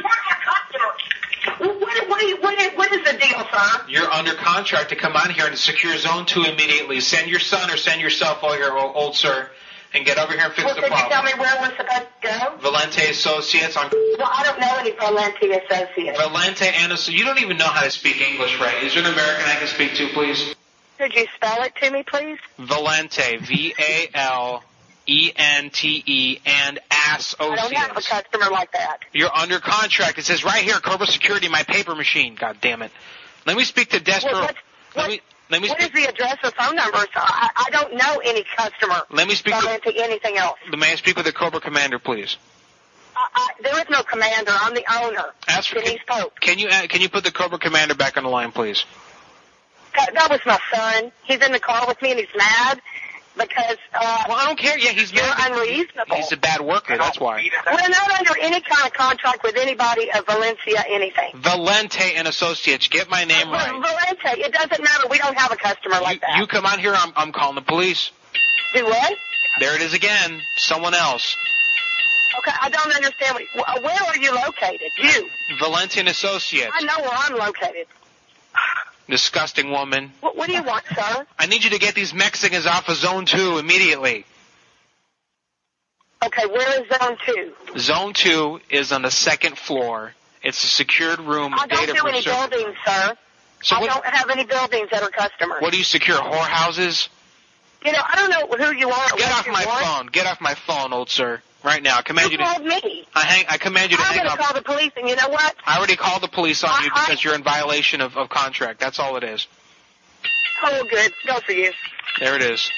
What, what, what, what is the deal, sir? You're under contract to come on here and secure Zone two immediately. Send your son or send yourself over here, old, old sir, and get over here and fix Well, the could you tell problem. me where we're supposed to go? Valente Associates on. Well, I don't know any Valenti associates. Valente and Asso- you don't even know how to speak English, right? Is there an American I can speak to, please? Could you spell it to me, please? Valente, V A L E N T E, and Associates. I don't have a customer like that. You're under contract. It says right here, Cobra Security, my paper machine. God damn it. Let me speak to Destro. Well, what, let me let me what speak. is the address or phone number? So I, I don't know any customer. Let me speak to- Valenti, anything else. May I speak with the Cobra Commander, please? I, I, there is no commander. I'm the owner. Ask for, Denise Pope. Can you uh, can you put the Cobra Commander back on the line, please? That, that was my son. He's in the car with me and he's mad because. Uh, well, I don't care. Yeah, he's you're mad. unreasonable. He's a bad worker. That's why. We're not under any kind of contract with anybody of Valencia anything. Valente and Associates. Get my name right. Valente, it doesn't matter. We don't have a customer like that. You come on here. I'm I'm calling the police. Do what? There it is again. Someone else. Okay, I don't understand. What, where are you located? You. Valente and Associates. I know where I'm located. Disgusting woman. What, what do you want, sir? I need you to get these Mexicans off of Zone two immediately. Okay, where is Zone two? Zone two is on the second floor. It's a secured room. I don't data do any preserved. buildings, sir. So I what- don't have any buildings that are customers. What do you secure? Whorehouses? You know, I don't know who you are. or Get what off you my want. phone. Get off my phone, old sir. Right now. I command You you to. called me. I hang. I command you to I'm hang going to up. call the police, and you know what? I already called the police on I- you because you're in violation of, of contract. That's all it is. Oh, good. Go for you. There it is.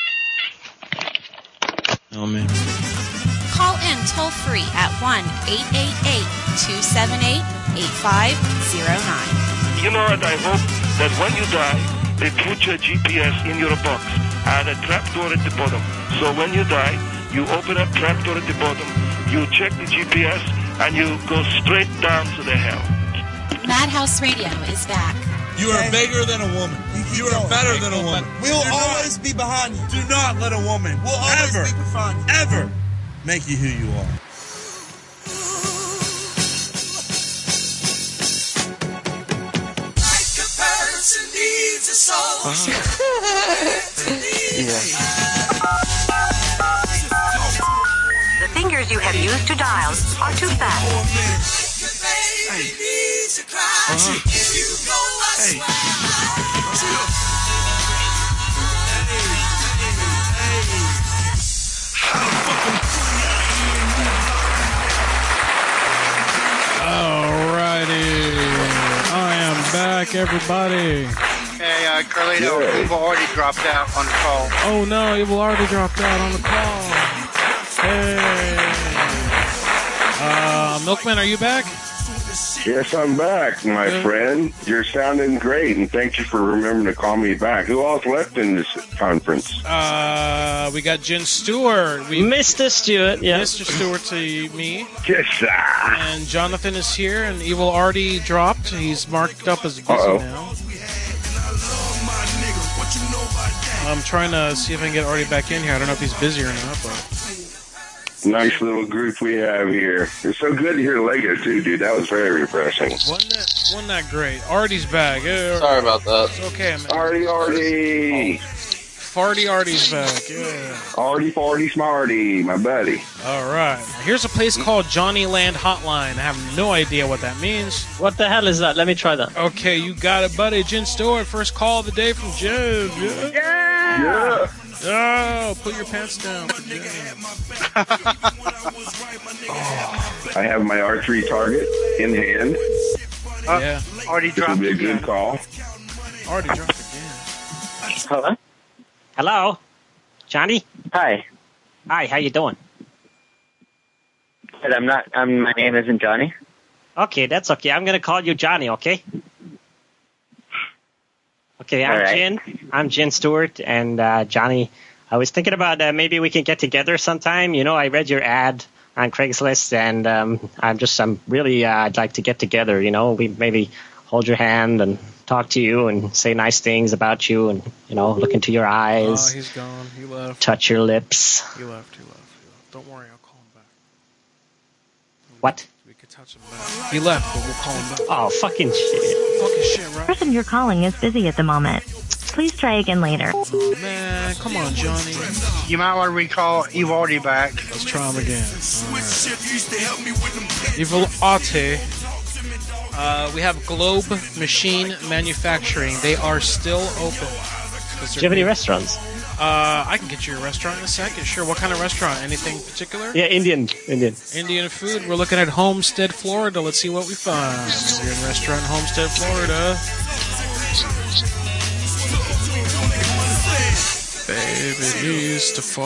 Oh, man. Call in toll free at one eight eight eight, two seven eight, eight five zero nine. You know what? I hope that when you die, they put your G P S in your box and a trapdoor at the bottom. So when you die, you open up trapdoor at the bottom, you check the G P S, and you go straight down to the hell. Madhouse Radio is back. You are bigger than a woman. You are better than a woman. We'll Do always not, be behind you. Do not let a woman We'll always ever, be behind you. ever make you who you are. The fingers you have used to dial are too fast. Alrighty. I am back, everybody. Hey, uh, Carlito, Yeah. you've already dropped out on the call. Oh no, you've already dropped out on the call. Hey. Uh, Milkman, are you back? Yes, I'm back, my Good. friend. You're sounding great, and thank you for remembering to call me back. Who else left in this conference? Uh, we got Jen Stewart. We, Mister Stewart, yeah. Mister Stewart to me. Yes, sir. And Jonathan is here, and Evil Artie dropped. He's marked up as busy Uh-oh. now. I'm trying to see if I can get Artie back in here. I don't know if he's busy or not, but... Nice little group we have here. It's so good to hear Lego, too, dude. That was very refreshing. Wasn't that, wasn't that great? Artie's back. Yeah, Sorry about that. It's okay, man. Artie, Artie. Farty Artie's back. Yeah. Artie, Farty, Smarty, my buddy. All right. Here's a place called Johnny Land Hotline. I have no idea what that means. What the hell is that? Let me try that. Okay, you got it, buddy. Jen Stewart, first call of the day from Jen. Yeah. Yeah. Oh, put your pants down for Jen. I have my archery target in hand. Uh, yeah. Already This will dropped be a again. good call. Already dropped again. Hello? Hello? Johnny? Hi. Hi, how you doing? But I'm not, I'm, my name isn't Johnny. Okay, that's okay. I'm going to call you Johnny, okay? Okay, I'm All right. Jen. I'm Jen Stewart, and uh, Johnny, I was thinking about uh, maybe we can get together sometime. You know, I read your ad on Craigslist, and um, I'm just, I'm really, uh, I'd like to get together, you know, we maybe hold your hand and talk to you and say nice things about you and, you know, look into your Oh, eyes, he's gone. He left. touch your lips. He left. He left. He left. Don't worry, I'll call him back. What? We can touch him back. He left, but we'll call him back. Oh, fucking shit. Fucking shit, The right? person you're calling is busy at the moment. Please try again later. Oh, man, come on, Johnny. You might want to recall Evil already back. Let's try him again. All right. Evil Ate. Uh, we have Globe Machine Manufacturing. They are still open. Do you have any restaurants? Uh, I can get you a restaurant in a second. Sure. What kind of restaurant? Anything particular? Yeah, Indian. Indian. Indian food. We're looking at Homestead, Florida. Let's see what we find. We're in restaurant Homestead, Florida. Baby is too far.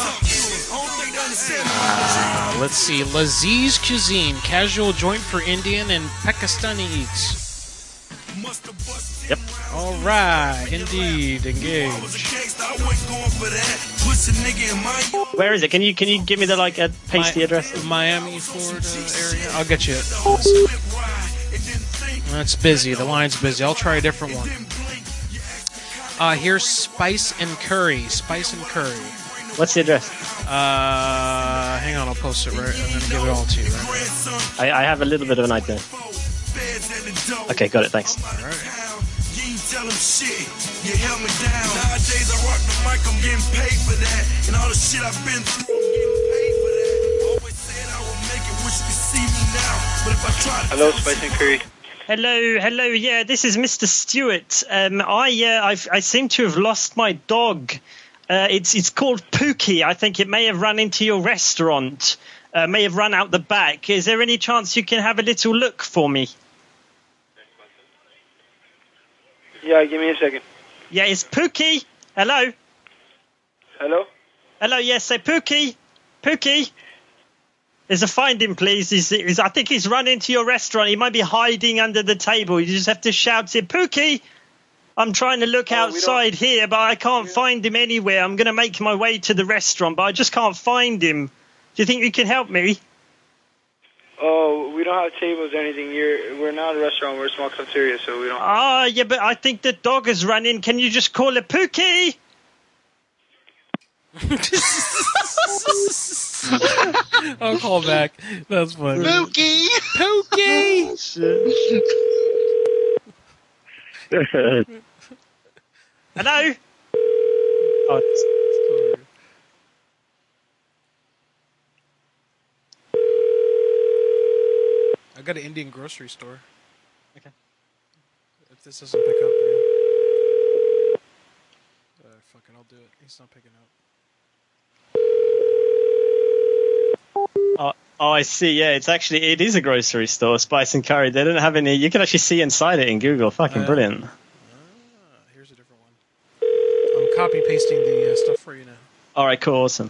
Uh, let's see. Laziz Cuisine. Casual joint for Indian and Pakistani eats. Yep. All right. Indeed. Engage. Where is it? Can you can you give me the like a pasty Mi- address? Miami, Florida area. I'll get you it. That's busy. The line's busy. I'll try a different one. Uh, here's Spice and Curry. Spice and Curry. What's the address? Uh, hang on. I'll post it right. I'm gonna give it all to you. Right. I, I have a little bit of an idea. Okay, got it. Thanks. All right. Tell them shit, you held me down. Nowadays I rock the mic, I'm getting paid for that. And all the shit I've been through, I'm getting paid for that. Always said I would make it, wish you could see me now. But if I try to... Hello, Spice and Curry. Hello, hello. Yeah, this is Mister Stewart. Um, I uh, I've, I seem to have lost my dog. Uh, it's it's called Pookie. I think it may have run into your restaurant. Uh, may have run out the back. Is there any chance you can have a little look for me? Yeah, give me a second. Yeah, it's Pookie. Hello. Hello? Hello. Yes, say Pookie. Pookie. There's a find him, please. He's, he's, I think he's run into your restaurant. He might be hiding under the table. You just have to shout it, Pookie. I'm trying to look outside here, but I can't find him anywhere. I'm going to make my way to the restaurant, but I just can't find him. Do you think you can help me? Oh, we don't have tables or anything. You're, we're not a restaurant. We're a small cafeteria, so we don't... Ah, yeah, but I think the dog has run in. Can you just call it Pookie? I'll call back. That's funny. Pookie! Pookie! Hello? Oh, it's, I got an Indian grocery store. Okay. If this doesn't pick up, man. Uh, fuck it, I'll do it. He's not picking up. oh, oh, I see. Yeah, it's actually it is a grocery store, Spice and Curry. They don't have any. You can actually see inside it in Google. Fucking Uh, brilliant. Here's a different one. I'm copy pasting the uh, stuff for you now. All right, cool, awesome.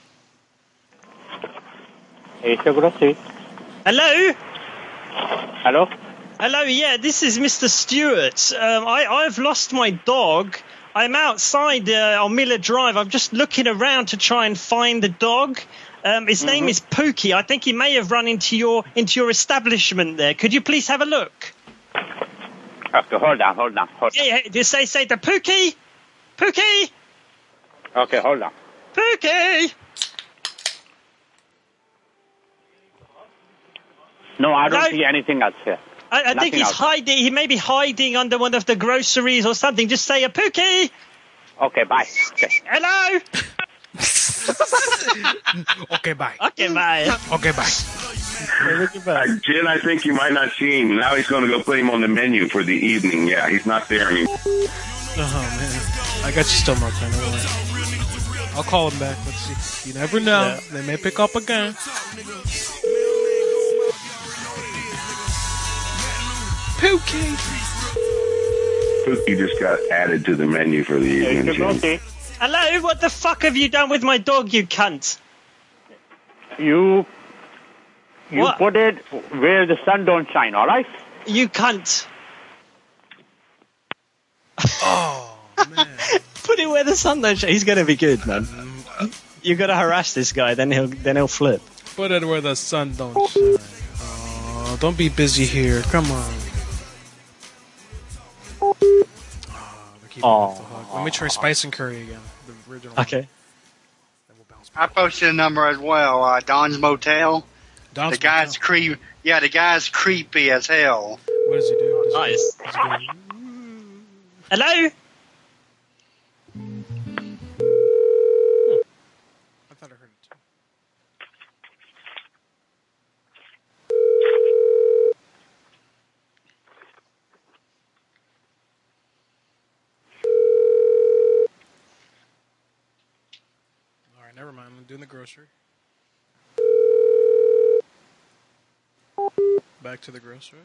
It's a grocery. Hello. Hello? Hello, yeah, this is Mister Stewart. Um, I, I've lost my dog. I'm outside uh, on Miller Drive. I'm just looking around to try and find the dog. Um, his name is Pookie. I think he may have run into your into your establishment there. Could you please have a look? Okay, hold on, hold on, hold on. Yeah, yeah, just say, say the Pookie! Pookie! Okay, hold on. Pookie! No, I don't No. see anything else here. I, I think Nothing he's else. hiding. He may be hiding under one of the groceries or something. Just say a Pookie! Okay, bye. Okay. Hello! Okay, bye. Okay, bye. Okay, bye. Uh, Jen, I think you might not see him. Now he's going to go put him on the menu for the evening. Yeah, he's not there anymore. Oh, man. I got you still marked down. Don't worry. I'll call him back. Let's see. You never know. Yeah. They may pick up again. Pookie! Pookie just got added to the menu for the evening, Jen. Hello, what the fuck have you done with my dog, you cunt? You, you What? put it where the sun don't shine, all right? You cunt. Oh, man. Put it where the sun don't shine. He's gonna be good, man. You gotta harass this guy, then he'll then he'll flip. Put it where the sun don't shine. Oh, don't be busy here. Come on. Oh, they're keeping me off the hook. Let me try Spice and Curry again. The original. Okay. I posted a number as well. Uh, Don's Motel. Don's the guy's creep. Yeah, the guy's creepy as hell. What does he do? Does Nice. He, does he go, Hello? I thought I heard it too. Alright, never mind. I'm doing the grocery. Back to the grocery.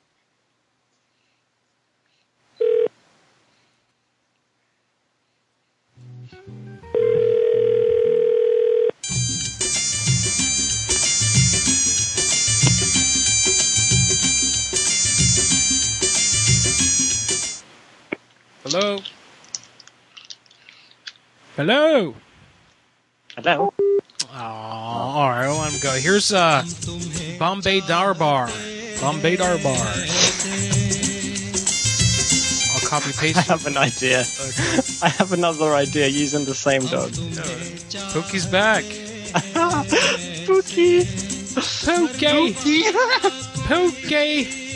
Hello? Hello? Hello? Oh, alright, well, I'm go. Here's uh, Bombay Darbar. Bombay Darbar. I'll copy paste. I have an idea. I have another idea using the same dog. Pookie's back. Pookie. Pookie. Pookie.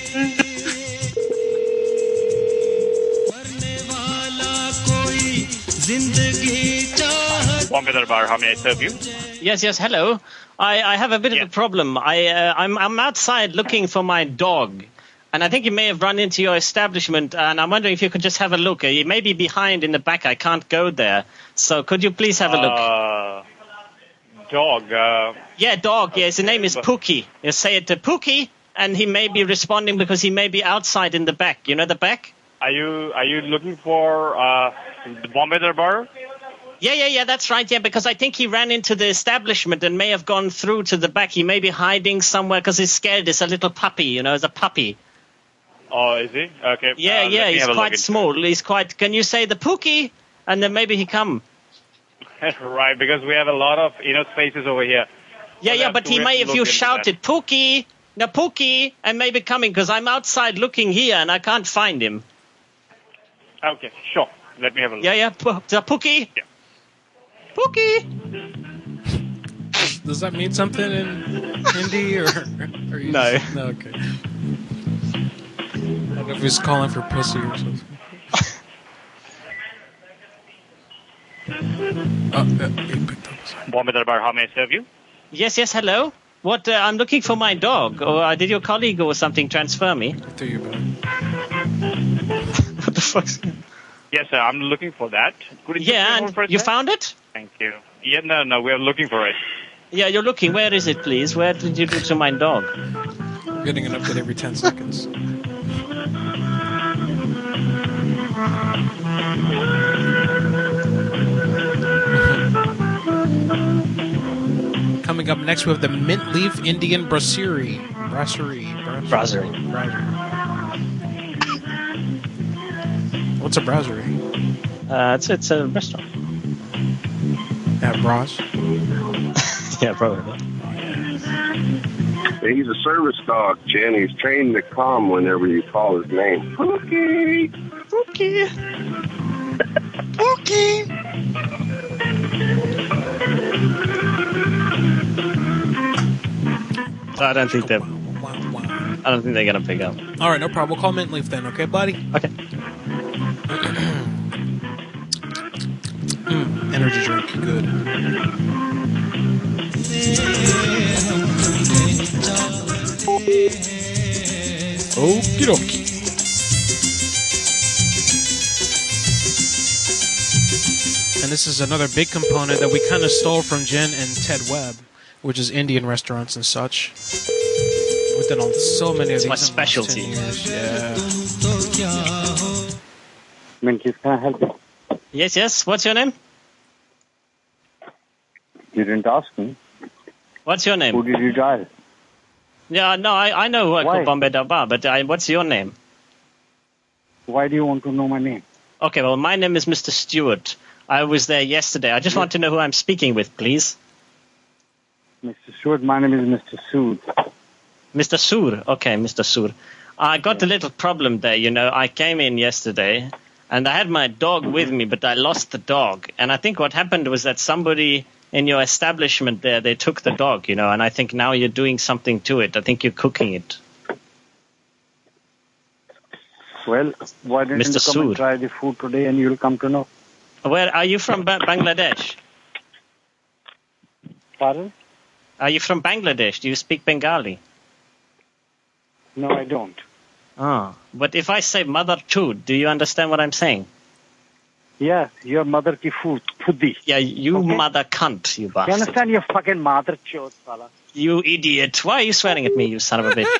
Bombay Darbar, how may I serve you? Yes, yes, hello. I, I have a bit of a problem. I, uh, I'm, I'm outside looking for my dog, and I think he may have run into your establishment, and I'm wondering if you could just have a look. He may be behind in the back. I can't go there. So could you please have a look? Uh, dog. Uh, yeah, dog. Yes, his name is Pookie. You say it to Pookie, and he may be responding because he may be outside in the back. You know the back? are you are you looking for uh, the Bombay Darbar? Yeah, yeah, yeah, that's right, yeah, because I think he ran into the establishment and may have gone through to the back. He may be hiding somewhere because he's scared. It's a little puppy, you know, it's a puppy. Oh, is he? Okay. Yeah, uh, yeah, let me he's have a look quite into small. He's quite, can you say the Pookie? And then maybe he come. it. Right, because we have a lot of you know spaces over here. Yeah, We'll yeah, have but to- he we have may, to if look you into shouted, Pookie, no, Pookie, and maybe coming, because I'm outside looking here and I can't find him. that. Okay, sure. Let me have a look. Yeah, yeah, po- the Pookie. Yeah. Pookie. Does that mean something in Hindi or? or you No. Just, no. Okay. I don't know if he's calling for pussy or something. Uh, uh, he picked up. Bombay Darbar, how may I serve you? Yes, yes, hello. What? Uh, I'm looking for my dog. Or uh, did your colleague or something transfer me? Through your bed. What the fuck? Yes, sir, I'm looking for that. Could you Yeah, and you found it? Thank you. Yeah, no, no, we're looking for it. Yeah, you're looking. Where is it, please? Where did you do to my dog? Getting an update every ten seconds. Coming up next, we have the Mint Leaf Indian Brasserie. Brasserie. Brasserie. Brasserie. What's a brasserie? Uh, it's it's a restaurant. At Bras? Yeah, probably. He's a service dog, Jen. He's trained to come whenever you call his name. Pookie! Pookie! Pookie! I don't think they're. I don't think they're gonna pick up. All right, no problem. We'll call Mint Leaf then, okay, buddy? Okay. mm, energy drink, good. Okie dokie. And this is another big component that we kind of stole from Jen and Ted Webb, which is Indian restaurants and such. We've done on so many of It's these. my in the last specialty. ten years. Yeah. Minty, can I help you? Yes, yes. What's your name? You didn't ask me. What's your name? Who did you dial? Yeah, no, I, I know uh, Why? Bombay Darbar, but I, what's your name? Why do you want to know my name? Okay, well, my name is Mister Stewart. I was there yesterday. I just want to know who I'm speaking with, please. Mister Stewart, my name is Mister Sood. Mister Sur. Okay, Mister Sur. I got a little problem there, you know. I came in yesterday, and I had my dog with me, but I lost the dog. And I think what happened was that somebody in your establishment there, they took the dog, you know, and I think now you're doing something to it. I think you're cooking it. Well, why didn't Mister you come Sood. and try the food today and you'll come to know? Where are you from? Ba- Bangladesh? Pardon? Are you from Bangladesh? Do you speak Bengali? No, I don't. Ah, but if I say mother chud, do you understand what I'm saying? Yeah, your mother ki food, puddi. Yeah, you Okay. mother cunt, you You bastard. understand your fucking mother chod, fella? You idiot. Why are you swearing at me, you son of a bitch?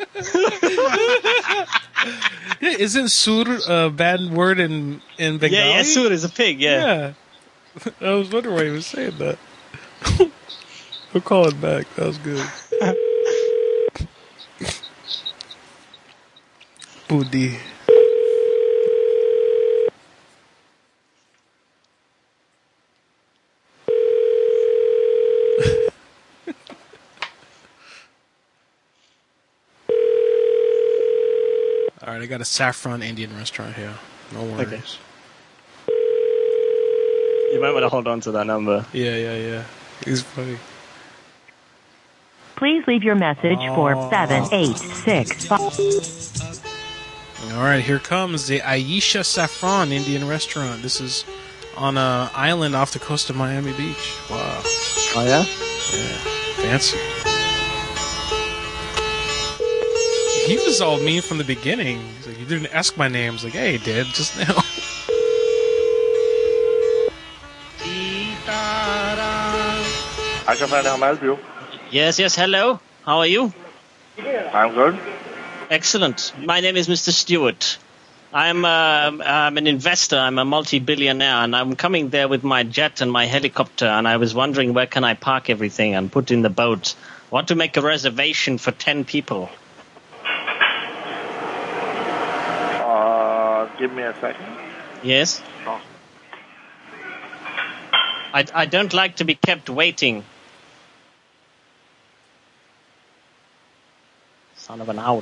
Yeah, isn't sur a bad word in, in Bengali? Yeah, yeah, sur is a pig, yeah. Yeah. I was wondering why he was saying that. We'll call it back. That was good. Booty. All right, I got a saffron Indian restaurant here. No worries. Okay. You might want to hold on to that number. Yeah, yeah, yeah. He's funny. Please leave your message for Oh. seven eight six five. All right, here comes the Aisha Saffron Indian restaurant. This is on an island off the coast of Miami Beach. Wow. Oh, yeah? Yeah. Fancy. He was all mean from the beginning. He's like, you didn't ask my name. I was like, hey, did just now. Aisha Friday, how may I help you? Yes, yes, hello. How are you? I'm good. Excellent. My name is Mister Stewart. I'm, uh, I'm an investor. I'm a multi-billionaire, and I'm coming there with my jet and my helicopter, and I was wondering where can I park everything and put in the boat. I want to make a reservation for ten people. Uh, give me a second. Yes? Oh. I, I don't like to be kept waiting. Son of an owl.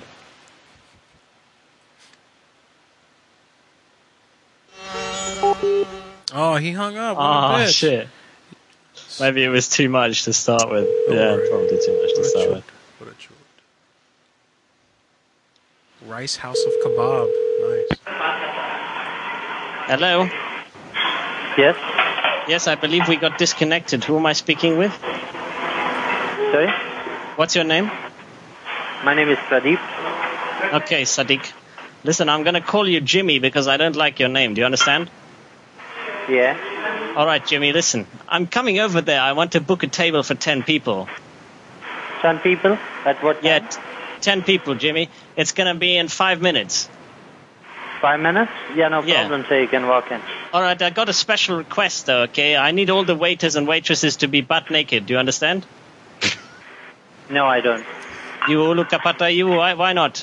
Oh, he hung up. What a Oh, bitch. shit. Maybe it was too much to start with. Yeah, probably too much to start with. What a chort. Rice House of Kebab. Nice. Hello? Yes? Yes, I believe we got disconnected. Who am I speaking with? Sorry? What's your name? My name is Pradeep. Okay, Sadiq. Listen, I'm going to call you Jimmy because I don't like your name. Do you understand? Yeah. All right, Jimmy, listen. I'm coming over there. I want to book a table for ten people. ten people? At what time? Yeah, t- ten people, Jimmy. It's going to be in five minutes. Five minutes? Yeah, no Yeah. problem, so you can walk in. All right, I got a special request, though, okay? I need all the waiters and waitresses to be butt naked. Do you understand? No, I don't. You ulu kapata, you, why, why not?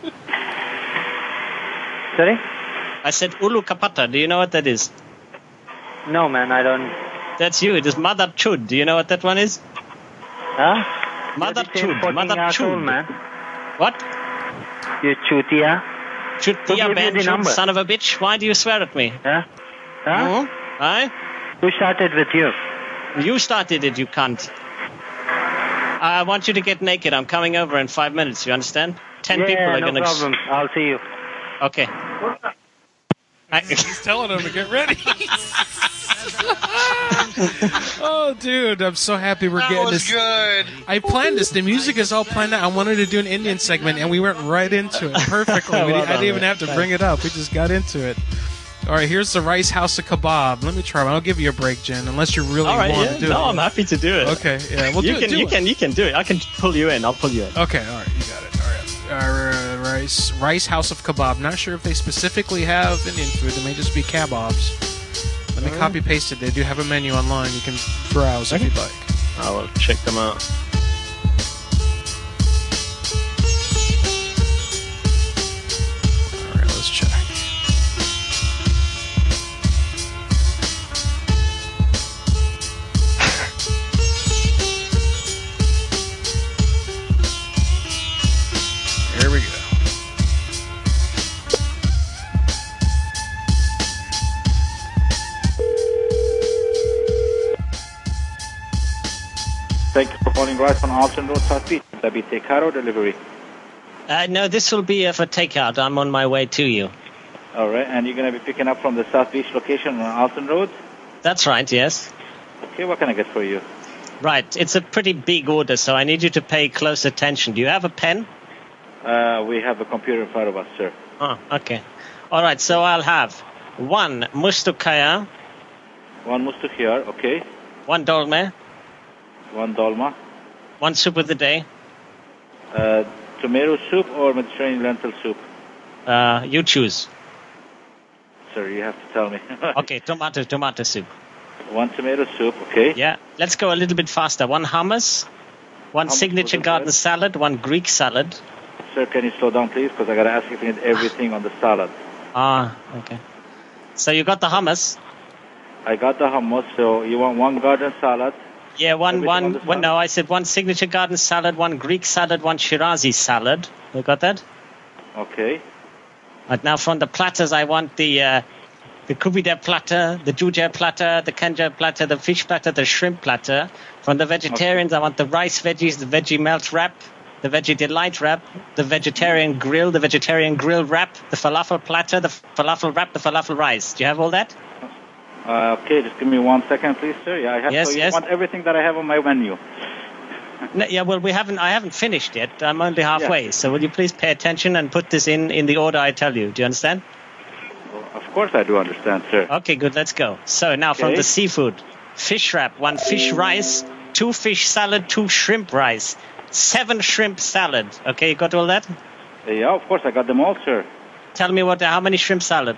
Sorry? I said ulu kapata. Do you know what that is? No, man, I don't. That's you. It is Mother Chud. Do you know what that one is? Huh? Mother You're the same Chud. fucking Mother asshole, Chud. man. What? You chutia. Who Chutia gave you Ben the Chud, number? son of a bitch. Why do you swear at me? Huh? Huh? Hmm? Aye? Who started with you? You started it, you cunt. I want you to get naked. I'm coming over in five minutes. You understand? Ten yeah, people are no going to... problem. I'll see you. Okay. I... He's telling him to get ready. Oh, dude, I'm so happy we're That getting was this. good. I planned this. The music is all planned out. I wanted to do an Indian segment, and we went right into it perfectly. We Well didn't, I done, didn't even man. have to bring it up. We just got into it. All right, here's the Rice House of Kebab. Let me try one. I'll give you a break, Jen, unless you really All right, want yeah. to do no, it. I'm happy to do it. Okay, yeah, we'll you do can, it. Do you it. can, you can do it. I can pull you in. I'll pull you in. Okay, all right, you got it. All right. Uh, rice, Rice House of Kebab. Not sure if they specifically have Indian food. They may just be kebabs. Let me Alright. copy paste it. They do have a menu online. You can browse Okay. if you'd like. I will check them out. All right, let's check. Here we go. Thank you for calling Rice on Alton Road, South Beach. Will that be takeout or delivery? Uh, no, this will be uh, for takeout. I'm on my way to you. All right, and you're going to be picking up from the South Beach location on Alton Road? That's right, yes. Okay, what can I get for you? Right, it's a pretty big order, so I need you to pay close attention. Do you have a pen? Uh, we have a computer in front of us, sir. Oh, okay. All right, so I'll have one mustukaya, One mustukhiyar, okay. one dolme, One dolma. one soup of the day. Uh, tomato soup or Mediterranean lentil soup? Uh, you choose. Sir, you have to tell me. Okay, tomato, tomato soup. One tomato soup, okay. Yeah, let's go a little bit faster. One hummus, one Hummus signature with garden bread. salad, one Greek salad. Sir, can you slow down, please? Because I got to ask if you need everything on the salad. Ah, okay. So you got the hummus? I got the hummus, so you want one garden salad? Yeah, one, Everything one, on the one, salad? no, I said one signature garden salad, one Greek salad, one Shirazi salad. You got that? Okay. Right, now from the platters, I want the, uh, the kubida platter, the juja platter, the kanja platter, the fish platter, the shrimp platter. From the vegetarians, I want the rice veggies, the veggie melt wrap, the veggie delight wrap, the vegetarian grill, the vegetarian grill wrap, the falafel platter, the falafel wrap, the falafel rice. Do you have all that? Uh, okay, just give me one second, please, sir. Yeah, I have. Yes, so you yes. want everything that I have on my menu? No, yeah, well, we haven't. I haven't finished yet. I'm only halfway. So will you please pay attention and put this in in the order I tell you? Do you understand? Of course, I do understand, sir. Okay, good. Let's go. So now from Okay. the seafood, fish wrap, one fish rice, two fish salad, two shrimp rice, seven shrimp salad. Okay, you got all that? Yeah, of course, I got them all, sir. Tell me what? How many shrimp salad?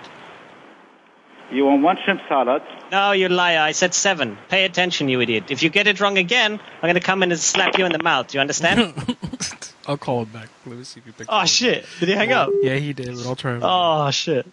You want one shrimp salad? No, you liar. I said seven. Pay attention, you idiot. If you get it wrong again, I'm going to come in and slap you in the mouth. You understand? I'll call him back. Let me see if you pick Oh, up. shit. Did he hang up? Yeah, he did, but I'll try him. Oh, shit.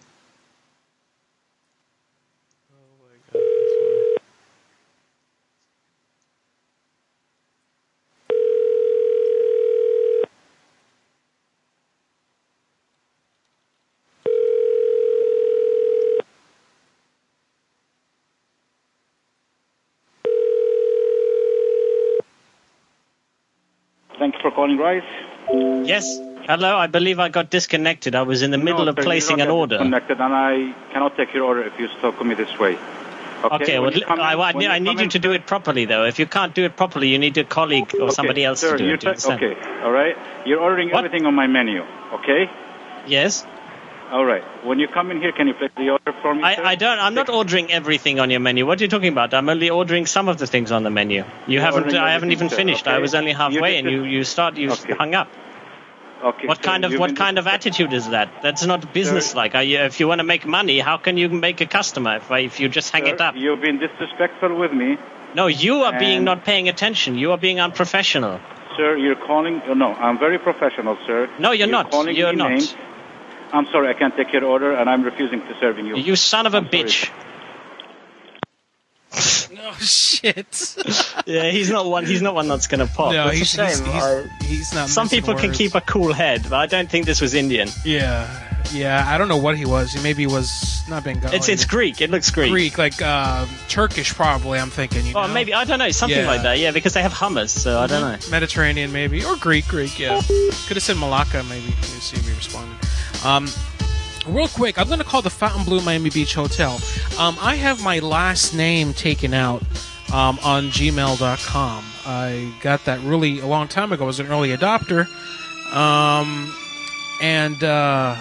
Thank you for calling Rice. Yes. Hello, I believe I got disconnected. I was in the middle No, of sir, you placing don't an get order. disconnected, and I cannot take your order if you still come me this way. Okay, well, when you come in- I, I, when you I need come you in, to do it properly, though. If you can't do it properly, you need a colleague or Okay, somebody else sir, to do you're it. do you ta- understand? okay, all right. You're ordering everything on my menu, okay? Yes. All right. When you come in here, can you place the order for me, sir? I, I don't. I'm not ordering everything on your menu. What are you talking about? I'm only ordering some of the things on the menu. You You're haven't. ordering I haven't everything, even sir, finished. okay? I was only halfway, You and just- you you start. You Okay. hung up. Okay. What sir, kind of you've what been kind of attitude is that? That's not business-like. Are you, if you want to make money, how can you make a customer if, if you just hang Sir, it up? You've been disrespectful with me. No, you are being and- not paying attention. You are being unprofessional. Sir, you're calling... Oh, no, I'm very professional, sir. No, you're not. Calling You're me not. names. I'm sorry, I can't take your order, and I'm refusing to serving you. You son of a I'm sorry. bitch. Oh shit! Yeah, he's not one. He's not one that's going to pop. No, It's he's, a he's, shame. he's, I- he's not. Some missing people can words. keep a cool head, but I don't think this was Indian. Yeah, yeah. I don't know what he was. He maybe was not Bengali. It's it's Greek. It looks Greek. Greek, like uh, Turkish, probably. I'm thinking. You Oh, know? maybe I don't know, something Yeah. like that. Yeah, because they have hummus, so I don't know. Mediterranean, maybe, or Greek, Greek. Yeah, could have said Malacca, maybe. Let me see if he responded. Um, real quick, I'm going to call the Fontainebleau Miami Beach Hotel. Um, I have my last name taken out um, on gmail dot com. I got that really a long time ago. I was an early adopter, um, and uh,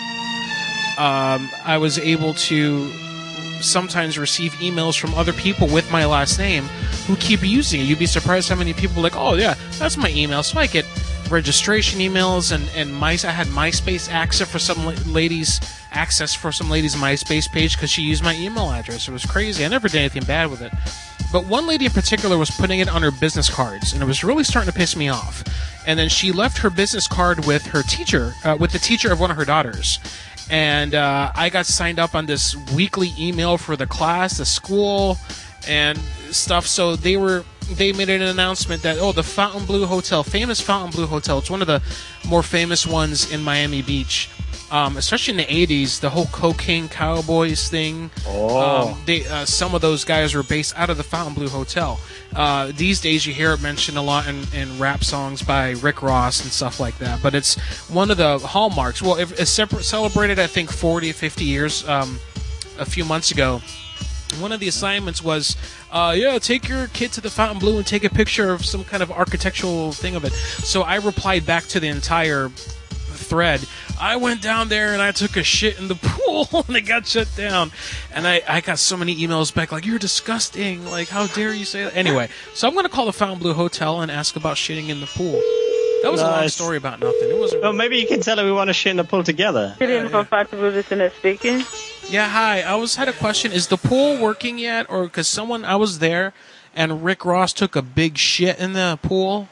um, I was able to sometimes receive emails from other people with my last name who keep using it. You'd be surprised how many people are like, oh yeah, that's my email. So I get registration emails and and my I had MySpace access for some la- ladies access for some lady's MySpace page because she used my email address. It was crazy. I never did anything bad with it, but one lady in particular was putting it on her business cards, and it was really starting to piss me off. And then she left her business card with her teacher, uh, with the teacher of one of her daughters. And uh, I got signed up on this weekly email for the class, the school, and stuff. So they were they made an announcement that, oh, the Fontainebleau Hotel, famous Fontainebleau Hotel, it's one of the more famous ones in Miami Beach. Um, especially in the eighties, the whole Cocaine Cowboys thing. Oh. Um, they, uh, some of those guys were based out of the Fontainebleau Hotel. Uh, these days, you hear it mentioned a lot in, in rap songs by Rick Ross and stuff like that. But it's one of the hallmarks. Well, it, it separ- celebrated, I think, forty, fifty years um, a few months ago. One of the assignments was, uh, yeah, take your kid to the Fontainebleau and take a picture of some kind of architectural thing of it. So I replied back to the entire thread. I went down there and I took a shit in the pool and it got shut down. And I, I got so many emails back like, you're disgusting. Like, how dare you say that? Anyway, so I'm going to call the Fontainebleau Hotel and ask about shitting in the pool. That was a long Nice. story about nothing. It wasn't. Well, maybe you can tell her we want to shit in the pool together. Good evening from Fontainebleau, this is speaking. Yeah, hi. I was had a question. Is the pool working yet? Or because someone, I was there and Rick Ross took a big shit in the pool.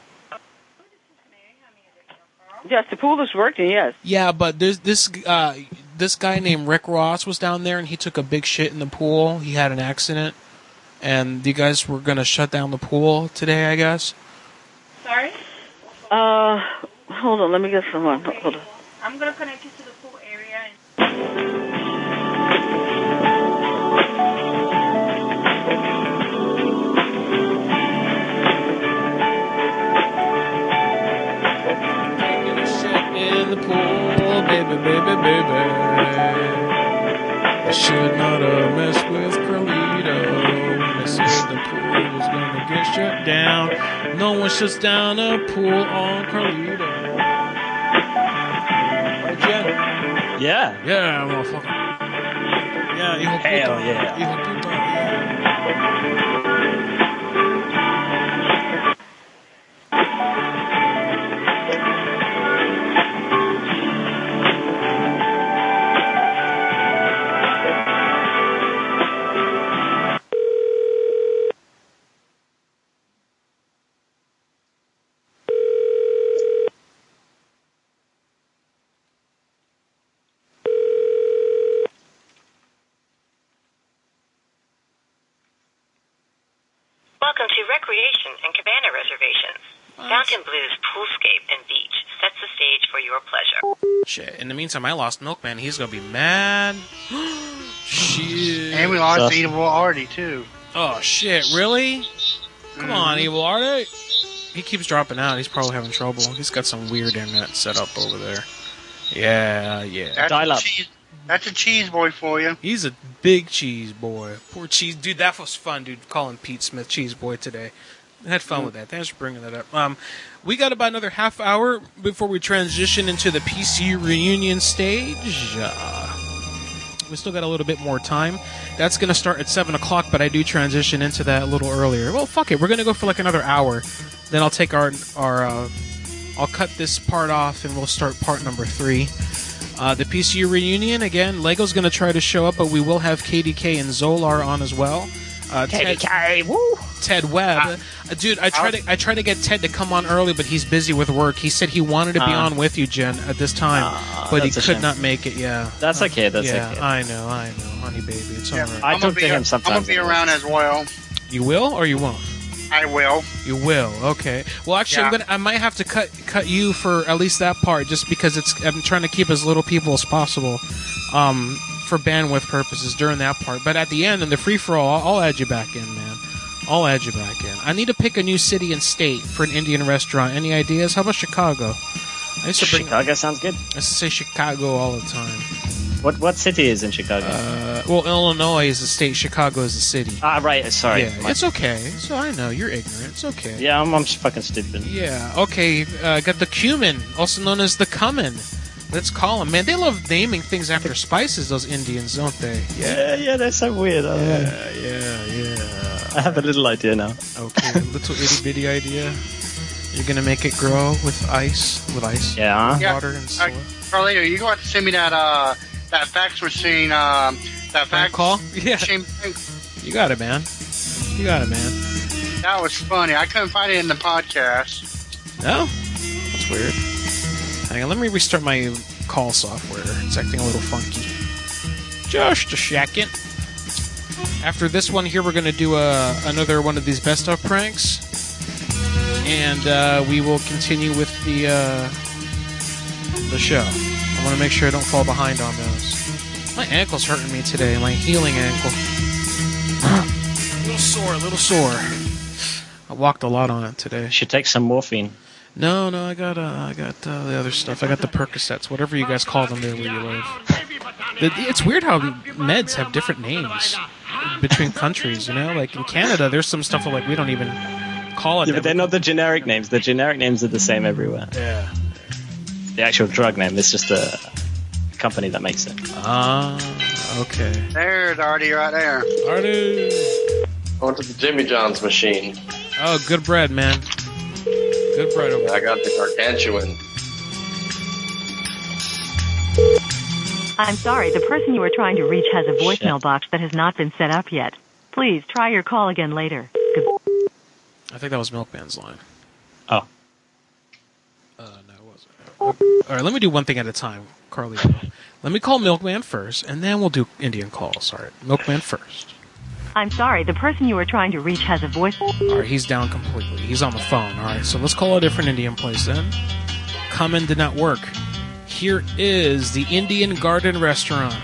Yes, the pool is working, yes. Yeah, but there's this uh, this guy named Rick Ross was down there and he took a big shit in the pool. He had an accident, and you guys were gonna shut down the pool today, I guess. Sorry? Uh, hold on, let me get someone. Hold on. I'm going to connect you to the pool area. In the pool, baby, baby, baby. I should not have messed with Carlito. When they said the pool was gonna get shut down. No one shuts down a pool on Carlito. Right, Jen? Yeah. Yeah, motherfucker. Yeah, hijo puta. Hell yeah. Hijo puta, yeah. Welcome to Recreation and Cabana Reservations. Fontainebleau's Poolscape and Beach sets the stage for your pleasure. Shit. In the meantime, I lost Milkman. He's gonna be mad. Shit. And we lost Evil Artie, too. Oh, shit. Really? Come on, Mhm. Evil Artie. He keeps dropping out. He's probably having trouble. He's got some weird internet set up over there. Yeah, yeah. That's what, she, That's a cheese boy for you. He's a big cheese boy. Poor cheese. Dude, that was fun, dude, calling Pete Smith cheese boy today. I had fun mm. with that. Thanks for bringing that up. Um, we got about another half hour before we transition into the P C U reunion stage. Uh, we still got a little bit more time. That's going to start at seven o'clock, but I do transition into that a little earlier. Well, fuck it. We're going to go for like another hour. Then I'll take our... our uh, I'll cut this part off, and we'll start part number three. Uh, the P C U reunion, again, Lego's going to try to show up, but we will have K D K and Zolar on as well. Uh, K D K, Ted, woo! Ted Webb. Uh, dude, I tried to I tried to get Ted to come on early, but he's busy with work. He said he wanted to be uh, on with you, Jen, at this time, uh, but he could shame. not make it, yeah. That's uh, okay, that's yeah, okay. I know, I know, honey baby, it's yeah, all right. I talk to him sometimes. I'm going to be around as well. You will, or you won't? I will. You will. Okay. Well, actually, yeah. I'm gonna. I might have to cut cut you for at least that part, just because it's. I'm trying to keep as little people as possible, um, for bandwidth purposes during that part. But at the end, in the free for all, I'll, I'll add you back in, man. I'll add you back in. I need to pick a new city and state for an Indian restaurant. Any ideas? How about Chicago? I used to bring. Chicago sounds good. I used to say Chicago all the time. What what city is in Chicago? Uh, well, Illinois is the state. Chicago is the city. Ah, right. Sorry. Yeah, it's okay. So I know you're ignorant. It's okay. Yeah, I'm, I'm fucking stupid. Yeah. Okay. Uh, got the cumin, also known as the cumin. Let's call them. Man, they love naming things after spices. Those Indians, don't they? Yeah, yeah. They're so weird. I yeah, know. yeah, yeah. I have a little idea now. Okay, a little itty bitty idea. You're gonna make it grow with ice, with ice, yeah, yeah. water and soil. Uh, Carlito, you got to send me that uh. That fax machine, um, that fax call? Yeah. machine. You got it, man. You got it, man. That was funny. I couldn't find it in the podcast. No? That's weird. Hang on, let me restart my call software. It's acting a little funky. Just a second. After this one here, we're going to do a, another one of these best of pranks. And uh, we will continue with the, uh, the show. I want to make sure I don't fall behind on those. My ankle's hurting me today, my healing ankle. A little sore, a little sore. I walked a lot on it today. Should take some morphine. No, no, I got uh, I got uh, the other stuff. I got the Percocets, whatever you guys call them there where you live. It's weird how meds have different names between countries, you know? Like in Canada, there's some stuff like we don't even call it. Yeah, but they're not the generic names. The generic names are the same everywhere. Yeah. The actual drug name is just a company that makes it. Ah, uh, okay. There's Artie right there. Artie! I went to the Jimmy John's machine. Oh, good bread, man. Good bread over there. I got the gargantuan. I'm sorry, the person you are trying to reach has a voicemail Shit. box that has not been set up yet. Please try your call again later. Good- I think that was Milkman's line. Oh. All right, let me do one thing at a time, Carly. Let me call Milkman first, and then we'll do Indian calls. All right, Milkman first. I'm sorry, the person you are trying to reach has a voice... All right, he's down completely. He's on the phone. All right, so let's call a different Indian place then. Common did not work. Here is the Indian Garden Restaurant.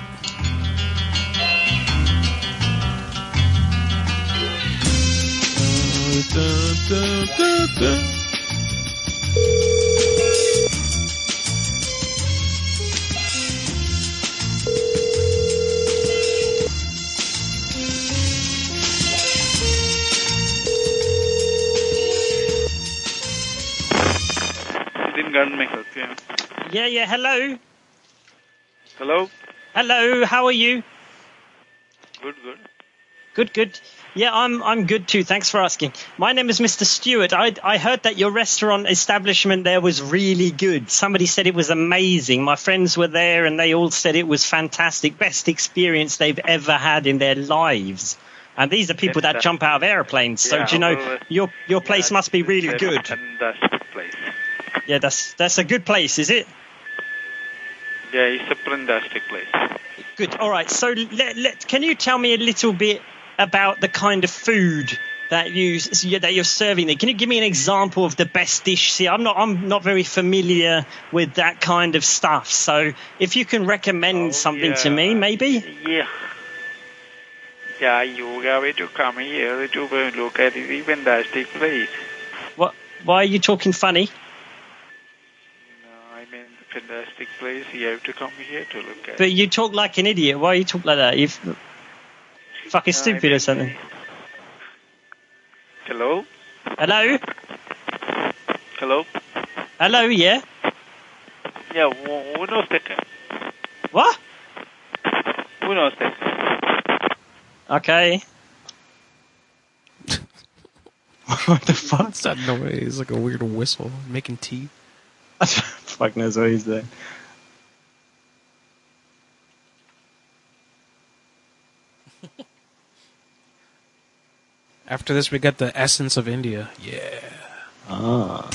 Da, da, da, da. Garden may help you. Yeah, yeah, hello. Hello. Hello, how are you? Good, good. Good, good. Yeah, I'm I'm good too. Thanks for asking. My name is Mister Stewart. I I heard that your restaurant establishment there was really good. Somebody said it was amazing. My friends were there and they all said it was fantastic. Best experience they've ever had in their lives. And these are people that jump out of airplanes. So, yeah, do you know, well, your your place yeah, must be really it's good. A fantastic place. Yeah, that's that's a good place, is it? Yeah, it's a fantastic place. Good. All right. So, let, let, can you tell me a little bit about the kind of food that you that you're serving there? Can you give me an example of the best dish? See, I'm not I'm not very familiar with that kind of stuff. So, if you can recommend oh, something yeah. to me, maybe. Yeah. Yeah, you have to come here to look at the fantastic place. What? Why are you talking funny? No, I mean, fantastic place. You have to come here to look at. But you talk like an idiot. Why you talk like that? You fucking stupid or something. Hello? Hello? Hello? Hello, yeah? Yeah, uno second. What? Uno second. Okay. What the fuck? What's that noise? It's like a weird whistle. Making tea. Fuck knows what he's doing. After this, we got the essence of India. Yeah. Ah.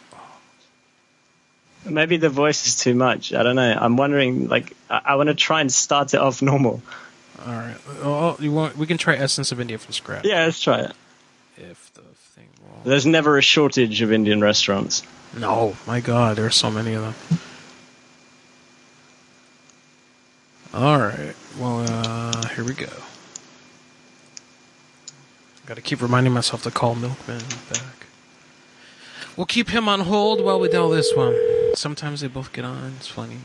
Maybe the voice is too much. I don't know. I'm wondering, like, I, I want to try and start it off normal. All right. Oh, you want? We can try Essence of India from scratch. Yeah, let's try it. If the thing will... There's never a shortage of Indian restaurants. No, my God, there are so many of them. All right. Well, uh, here we go. Got to keep reminding myself to call Milkman back. We'll keep him on hold while we dial this one. Sometimes they both get on. It's funny.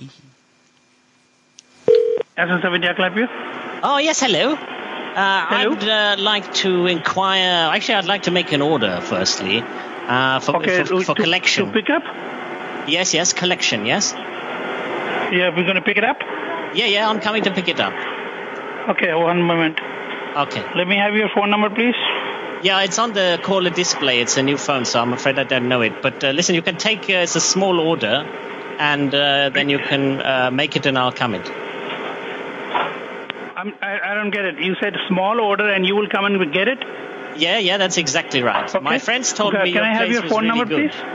Essence of India, clap you. Oh, yes, hello. Uh, hello? I'd uh, like to inquire... Actually, I'd like to make an order, firstly, uh, for, okay, for, for to, collection. To pick up? Yes, yes, collection, yes. Yeah, we're going to pick it up? Yeah, yeah, I'm coming to pick it up. Okay, one moment. Okay. Let me have your phone number, please. Yeah, it's on the caller display. It's a new phone, so I'm afraid I don't know it. But uh, listen, you can take... Uh, it's a small order, and uh, then you can uh, make it and I'll come it. I'm, I, I don't get it. You said small order and you will come and get it? Yeah, yeah, that's exactly right. Okay. My friends told okay, me can your I have place your was phone really number, good. please?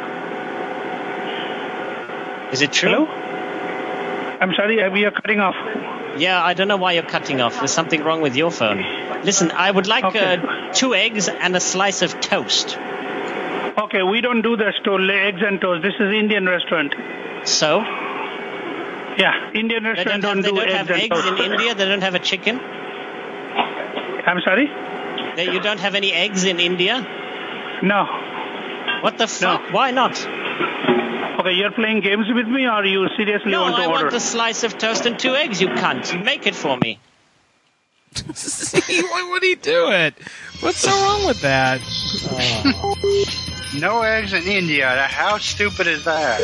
Is it true? Hello? I'm sorry, we are cutting off. Yeah, I don't know why you're cutting off. There's something wrong with your phone. Listen, I would like okay. uh, two eggs and a slice of toast. Okay, we don't do the store eggs and toast. This is Indian restaurant. So? Yeah, Indian restaurant they don't, have, don't do they don't eggs have and eggs toast. in India? They don't have a chicken? I'm sorry? They, you don't have any eggs in India? No. What the fuck? No. Why not? Okay, you're playing games with me or you seriously no, want to I order? No, I want a slice of toast and two eggs, you cunt. Make it for me. See, why would he do it? What's so wrong with that? Oh. No eggs in India. How stupid is that?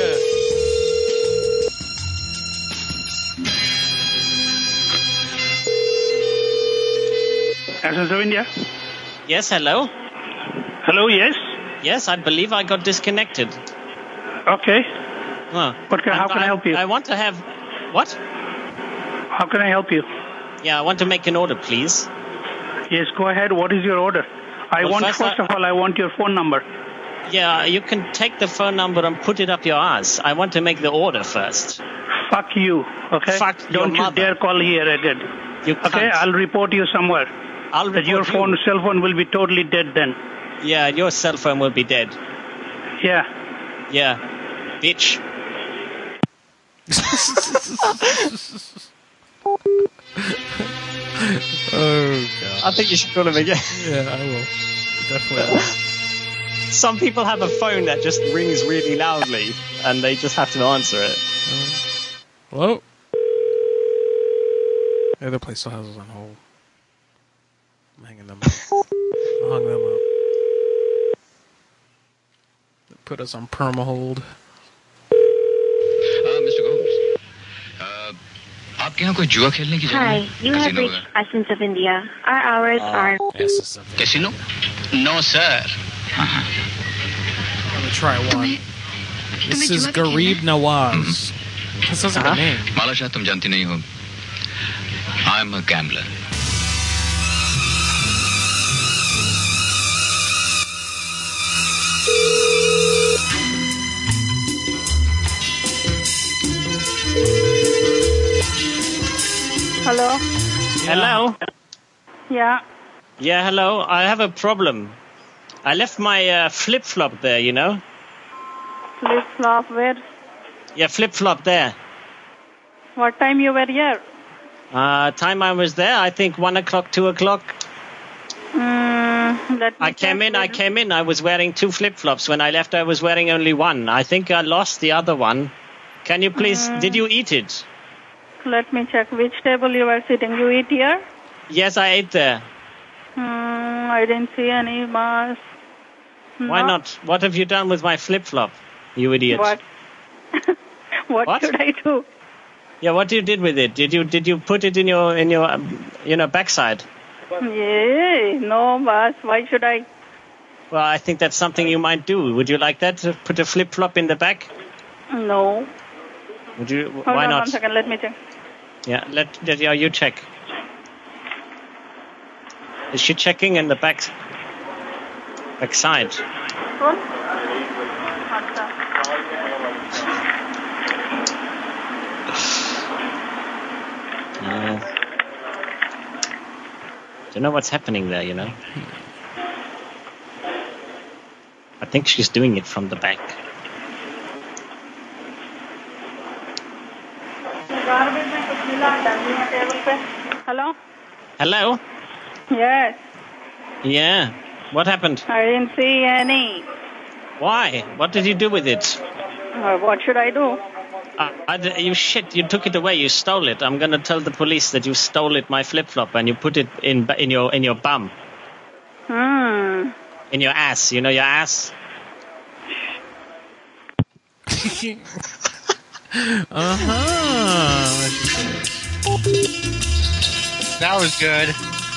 Essence of India? Yes, hello? Hello, yes? Yes, I believe I got disconnected. Okay. Huh. What can, how can I, I help you? I want to have... What? How can I help you? Yeah, I want to make an order, please. Yes, go ahead. What is your order? I well, want, first, first I, of all, I want your phone number. Yeah, you can take the phone number and put it up your ass. I want to make the order first. Fuck you, okay? Fuck Don't your you dare call here again. You okay, can't. I'll report you somewhere. I'll report your phone, you. cell phone will be totally dead then. Yeah, your cell phone will be dead. Yeah. Yeah. Bitch. Oh, God. I think you should call him again. Yeah, I will. Definitely will. Some people have a phone that just rings really loudly, and they just have to answer it. Uh, hello? The other place still has us on hold. I'm hanging them up. I'll hang them up. They put us on perma hold. Uh, Mister Gomes. Uh, आपके यहाँ कोई जुआ खेलने की जगह है? Hi, you have reached Essence of India. Our hours uh, are... Essence of India. Casino? No, sir. Uh-huh. Let me try one. This is Garib Nawaz. That sounds like a name. माला शाह तुम जानती नहीं हो. I'm a gambler. Hello? Hello? Yeah. Yeah, hello. I have a problem. I left my uh, flip-flop there, you know? Flip-flop where? Yeah, flip-flop there. What time you were here? Uh, time I was there, I think one o'clock, two o'clock. Mm, let me I came in, I came in, I was wearing two flip-flops. When I left, I was wearing only one. I think I lost the other one. Can you please? Mm. Did you eat it? Let me check which table you are sitting. You eat here? Yes, I ate there. Hmm, I didn't see any mask. Why No. not? What have you done with my flip flop? You idiot. What? what? What? should I do? Yeah, what you did with it? Did you did you put it in your in your um, you know backside? Yeah, no, boss. Why should I? Well, I think that's something you might do. Would you like that? To put a flip flop in the back? No. Would you? Hold why on not? one second. Let me check. Yeah, let, let yeah, you check. Is she checking in the back backside? What? Yeah. Don't know what's happening there, you know. I think she's doing it from the back. Hello? Hello? Yes. Yeah. What happened? I didn't see any. Why? What did you do with it? Uh, what should I do? Uh, I d- you shit! You took it away. You stole it. I'm gonna tell the police that you stole it, my flip flop, and you put it in ba- in your in your bum, Hmm. in your ass. You know your ass. Uh huh. That was good.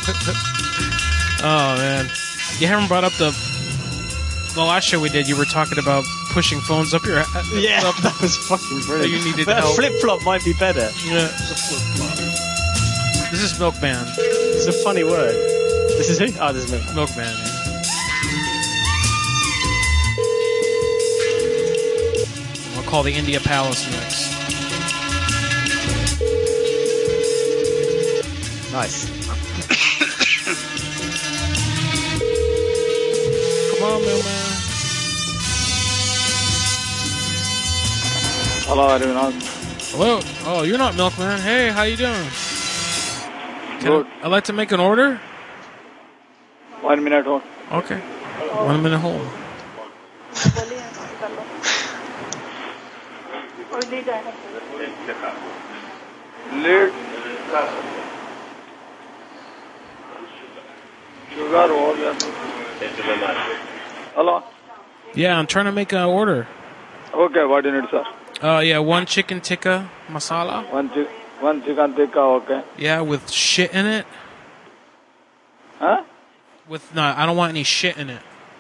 Oh man, you haven't brought up the the last show we did. You were talking about pushing phones up your ass. Yeah, up, that was fucking brilliant. You needed but help. a flip flop might be better. Yeah, it's a flip flop. This is Milkman. It's a funny word. This is who? Oh, this is Milkman. Milkman. Yeah. I'll call the India Palace next. Nice. Come on, Milkman. Hello, everyone. Hello. Oh, you're not Milkman. Hey, how you doing? Can Good. I, I'd like to make an order. One minute hold. Okay. One minute hold. Lead. Sugar हो गया. Hello. Yeah, I'm trying to make an order. Okay, what do you need, sir? Uh, yeah, one chicken tikka masala. One chi- one chicken tikka, okay. Yeah, with shit in it. Huh? With no, I don't want any shit in it.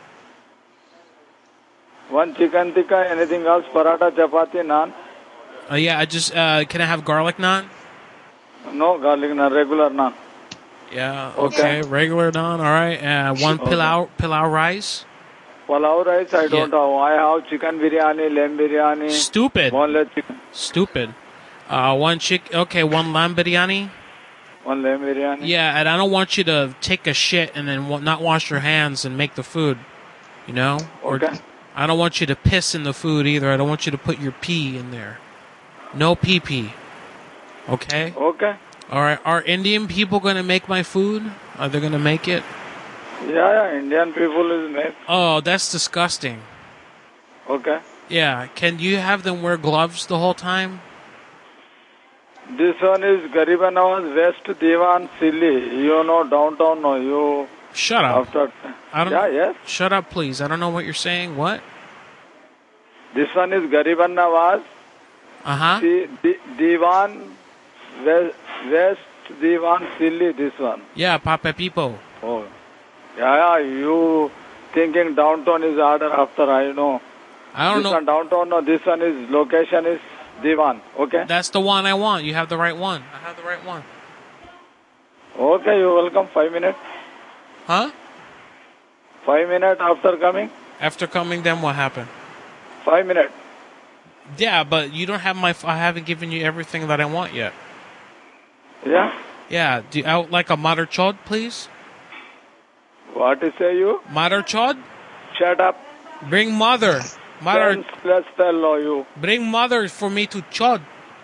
One chicken tikka, anything else? Paratha, chapati, naan? Uh, yeah, I just uh, can I have garlic naan? No, garlic naan, regular naan. Yeah, okay, Okay. regular naan. All right, uh, one Okay. pilau pilau rice. Palau rice, I don't have. I have chicken biryani, lamb biryani. Stupid. Boneless chicken. Stupid. Uh, one chick. Okay, one lamb biryani. One lamb biryani. Yeah, and I don't want you to take a shit and then wa- not wash your hands and make the food. You know? Or Okay. I don't want you to piss in the food either. I don't want you to put your pee in there. No pee pee. Okay? Okay. All right. Are Indian people going to make my food? Are they going to make it? Yeah, yeah, Indian people is made. Oh, that's disgusting. Okay. Yeah. Can you have them wear gloves the whole time? This one is Gariba Nawaz West Diwan Silli. You know downtown, no, you... Shut up. After, I don't yeah, yes. Shut up, please. I don't know what you're saying. What? This one is Gariba Nawaz. Uh-huh. Di- Di- Diwan West, West Diwan Silli, this one. Yeah, Papa Pipo. Oh. Yeah, yeah, you thinking downtown is harder after, I know. I don't this know. This one downtown, no, this one is, location is Diwan, okay? That's the one I want. You have the right one. I have the right one. Okay, you're welcome, five minutes. Huh? Five minutes after coming? After coming, then what happened? Five minutes. Yeah, but you don't have my. F- I haven't given you everything that I want yet. Yeah? Yeah. Do you, I would like a mother chod, please? What you say you? Mother chod? Shut up. Bring mother. Mother. Let's tell you. Bring mother for me to chod.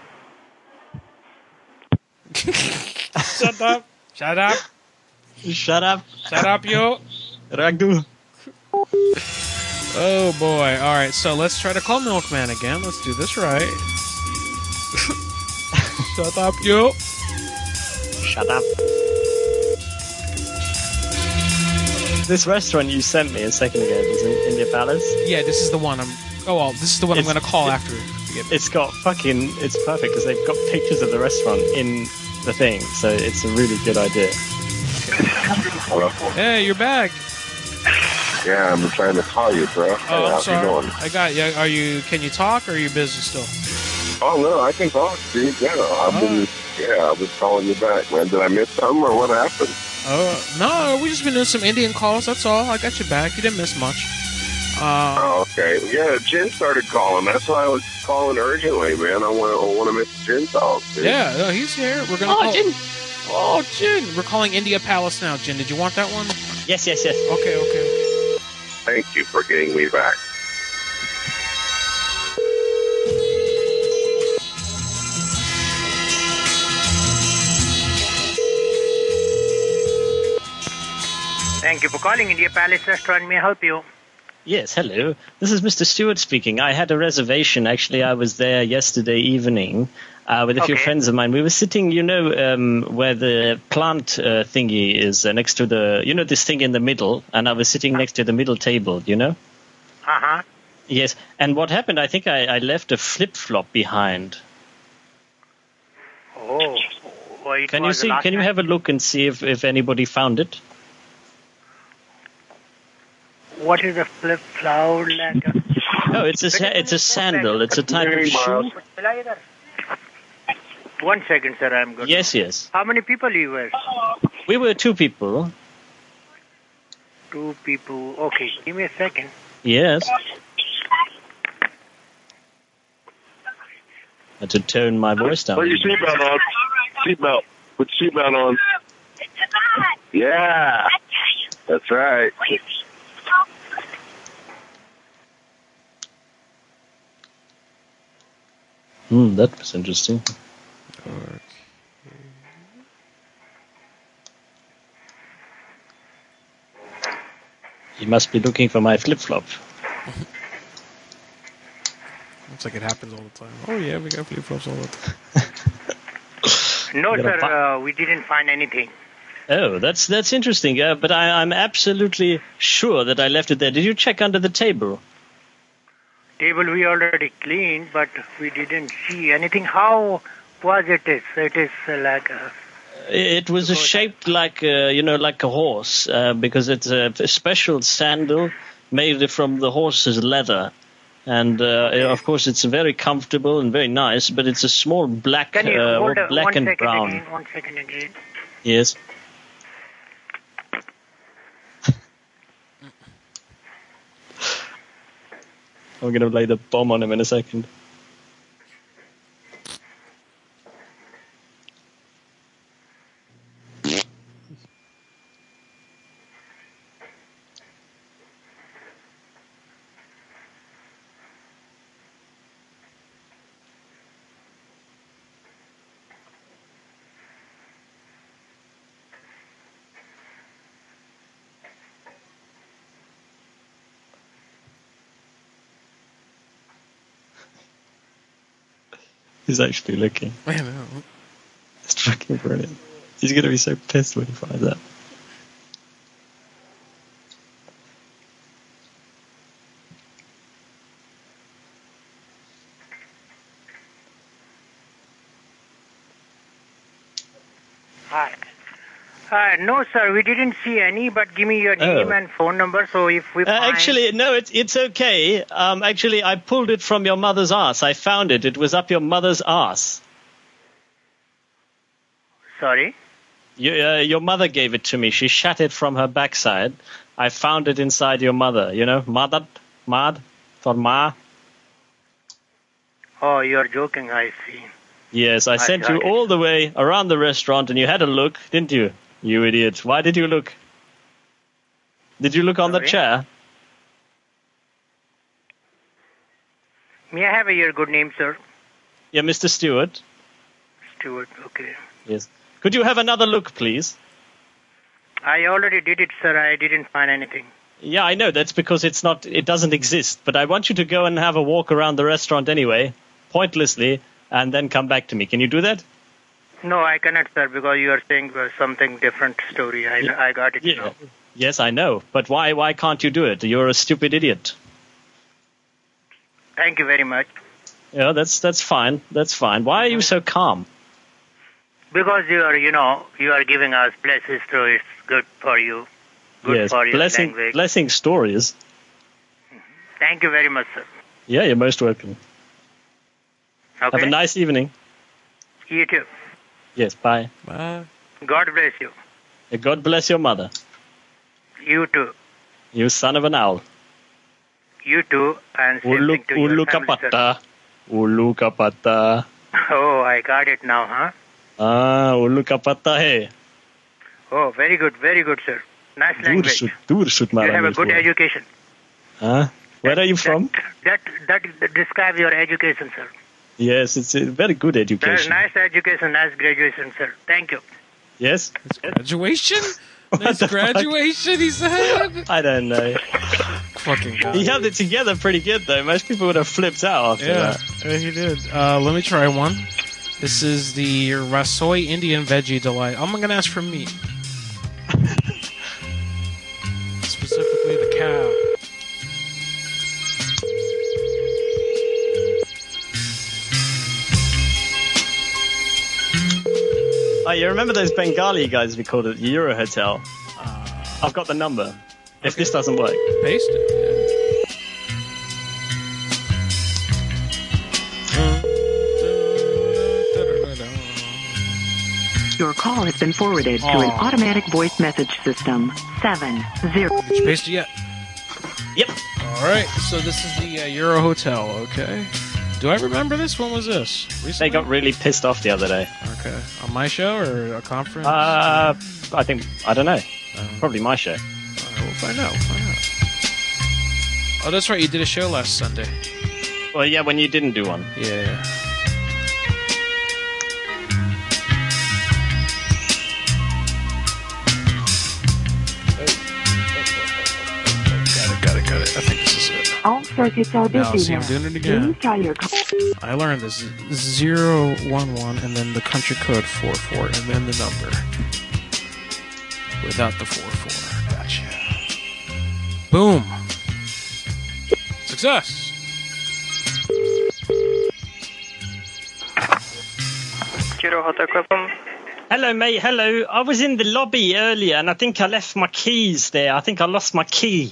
Shut up. Shut up. Shut up. Shut up, you. Raghu. Oh boy. All right. So let's try to call Milkman again. Let's do this right. Shut up, you. Shut up. This restaurant you sent me a second ago is in India Palace. Yeah, this is the one. I'm. Oh well, this is the one It's- I'm going to call it- after. It's got fucking. It's perfect because they've got pictures of the restaurant in the thing, so it's a really good idea. Hello? Hey, you're back. Yeah, I'm trying to call you, bro. Oh, Hey, I'm how's sorry. you doing? I got you. Are you? Can you talk, or are you busy still? Oh, no, I can talk, dude. Yeah, I've been, yeah, I was calling you back, man. Did I miss something, or what happened? Uh, no, we just been doing some Indian calls. That's all. I got you back. You didn't miss much. Uh, Oh, okay. Yeah, Jen started calling. That's why I was calling urgently, man. I want to I want to miss Jen talk, dude. yeah, no, he's here. We're gonna. Oh, call- Jin. Oh, Jin. We're calling India Palace now, Jin. Did you want that one? Yes, yes, yes. Okay, okay. Thank you for getting me back. Thank you for calling India Palace Restaurant. May I help you? Yes, hello. This is Mister Stewart speaking. I had a reservation. Actually, I was there yesterday evening uh, with a few Okay. friends of mine. We were sitting, you know, um, where the plant uh, thingy is, uh, next to the, you know, this thing in the middle, and I was sitting next to the middle table, you know? Uh-huh. Yes, and what happened, I think I, I left a flip-flop behind. Oh. oh it Can you was see? last Can you night. have a look and see if, if anybody found it? What is a flip flower? Like a... No, it's a sa- it's a sandal. It's a type of shoe. One second, sir. I'm good. Yes, yes. How many people you were? We were two people. Two people. Okay. Give me a second. Yes. I had to tone my voice down. Put your seatbelt on. Seatbelt. Put your seatbelt on. Yeah. That's right. Hmm, that was interesting. You must be looking for my flip-flop. Looks like it happens all the time. Oh yeah, we got flip flops all the time. No, You gotta sir. fi- Uh, we didn't find anything. Oh, that's that's interesting. Uh, but I, I'm absolutely sure that I left it there. Did you check under the table? Table we already cleaned, but we didn't see anything. How was it? Is it is uh, like a... It was shaped like uh, you know, like a horse, uh, because it's a, a special sandal made from the horse's leather, and uh, of course it's very comfortable and very nice. But it's a small black, Can you uh, hold or a, black one and second brown. again? One second again. Yes. I'm gonna lay the bomb on him in a second. He's actually looking. I know. It's fucking brilliant. He's gonna be so pissed when he finds out. Hi. Uh, no, sir, we didn't see any, but give me your name Oh. and phone number, so if we Uh, find... actually, no, it's it's okay. Um, actually, I pulled it from your mother's ass. I found it. It was up your mother's ass. Sorry? You, uh, your mother gave it to me. She shat it from her backside. I found it inside your mother. You know, mother, mad, for ma. Oh, you're joking, I see. Yes, I I sent got you it. all the way around the restaurant, and you had a look, didn't you? You idiot! Why did you look? Did you look on the Sorry? chair? May I have your good name, sir? Yeah, Mister Stewart. Stuart, okay. Yes. Could you have another look, please? I already did it, sir. I didn't find anything. Yeah, I know. That's because it's not. It doesn't exist. But I want you to go and have a walk around the restaurant anyway, pointlessly, and then come back to me. Can you do that? No, I cannot, sir, because you are saying uh, something different story. I, Yeah. I got it Yeah. now. Yes, I know. But why why can't you do it? You're a stupid idiot. Thank you very much. Yeah, that's that's fine. That's fine. Why are you so calm? Because you are, you know, you are giving us blessed stories. Good for you. Good yes, for your blessing language. blessing stories. Thank you very much, sir. Yeah, you're most welcome. Okay. Have a nice evening. You too. Yes, bye. Bye. God bless you. God bless your mother. You too. You son of an owl. You too. And same Ulu thing to your ulu family, sir. kapata. Ulu kapata. Oh, I got it now, huh? Ah, ulu kapata hai. Oh, very good, very good, sir. Nice Dur language. shoot, dur shoot You have a mara good education. Huh? Where are you from? That that describes your education, sir. Yes, it's a very good That's education. nice education, nice graduation, sir. Thank you. Yes? Graduation? Nice graduation, he said. I don't know. Fucking God. He held it together pretty good, though. Most people would have flipped out after Yeah, that. yeah, he did. Uh, let me try one. This is the Rasoi Indian Veggie Delight. I'm going to ask for meat. Specifically the cow. Oh, you remember those Bengali guys we called it Euro Hotel? I've got the number. If this doesn't work. Paste it. Your call has been forwarded to an Aw. automatic voice message system. Seven zero. Did you paste it yet? Yep. All right. So this is the uh, Euro Hotel. Okay. Do I remember this? When was this? Recently? They got really pissed off the other day. Okay. On my show or a conference? Uh, I think, I don't know. Probably my show. All right, we'll find out. We'll find out. Oh, that's right. You did a show last Sunday. Well, yeah, when you didn't do one. Yeah. Got it, got it, got it. I think this is it. All circuits are Now, busy see, I'm now. doing it again. Please try your call. I learned this. Zero one one, and then the country code four four, and then the number. Without the four four. Gotcha. Boom. Success. Hello, mate. Hello. I was in the lobby earlier, and I think I left my keys there. I think I lost my key.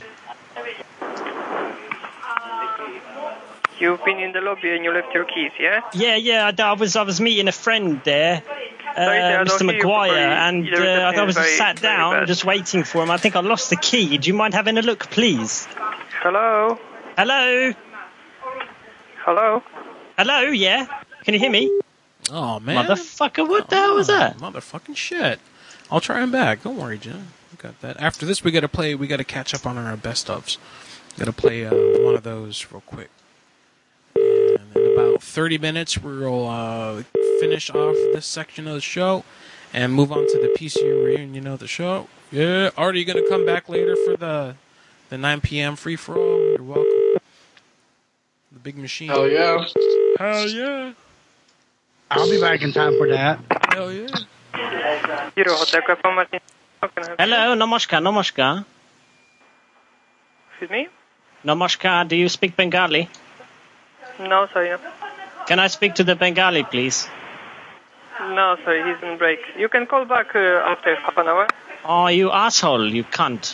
You've been in the lobby and you left your keys, yeah? Yeah, yeah. I, I was I was meeting a friend there, uh, Sorry, sir, I don't Mister hear you Maguire, properly. and Your uh, reception I was is just very- sat very down, bad. just waiting for him. I think I lost the key. Do you mind having a look, please? Hello? Hello? Hello? Hello? Yeah. Can you hear me? Oh, man. Motherfucker, what the hell was that? Motherfucking shit. I'll try him back. Don't worry, John. We got that. After this, we got to play. We got to catch up on our best ofs. Got to play uh, one of those real quick. And in about thirty minutes, we'll uh, finish off this section of the show and move on to the P C U reunion of the show. Yeah, Artie, you gonna come back later for the the nine p.m. free for all? You're welcome. The big machine. Hell yeah. Hell yeah. I'll be back in time for that. Hell yeah. Euro Hotel Kappa Martin. How can I help you? Hello, namaskar, namaskar. Excuse me? Namaskar, do you speak Bengali? No, sorry. No. Can I speak to the Bengali, please? No, sorry, he's on break. You can call back uh, after half an hour. Oh, you asshole, you cunt.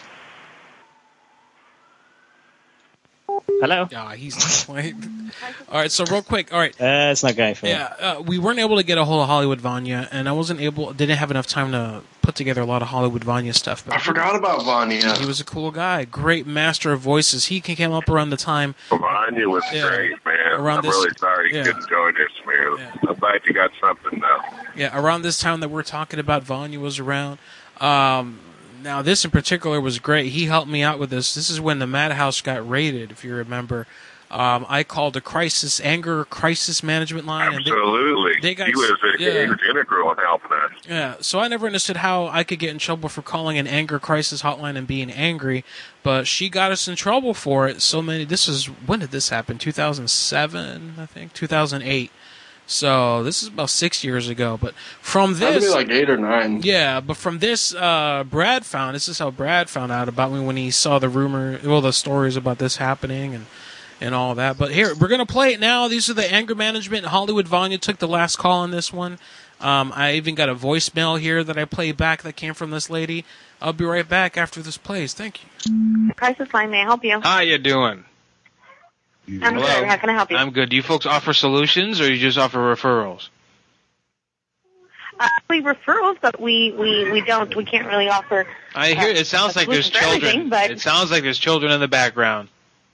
Hello? Yeah, he's not playing. All right, so real quick. All right. Uh, it's not going for me. Yeah, uh, we weren't able to get a hold of Hollywood Vanya, and I wasn't able, didn't have enough time to put together a lot of Hollywood Vanya stuff. But I forgot about Vanya. He was a cool guy, great master of voices. He came up around the time. Vanya was Yeah. great, man. Around I'm this- really sorry you yeah. couldn't join us, man. I'm glad you got something, though. Yeah, around this time that we're talking about, Vanya was around. Um, now, this in particular was great. He helped me out with this. This is when the Madhouse got raided, if you remember. Um, I called a crisis, anger crisis management line. And they- Absolutely. they got- he was, yeah. he was integral in helping us. Yeah, so I never understood how I could get in trouble for calling an anger crisis hotline and being angry, but she got us in trouble for it. So many. This is when did this happen? two thousand seven, I think, two thousand eight. So this is about six years ago. But from That'd this, be like eight or nine. yeah. But from this, uh, Brad found. This is how Brad found out about me when he saw the rumor, well, the stories about this happening and and all that. But here, we're gonna play it now. These are the anger management. Hollywood Vanya took the last call on this one. Um, I even got a voicemail here that I played back that came from this lady. I'll be right back after this plays. Thank you. Crisis line, may I help you? How you doing? I'm Hello? good. How can I help you? I'm good. Do you folks offer solutions, or you just offer referrals? Uh, we referrals, but we, we, we don't. We can't really offer. I hear it sounds uh, like there's solutions for children. everything, but It sounds like there's children in the background.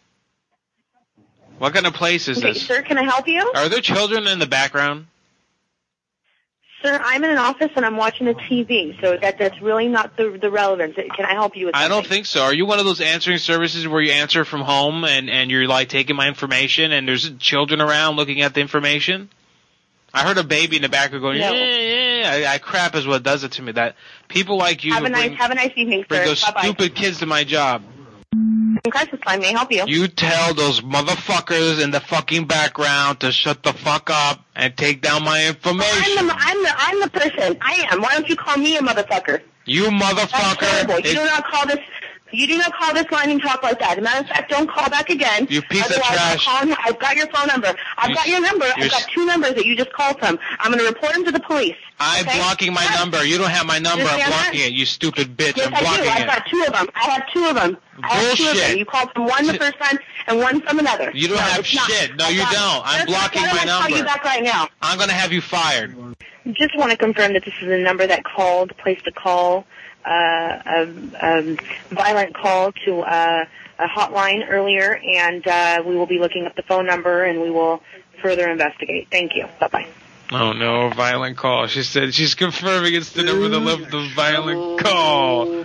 What kind of place is okay, this? sir, can I help you? Are there children in the background? Sir, I'm in an office and I'm watching a T V, so that that's really not the the relevance. Can I help you with I something? don't think so. Are you one of those answering services where you answer from home and, and you're like taking my information and there's children around looking at the information? I heard a baby in the background going, No. yeah, yeah, yeah. I, I crap is what does it to me. That people like you Have a nice bring, have a nice evening, bring sir. those Bye bye. stupid kids to my job. Crisis line, may I help you? You tell those motherfuckers in the fucking background to shut the fuck up and take down my information. I'm the I'm the I'm the person. I am. Why don't you call me a motherfucker? You That's motherfucker. terrible. You It's- do not call this. You do not call this line and talk like that. As a matter of fact, don't call back again. You piece of Otherwise, trash. I'll call, I've got your phone number. I've You- got your number. you're I've got s- two numbers that you just called from. I'm going to report them to the police. I'm okay? blocking my number. You don't have my number. I'm Understand blocking that? it. You stupid bitch. Yes, I'm I blocking do. I've it. got two of them. I have two of them. I have two of Bullshit. them. You called from one the first time and one from another. You don't no, have it's not. shit. No, I've you got- don't. I'm Why blocking don't my I call number. you back right now? I'm going to have you fired. Just want to confirm that this is a number that called, placed a call, uh, a, a violent call to uh, a hotline earlier, and uh, we will be looking up the phone number and we will further investigate. Thank you. Bye-bye. Oh no, violent call. She said she's confirming it's the number that left the violent call.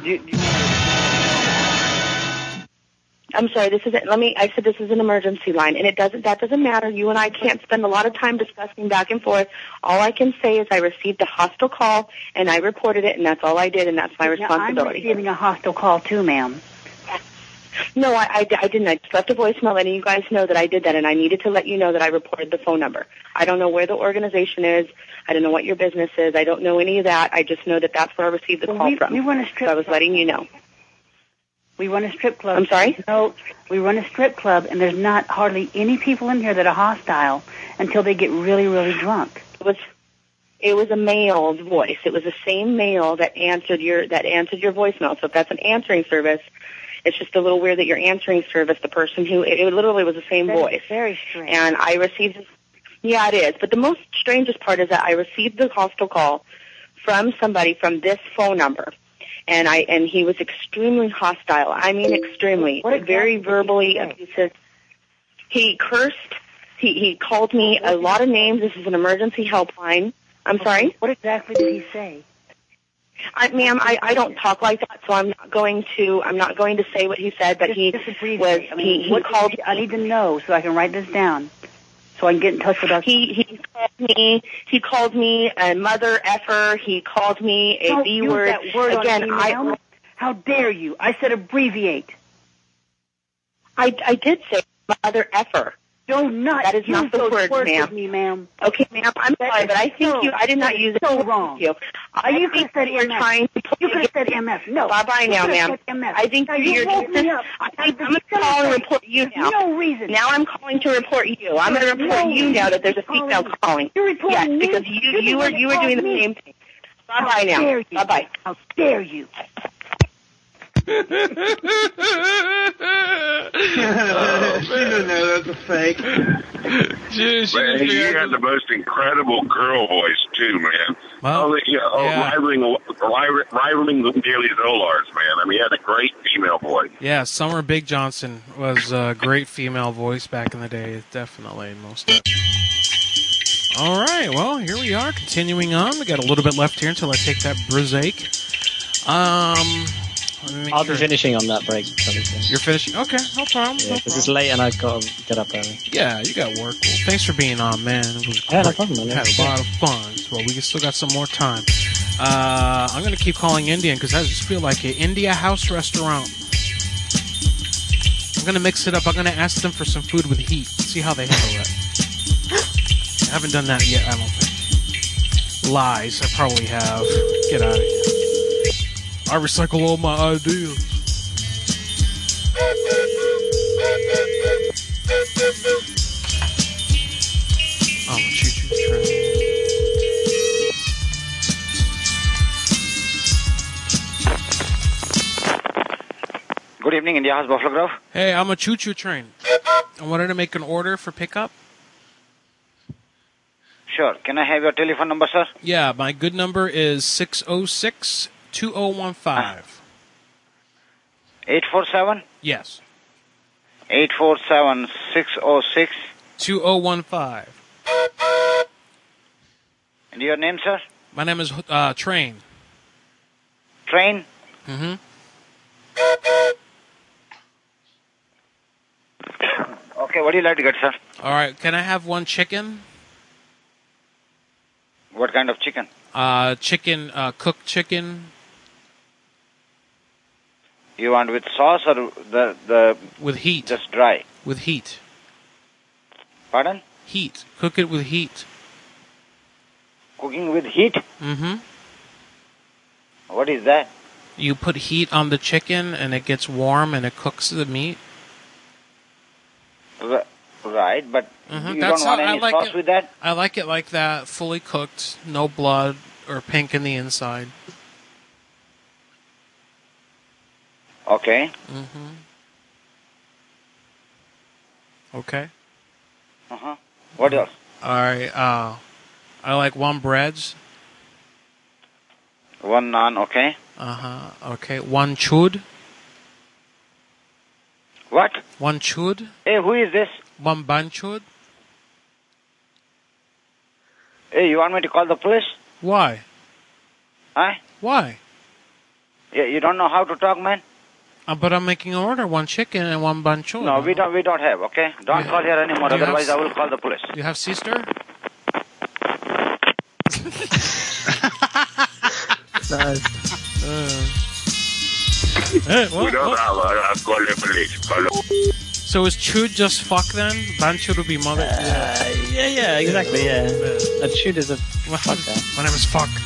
I'm sorry, this isn't, let me, I said this is an emergency line, and it doesn't, that doesn't matter. You and I can't spend a lot of time discussing back and forth. All I can say is I received a hostile call, and I reported it, and that's all I did, and that's my responsibility. I'm receiving a hostile call too, ma'am. No, I, I, I didn't. I just left a voicemail letting you guys know that I did that, and I needed to let you know that I reported the phone number. I don't know where the organization is. I don't know what your business is. I don't know any of that. I just know that that's where I received the Well, call we, from. we run a strip so I was club. letting you know. We run a strip club. I'm sorry? No, we run a strip club, and there's not hardly any people in here that are hostile until they get really, really drunk. It was, it was a male's voice. It was the same male that answered your that answered your voicemail. So if that's an answering service, it's just a little weird that your answering service, the person who it, it literally was the same That is voice. very strange. And I received, yeah, it is. But the most strangest part is that I received the hostile call from somebody from this phone number. And I and he was extremely hostile. I mean, extremely, very verbally abusive. He cursed. He he called me a lot of names. This is an emergency helpline. I'm sorry. What exactly did he say? I, ma'am, I, I don't talk like that, so I'm not going to I'm not going to say what he said. But he Just abbreviate. was I mean, he, he what called. did he- I need to know so I can write this down, so I can get in touch with us. He he called me. He called me a mother effer. He called me a Don't B use word. that word Again, on I. email. How dare you? I said abbreviate. I I did say mother effer. Do not That is use not the those word, words ma'am. with me, ma'am. Okay, ma'am, I'm That sorry, is but I think so- you, I did not that use is it so to wrong. you. I you think could have said you're M F. trying to You could have said M F. No. Bye bye You now, could have ma'am. said M F. I think Now, you're you woke doing me this. up. I I think was I'm going to gonna call and say, report you there's now. no reason. Now I'm calling to report you. I'm going to report no you now that there's a reason. female calling. You're reporting Yes, me? because you You're the you were one that you were called doing the me. same thing. Bye How bye now. dare you? Bye bye. How dare you? Oh, She didn't know that's a fake. Dude, she Man, was you being- had the most incredible girl voice too, man. Well, oh, you know, yeah. rivaling, rivaling the Daily Zolars, man. I mean, you had a great female voice. Yeah, Summer Big Johnson was a great female voice back in the day. Definitely, most of it. All right, well, here we are, continuing on. We got a little bit left here until I take that Bruzake. Um, let me make I'll sure. be finishing on that break. You're finishing? Okay, no problem. Yeah, no because it's problem. late and I've got to get up early. Yeah, you got work. Well, thanks for being on, man. It was Yeah, no great. problem, man. We had a lot of fun. So we still got some more time. Uh, I'm going to keep calling Indian because I just feel like an India house restaurant. I'm going to mix it up. I'm going to ask them for some food with heat. See how they handle it. haven't done that yet, I don't think. Lies, I probably have. Get out of here. I recycle all my ideas. I'm a choo-choo train. Good evening, India House, Buffalo Grove. Hey, I'm a choo-choo train. I wanted to make an order for pickup. Sure. Can I have your telephone number, sir? Yeah, my good number is six oh six, two oh one five. eight four seven? Yes. eight four seven, six oh six. two oh one five. And your name, sir? My name is uh, Train. Train? Mm-hmm. Okay, what do you like to get, sir? All right, can I have one chicken? What kind of chicken? Uh, chicken, uh, cooked chicken. You want with sauce or the the with heat? Just dry. With heat. Pardon? Heat. Cook it with heat. Cooking with heat? Mm-hmm. What is that? You put heat on the chicken and it gets warm and it cooks the meat. R- right, but Mm-hmm. you That's don't want how any I like sauce it. with that? I like it like that, fully cooked, no blood or pink in the inside. Okay. Mm-hmm. Okay. Uh-huh. What else? All right. Uh, I like one breads. One naan, okay. Uh-huh. Okay. One chud. What? One chud. Hey, who is this? One ban chud. Hey, you want me to call the police? Why? Huh? Why? Yeah, you don't know how to talk, man? Uh, but I'm making an order. One chicken and one ban chud. No, we don't. We don't have. Okay, don't You call here anymore. Do you Otherwise, have- I will call the police. You have sister? Nice. Uh, hey, what, We don't what? have. I- I'll call the police. Call the- So is chud just fuck then? Ban chud will be mother. Uh, yeah, yeah, exactly, yeah. A chud is a fuck. My name is fuck.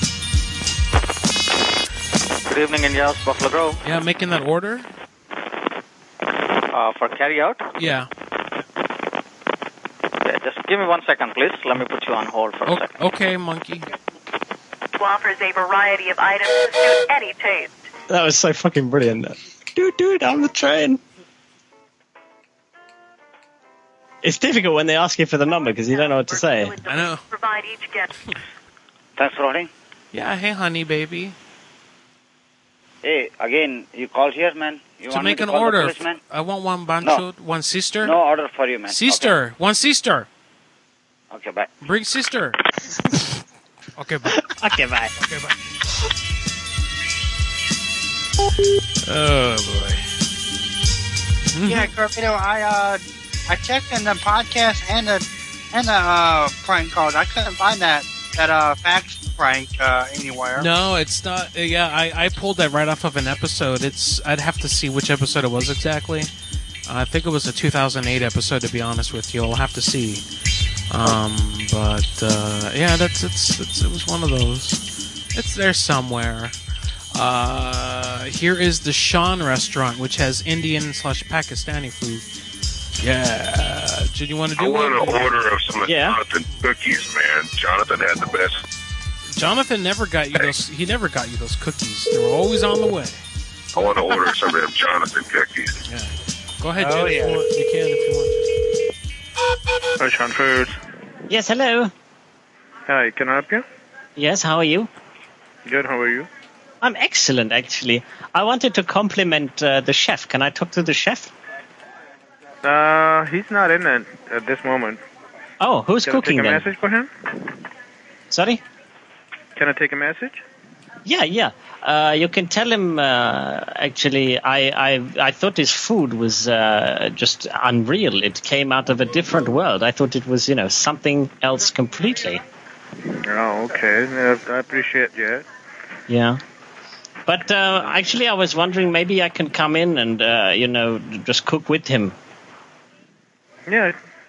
Good evening, India House, Buffalo Grove. Yeah, making that order? Uh, for carry out? Yeah. Yeah, just give me one second, please. Let me put you on hold for a O- second. okay, monkey. Offers a variety of items to suit any taste. That was so fucking brilliant. Dude, dude, on the train. It's difficult when they ask you for the number because you don't know what to say. I know. Provide each guest. Thanks for holding. Yeah, hey, honey, baby. Hey, again, you call here, man. You to want make me an to call order. the police, man? I want one ban No. chud, one sister. No order for you, man. Sister. One sister. Okay, bye. Bring sister. Okay, bye. Okay, bye. Okay, bye. Oh, boy. Yeah, Carpino, I uh, I checked in the podcast and the and the uh, prank calls. I couldn't find that that uh fax prank uh, anywhere. No, it's not. uh, Yeah, I, I pulled that right off of an episode. It's I'd have to see which episode it was exactly. Uh, I think it was a two thousand eight episode, to be honest with you. I'll have to see. Um, but uh, yeah, that's it's, it's it was one of those. It's there somewhere. Uh, here is the Shan restaurant, which has Indian slash Pakistani food. Yeah, did you want to I do want one? an order of some of Yeah. Jonathan cookies, man. Jonathan had the best. Jonathan never got you those. He never got you those cookies. They were always on the way. I want to order some of them Jonathan cookies. Yeah. Go ahead, Oh, Jim. yeah. If you, want, you can if you want. Ocean Foods. Yes, hello. Hi, can I help you? Yes, how are you? Good, how are you? I'm excellent, actually. I wanted to compliment uh, the chef. Can I talk to the chef? Uh, he's not in it at this moment. Oh, who's Can cooking I take a then? message for him? Sorry? Can I take a message? Yeah, yeah. Uh, you can tell him. Uh, actually, I, I I thought his food was uh, just unreal. It came out of a different world. I thought it was, you know, something else completely. Oh, okay. Uh, I appreciate that. Yeah. But uh, actually, I was wondering maybe I can come in and uh, you know just cook with him. Yeah,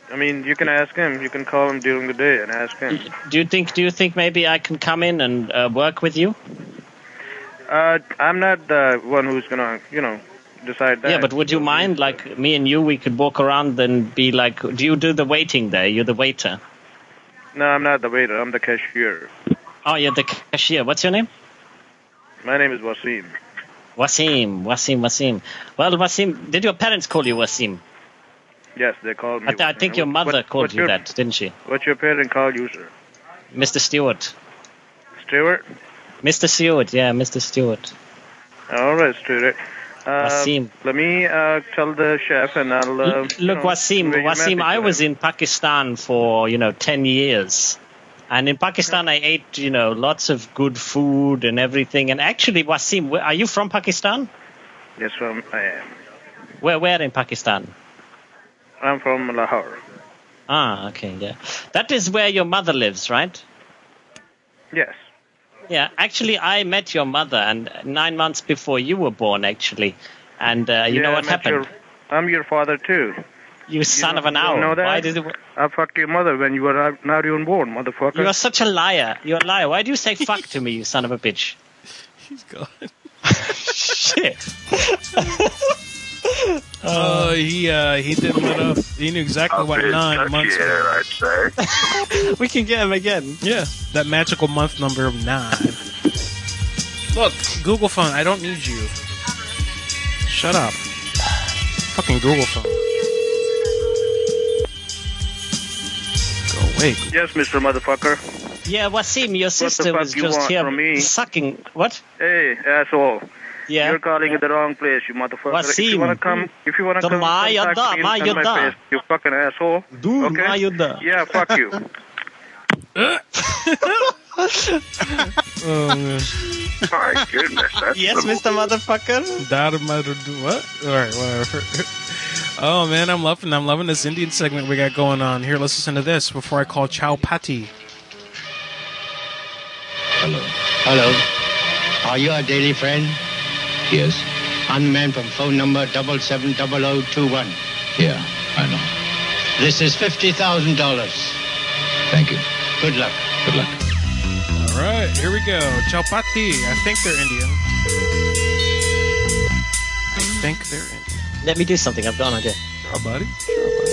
I mean, you can ask him. You can call him during the day and ask him. Do you think? Do you think maybe I can come in and uh, work with you? Uh, I'm not the one who's gonna, you know, decide that. Yeah, but would you mind, like me and you, we could walk around and be like, do you do the waiting there? You're the waiter. No, I'm not the waiter. I'm the cashier. Oh, you're the cashier. What's your name? My name is Wasim. Wasim, Wasim, Wasim. Well, Wasim, did your parents call you Wasim? Yes, they called me. I, th- I think your mother what, called what you your, that, didn't she? What's your parent call you, sir? Mister Stewart. Stewart? Mister Stewart, yeah, Mister Stewart. All right, Stewart. Uh, Wasim. Let me uh, tell the chef, and I'll. Uh, L- look, you know, Wasim, convey your Wasim, message I to was him. in Pakistan for, you know, ten years. And in Pakistan, I ate, you know, lots of good food and everything. And actually, Wasim, where- are you from Pakistan? Yes, um, I am. Where, where in Pakistan? I'm from Lahore. Ah, okay, yeah. That is where your mother lives, right? Yes. Yeah, actually, I met your mother, and nine months before you were born, actually. And uh, you yeah, know I what met happened? Your, I'm your father, too. You son you of an don't owl. know that? Why did it... I fucked your mother when you were not even born, motherfucker. You are such a liar. You're a liar. Why do you say fuck to me, you son of a bitch? He's gone. Shit. Oh, he uh, he didn't let up. He knew exactly what nine months were. I'd say. We can get him again. Yeah, that magical month number of nine. Look, Google phone, I don't need you. Shut up. Fucking Google phone. Go away. Yes, Mister Motherfucker. Yeah, Wasim, your sister fuck was you just want here from me? sucking. What? Hey, asshole. Yeah. You're calling it the wrong place, you motherfucker. If Wasim. you wanna come, if you wanna The come, ma come yada, talk to me ma in my yada. face, you fucking asshole. Dude, okay? ma yada. Yeah, fuck you. Oh, man. My goodness. That's Yes, the- Mister Motherfucker. That matter do what? All right, whatever. Oh man, I'm loving, I'm loving this Indian segment we got going on here. Let's listen to this before I call Chow Patti. Hello. Hello. Are you a daily friend? Yes. Unmanned from phone number double seven double oh two one. Yeah, I know. This is fifty thousand dollars. Thank you. Good luck. Good luck. All right, here we go. Chow Patti. I think they're Indian. I think they're Indian. Let me do something. I've got an idea. Sure, buddy. Sure, buddy.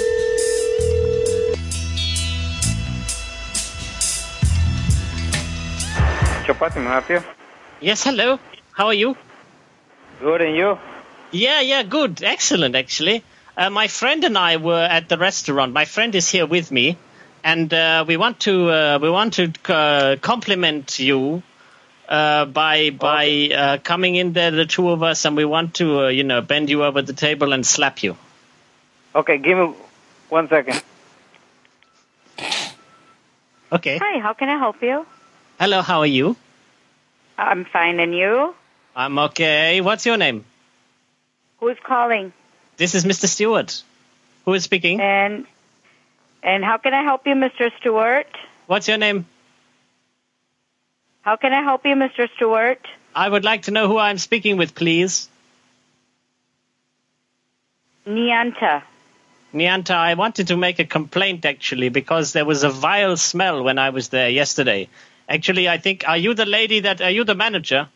Chapati, may I help you? Yes, hello. How are you? Good, and you? Yeah, yeah, good. Excellent, actually. Uh, my friend and I were at the restaurant. My friend is here with me, and uh, we want to uh, we want to uh, compliment you uh, by by uh, coming in there, the two of us, and we want to uh, you know bend you over the table and slap you. Okay, give me one second. Okay. Hi, how can I help you? Hello, how are you? I'm fine, and you? I'm okay. What's your name? Who's calling? This is Mister Stewart. Who is speaking? And and how can I help you, Mister Stewart? What's your name? How can I help you, Mister Stewart? I would like to know who I'm speaking with, please. Nianta. Nianta, I wanted to make a complaint, actually, because there was a vile smell when I was there yesterday. Actually, I think, are you the lady that, are you the manager?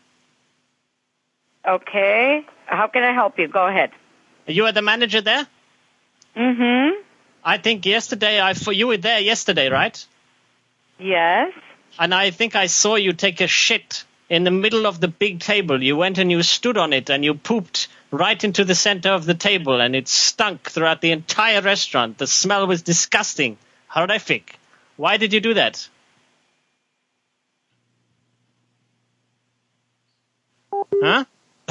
Okay. How can I help you? Go ahead. You are the manager there? Mm-hmm. I think yesterday, I you were there yesterday, right? Yes. And I think I saw you take a shit in the middle of the big table. You went and you stood on it and you pooped right into the center of the table, and it stunk throughout the entire restaurant. The smell was disgusting. Horrific. Why did you do that? Huh?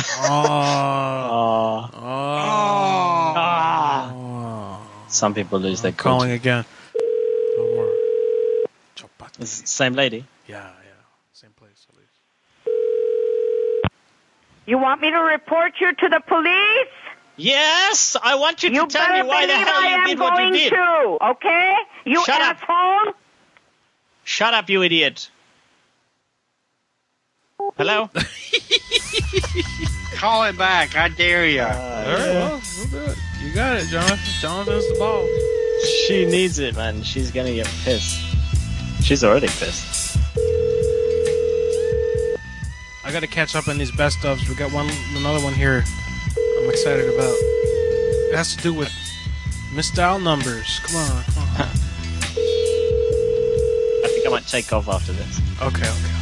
Oh. Oh. Oh. Some people lose their Calling cool. again. No more. It's the same lady. Yeah, yeah. Same place, at least. You want me to report you to the police? Yes, I want you to you tell me why the hell I you am did what you going did. To, okay? You Shut up. asshole. Shut up, you idiot. Hello? Call it back. I dare you. All right, well, we'll do it. You got it, Jonathan. Jonathan's the ball. She needs it, man. She's gonna get pissed. She's already pissed. I gotta catch up on these best ofs. We got one, another one here I'm excited about. It has to do with misdial numbers. Come on, come on. I think I might take off after this. Okay, okay.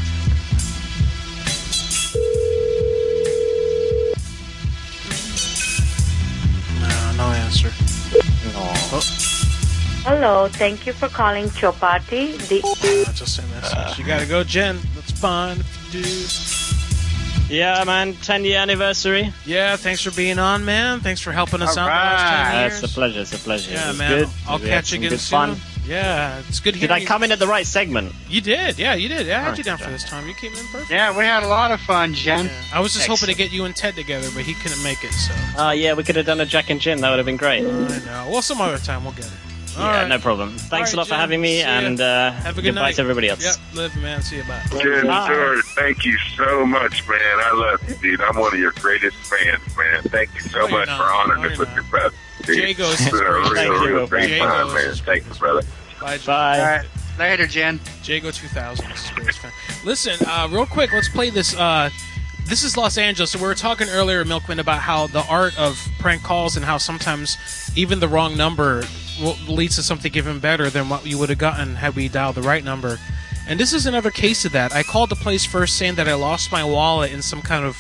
No, no answer. Oh. Hello, thank you for calling Chopati. The I just sent a message. You gotta go, Jen. That's fine if you do. Yeah, man, ten year anniversary. Yeah, thanks for being on, man. Thanks for helping us All out the right. last ten years. It's a pleasure, it's a pleasure. Yeah, It was man. good. I'll We catch had you some again good soon. fun. Yeah, it's good Did hearing I you. come in at the right segment? You did, yeah, you did. Yeah, I had Oh, you down good for job. this time. You came in perfect. Yeah, we had a lot of fun, Jen. Yeah. I was just hoping to Excellent. get you and Ted together, but he couldn't make it, so. Uh, yeah, we could have done a Jack and Jim. That would have been great. I know. Well, some other time we'll get it. All yeah, right. no problem. Thanks All right, a lot for Jen. having me, See ya. and uh, Have a good goodbye night. to everybody else. Yep, live, man. See you, bye. Jen, Bye. sir, thank you so much, man. I love you, dude. I'm one of your greatest fans, man. Thank you so No, you're much not. for honoring No, us you're with your presence. dude. Jago's It's been a real, Thank you. real great Jago's time, man. is Thank you, brother. Bye. Jen. Bye. All right. Later, Jen. Jago two thousand. This is greatest fan. Listen, uh, real quick, let's play this. Uh, this is Los Angeles. So we were talking earlier, Milkman, about how the art of prank calls and how sometimes even the wrong number will, leads to something even better than what you would have gotten had we dialed the right number. And this is another case of that. I called the place first saying that I lost my wallet in some kind of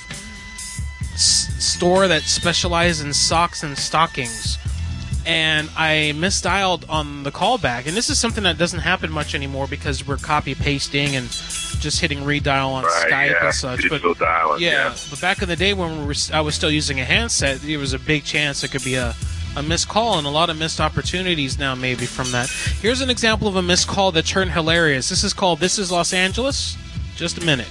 s- store that specializes in socks and stockings. And I misdialed on the callback. And this is something that doesn't happen much anymore because we're copy pasting and just hitting redial on Right, Skype yeah. and such. Digital but dialing, yeah. but back in the day when we were, I was still using a handset, there was a big chance it could be a, a missed call and a lot of missed opportunities now maybe from that. Here's an example of a missed call that turned hilarious. This is called This is Los Angeles. Just a minute.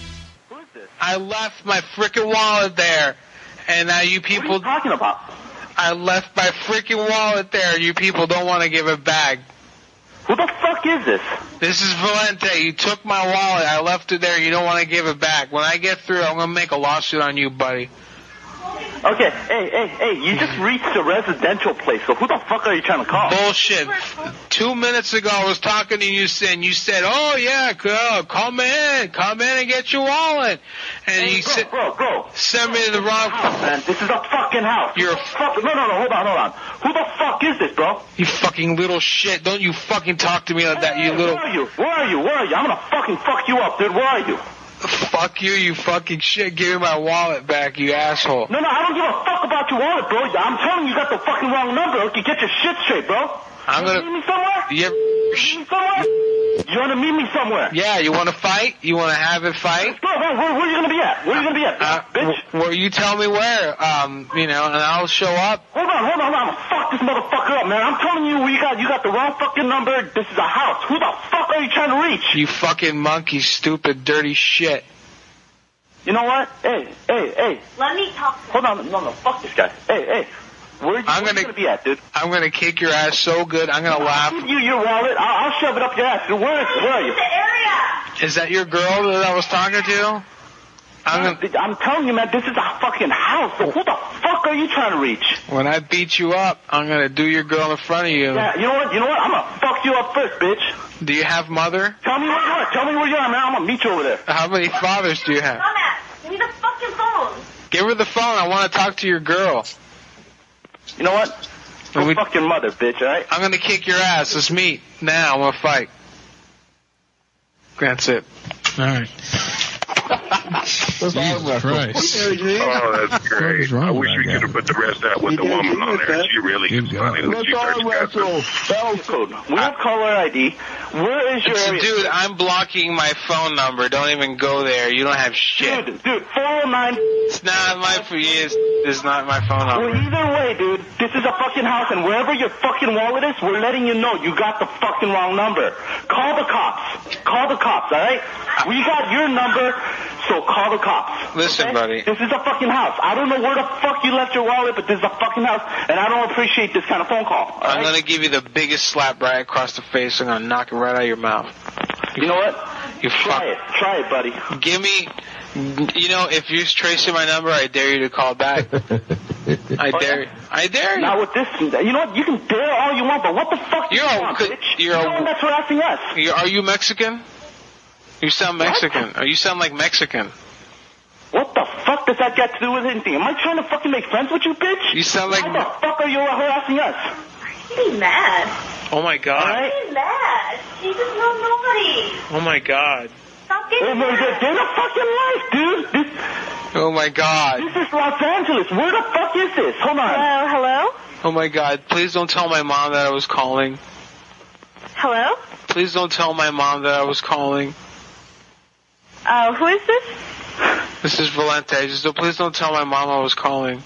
I left my frickin' wallet there, and now you people. What are you talking about? I left my frickin' wallet there. You people don't want to give it back. Who the fuck is this? This is Valente. You took my wallet. I left it there. You don't want to give it back. When I get through, I'm gonna make a lawsuit on you, buddy. Okay, hey, hey, hey, you just reached a residential place, so who the fuck are you trying to call? Bullshit. Two minutes ago, I was talking to you, and you said, "Oh yeah, girl, come in, come in and get your wallet." And Hey, you bro, said, bro, bro. "Send me to the wrong." Man, this is a fucking house. You're a fuck. No, no, no, hold on, hold on. Who the fuck is this, bro? You fucking little shit! Don't you fucking talk to me like that, you Hey, little. Where are you? Where are you? Where are you? I'm gonna fucking fuck you up, dude. Where are you? Fuck you, you fucking shit! Give me my wallet back, you asshole. No, no, I don't give a fuck about your wallet, bro. I'm telling you, you got the fucking wrong number. Okay, get your shit straight, bro. I'm you gonna. Meet me somewhere? You ever... Meet me somewhere? You wanna meet me somewhere? Yeah, you want to fight? You want to have it fight? Bro, where, where, where are you gonna be at? Where are you gonna be at, Uh, bitch? w- well, you tell me where, um, you know, and I'll show up. Hold on, hold on, hold on. Fuck this motherfucker up, man. I'm telling you, you got you got the wrong fucking number. This is a house. Who the fuck are you trying to reach? You fucking monkey, stupid, dirty shit. You know what? Hey, hey, hey. Let me talk. Hold on, no, no, fuck this guy. Hey, hey. Where are you, I'm where gonna, you gonna be at, dude? I'm gonna kick your ass so good, I'm gonna laugh. I'll give you your wallet. I'll, I'll shove it up your ass. Dude, where is Where are you? The area. Is that your girl that I was talking to? I'm gonna, I'm telling you, man, this is a fucking house. So who the fuck are you trying to reach? when I beat you up, I'm gonna do your girl in front of you. Yeah, you know what? You know what? I'm gonna fuck you up first, bitch. Do you have mother? Tell me where you are. Tell me where you are, man. I'm gonna meet you over there. How many fathers do you have? Dumbass, give me the fucking phone. Give her the phone. I want to talk to your girl. You know what? Go We- fuck your mother, bitch. All right? I'm gonna kick your ass. Let's meet now. I want to fight. That's it. All right. Jesus Christ. Oh, that's great. is wrong I with wish that we guy? could have put the rest out with the woman on there. She really is funny. She starts cussing. Bell code. We have caller I D. Where is your It's- area? dude, I'm blocking my phone number. Don't even go there. You don't have shit. Dude, dude, four oh nine. It's not my phone. It's, it's not my phone Well, number. either way, dude, this is a fucking house, and wherever your fucking wallet is, we're letting you know you got the fucking wrong number. Call the cops. Call the cops, all right? We got your number, so call the cops. Listen, buddy. This is a fucking house. I don't know where the fuck you left your wallet, but this is a fucking house, and I don't appreciate this kind of phone call. All I'm right? gonna give you the biggest slap right across the face. I'm gonna knock it right out of your mouth. You know what? You Try fuck. it. Try it, buddy. Give me. You know, if you're tracing my number, I dare you to call back. I dare you. I dare you. Not with this. You know what? You can dare all you want, but what the fuck do you You're, want, could, bitch? you're, You're the one that's harassing us. You're, are you Mexican? You sound Mexican. Or you sound like Mexican. What the fuck does that got to do with anything? Am I trying to fucking make friends with you, bitch? You sound like... Why the fuck are you harassing us? He's mad. Oh my god. He's mad. He just knows nobody. Oh my god. Stop getting Hey, man, mad. get a fucking life, dude. This, Oh my god. this is Los Angeles. Where the fuck is this? Hold on. Hello, hello? Oh my god. Please don't tell my mom that I was calling. Hello? Please don't tell my mom that I was calling. Uh, who is this? This is Valente. Just please don't tell my mom I was calling.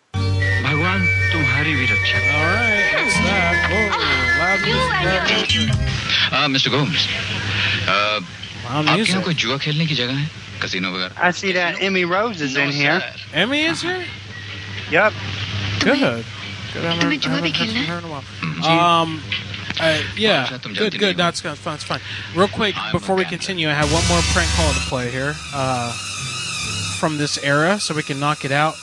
भगवान तुम्हारी भी रक्षा करे। All right, what's that? Whoa, loud music. Uh, Mister Gomes, uh, आपके यहाँ कोई जुआ खेलने की जगह है? Casino वगैरह? I see that Emmy Rose is in here. Emmy is here? Yep. Good. Good. I haven't, I haven't heard from her in a while. Um, uh, yeah, good, good. No, it's fine, it's fine. Real quick, before we continue, I have one more prank call to play here uh, from this era, so we can knock it out.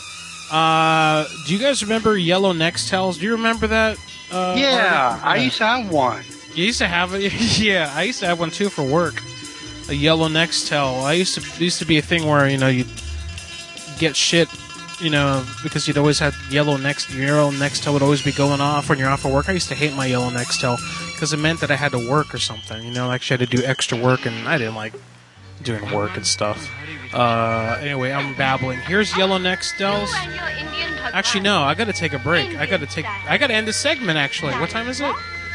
Uh, do you guys remember Yellow Nextels? Do you remember that? Uh, Yeah, Artie? I used to have one. You used to have it? Yeah, I used to have one too for work. A Yellow Nextel. I used to it used to be a thing where you know you get shit, you know, because you'd always have yellow next. Your yellow Nextel would always be going off when you're off of work. I used to hate my Yellow Nextel because it meant that I had to work or something. You know, like I had to do extra work, and I didn't like doing work and stuff. Uh, anyway, I'm babbling. Here's Yellow Nextels. Actually, no, I got to take a break. I got to take. I got to end the segment. Actually, what time is it?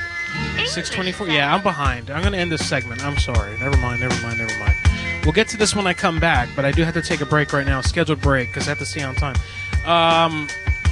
six twenty-four. Yeah, I'm behind. I'm going to end this segment. I'm sorry. Never mind, never mind, never mind. We'll get to this when I come back, but I do have to take a break right now. Scheduled break, because I have to stay on time. Um,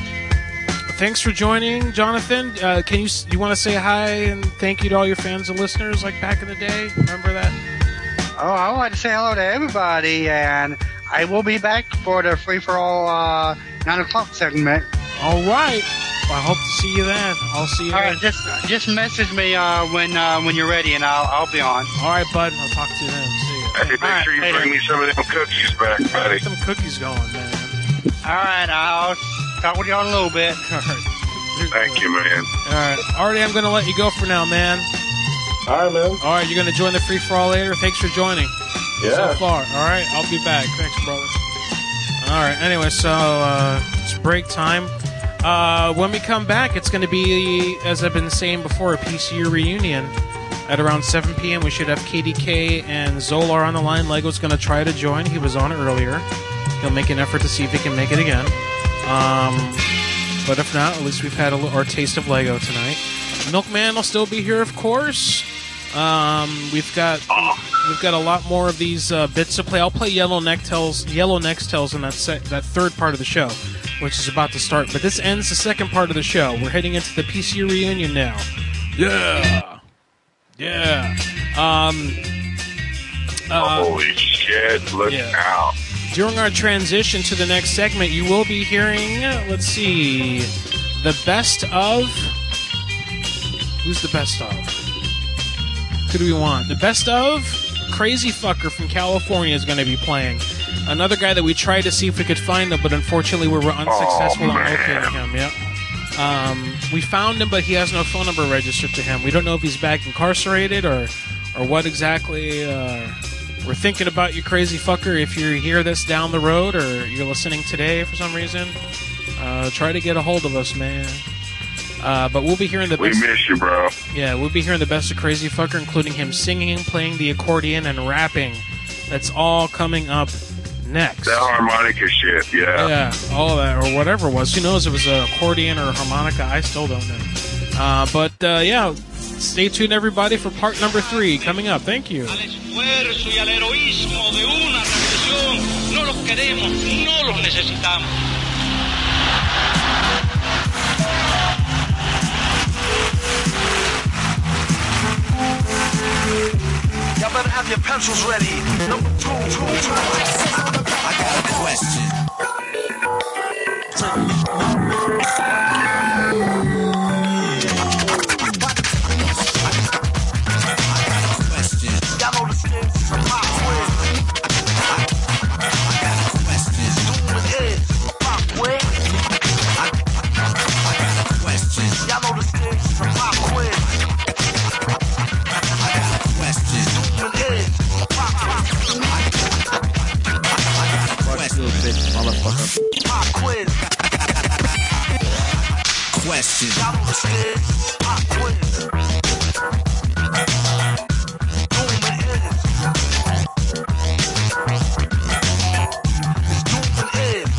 thanks for joining, Jonathan. Uh, can you you want to say hi and thank you to all your fans and listeners like back in the day? Remember that? Oh, I would like to say hello to everybody, and I will be back for the free-for-all uh, nine o'clock segment. All right. Well, I hope to see you then. I'll see you All then. right, just just message me uh, when uh, when you're ready, and I'll I'll be on. All right, bud. I'll talk to you then. See you. Hey, make All sure you right, bring later. me some of them cookies back, buddy. Get some cookies going, man. All right, I'll talk with you in a little bit. All right. Thank you, man. All right. Artie, I'm going to let you go for now, man. All right, man. All right, you're going to join the free-for-all later? Thanks for joining. Yeah. So far. All right, I'll be back. Thanks, brother. All right, anyway, so uh, it's break time. Uh, when we come back, it's going to be, as I've been saying before, a P C U reunion. At around seven p.m., we should have K D K and Zolar on the line. Lego's going to try to join. He was on earlier. He'll make an effort to see if he can make it again. Um, but if not, at least we've had a little, our taste of Lego tonight. Milkman will still be here, of course. Um, we've got we've got a lot more of these uh, bits to play. I'll play Yellow Nextels, Yellow Nextels in that sec- that third part of the show, which is about to start. But this ends the second part of the show. We're heading into the P C U reunion now. Yeah, yeah. Um, uh, Holy shit! Look yeah. out! During our transition to the next segment, you will be hearing, let's see, the best of. Who's the best of? Who do we want? The best of Crazy Fucker from California is going to be playing. Another guy that we tried to see if we could find him, but unfortunately we were unsuccessful Oh, in man. locating him. Yep. Um, we found him, but he has no phone number registered to him. We don't know if he's back incarcerated or, or what exactly. Uh, we're thinking about you, Crazy Fucker. If you hear this down the road or you're listening today for some reason, uh, try to get a hold of us, man. Uh, but we'll be hearing the We best. miss you, bro. Yeah, we'll be hearing the best of Crazy Fucker, including him singing, playing the accordion, and rapping. That's all coming up next. That harmonica shit, yeah. Yeah, all of that, or whatever it was. Who knows if it was an accordion or a harmonica? I still don't know. Uh, but, uh, yeah, stay tuned, everybody, for part number three coming up. Thank you. esfuerzo y al heroísmo de una rebelión. No los queremos, no los necesitamos. Y'all better have your pencils ready. Number two, two, two. I got a question. Y'all know the skins is a pop quiz. I got a question. Doing is pop quiz. I is. Question. Y'all know the skills. Pop quiz. Doom it is. Doom it is.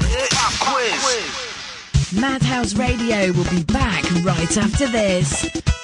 Madhouse Radio will be back right after this.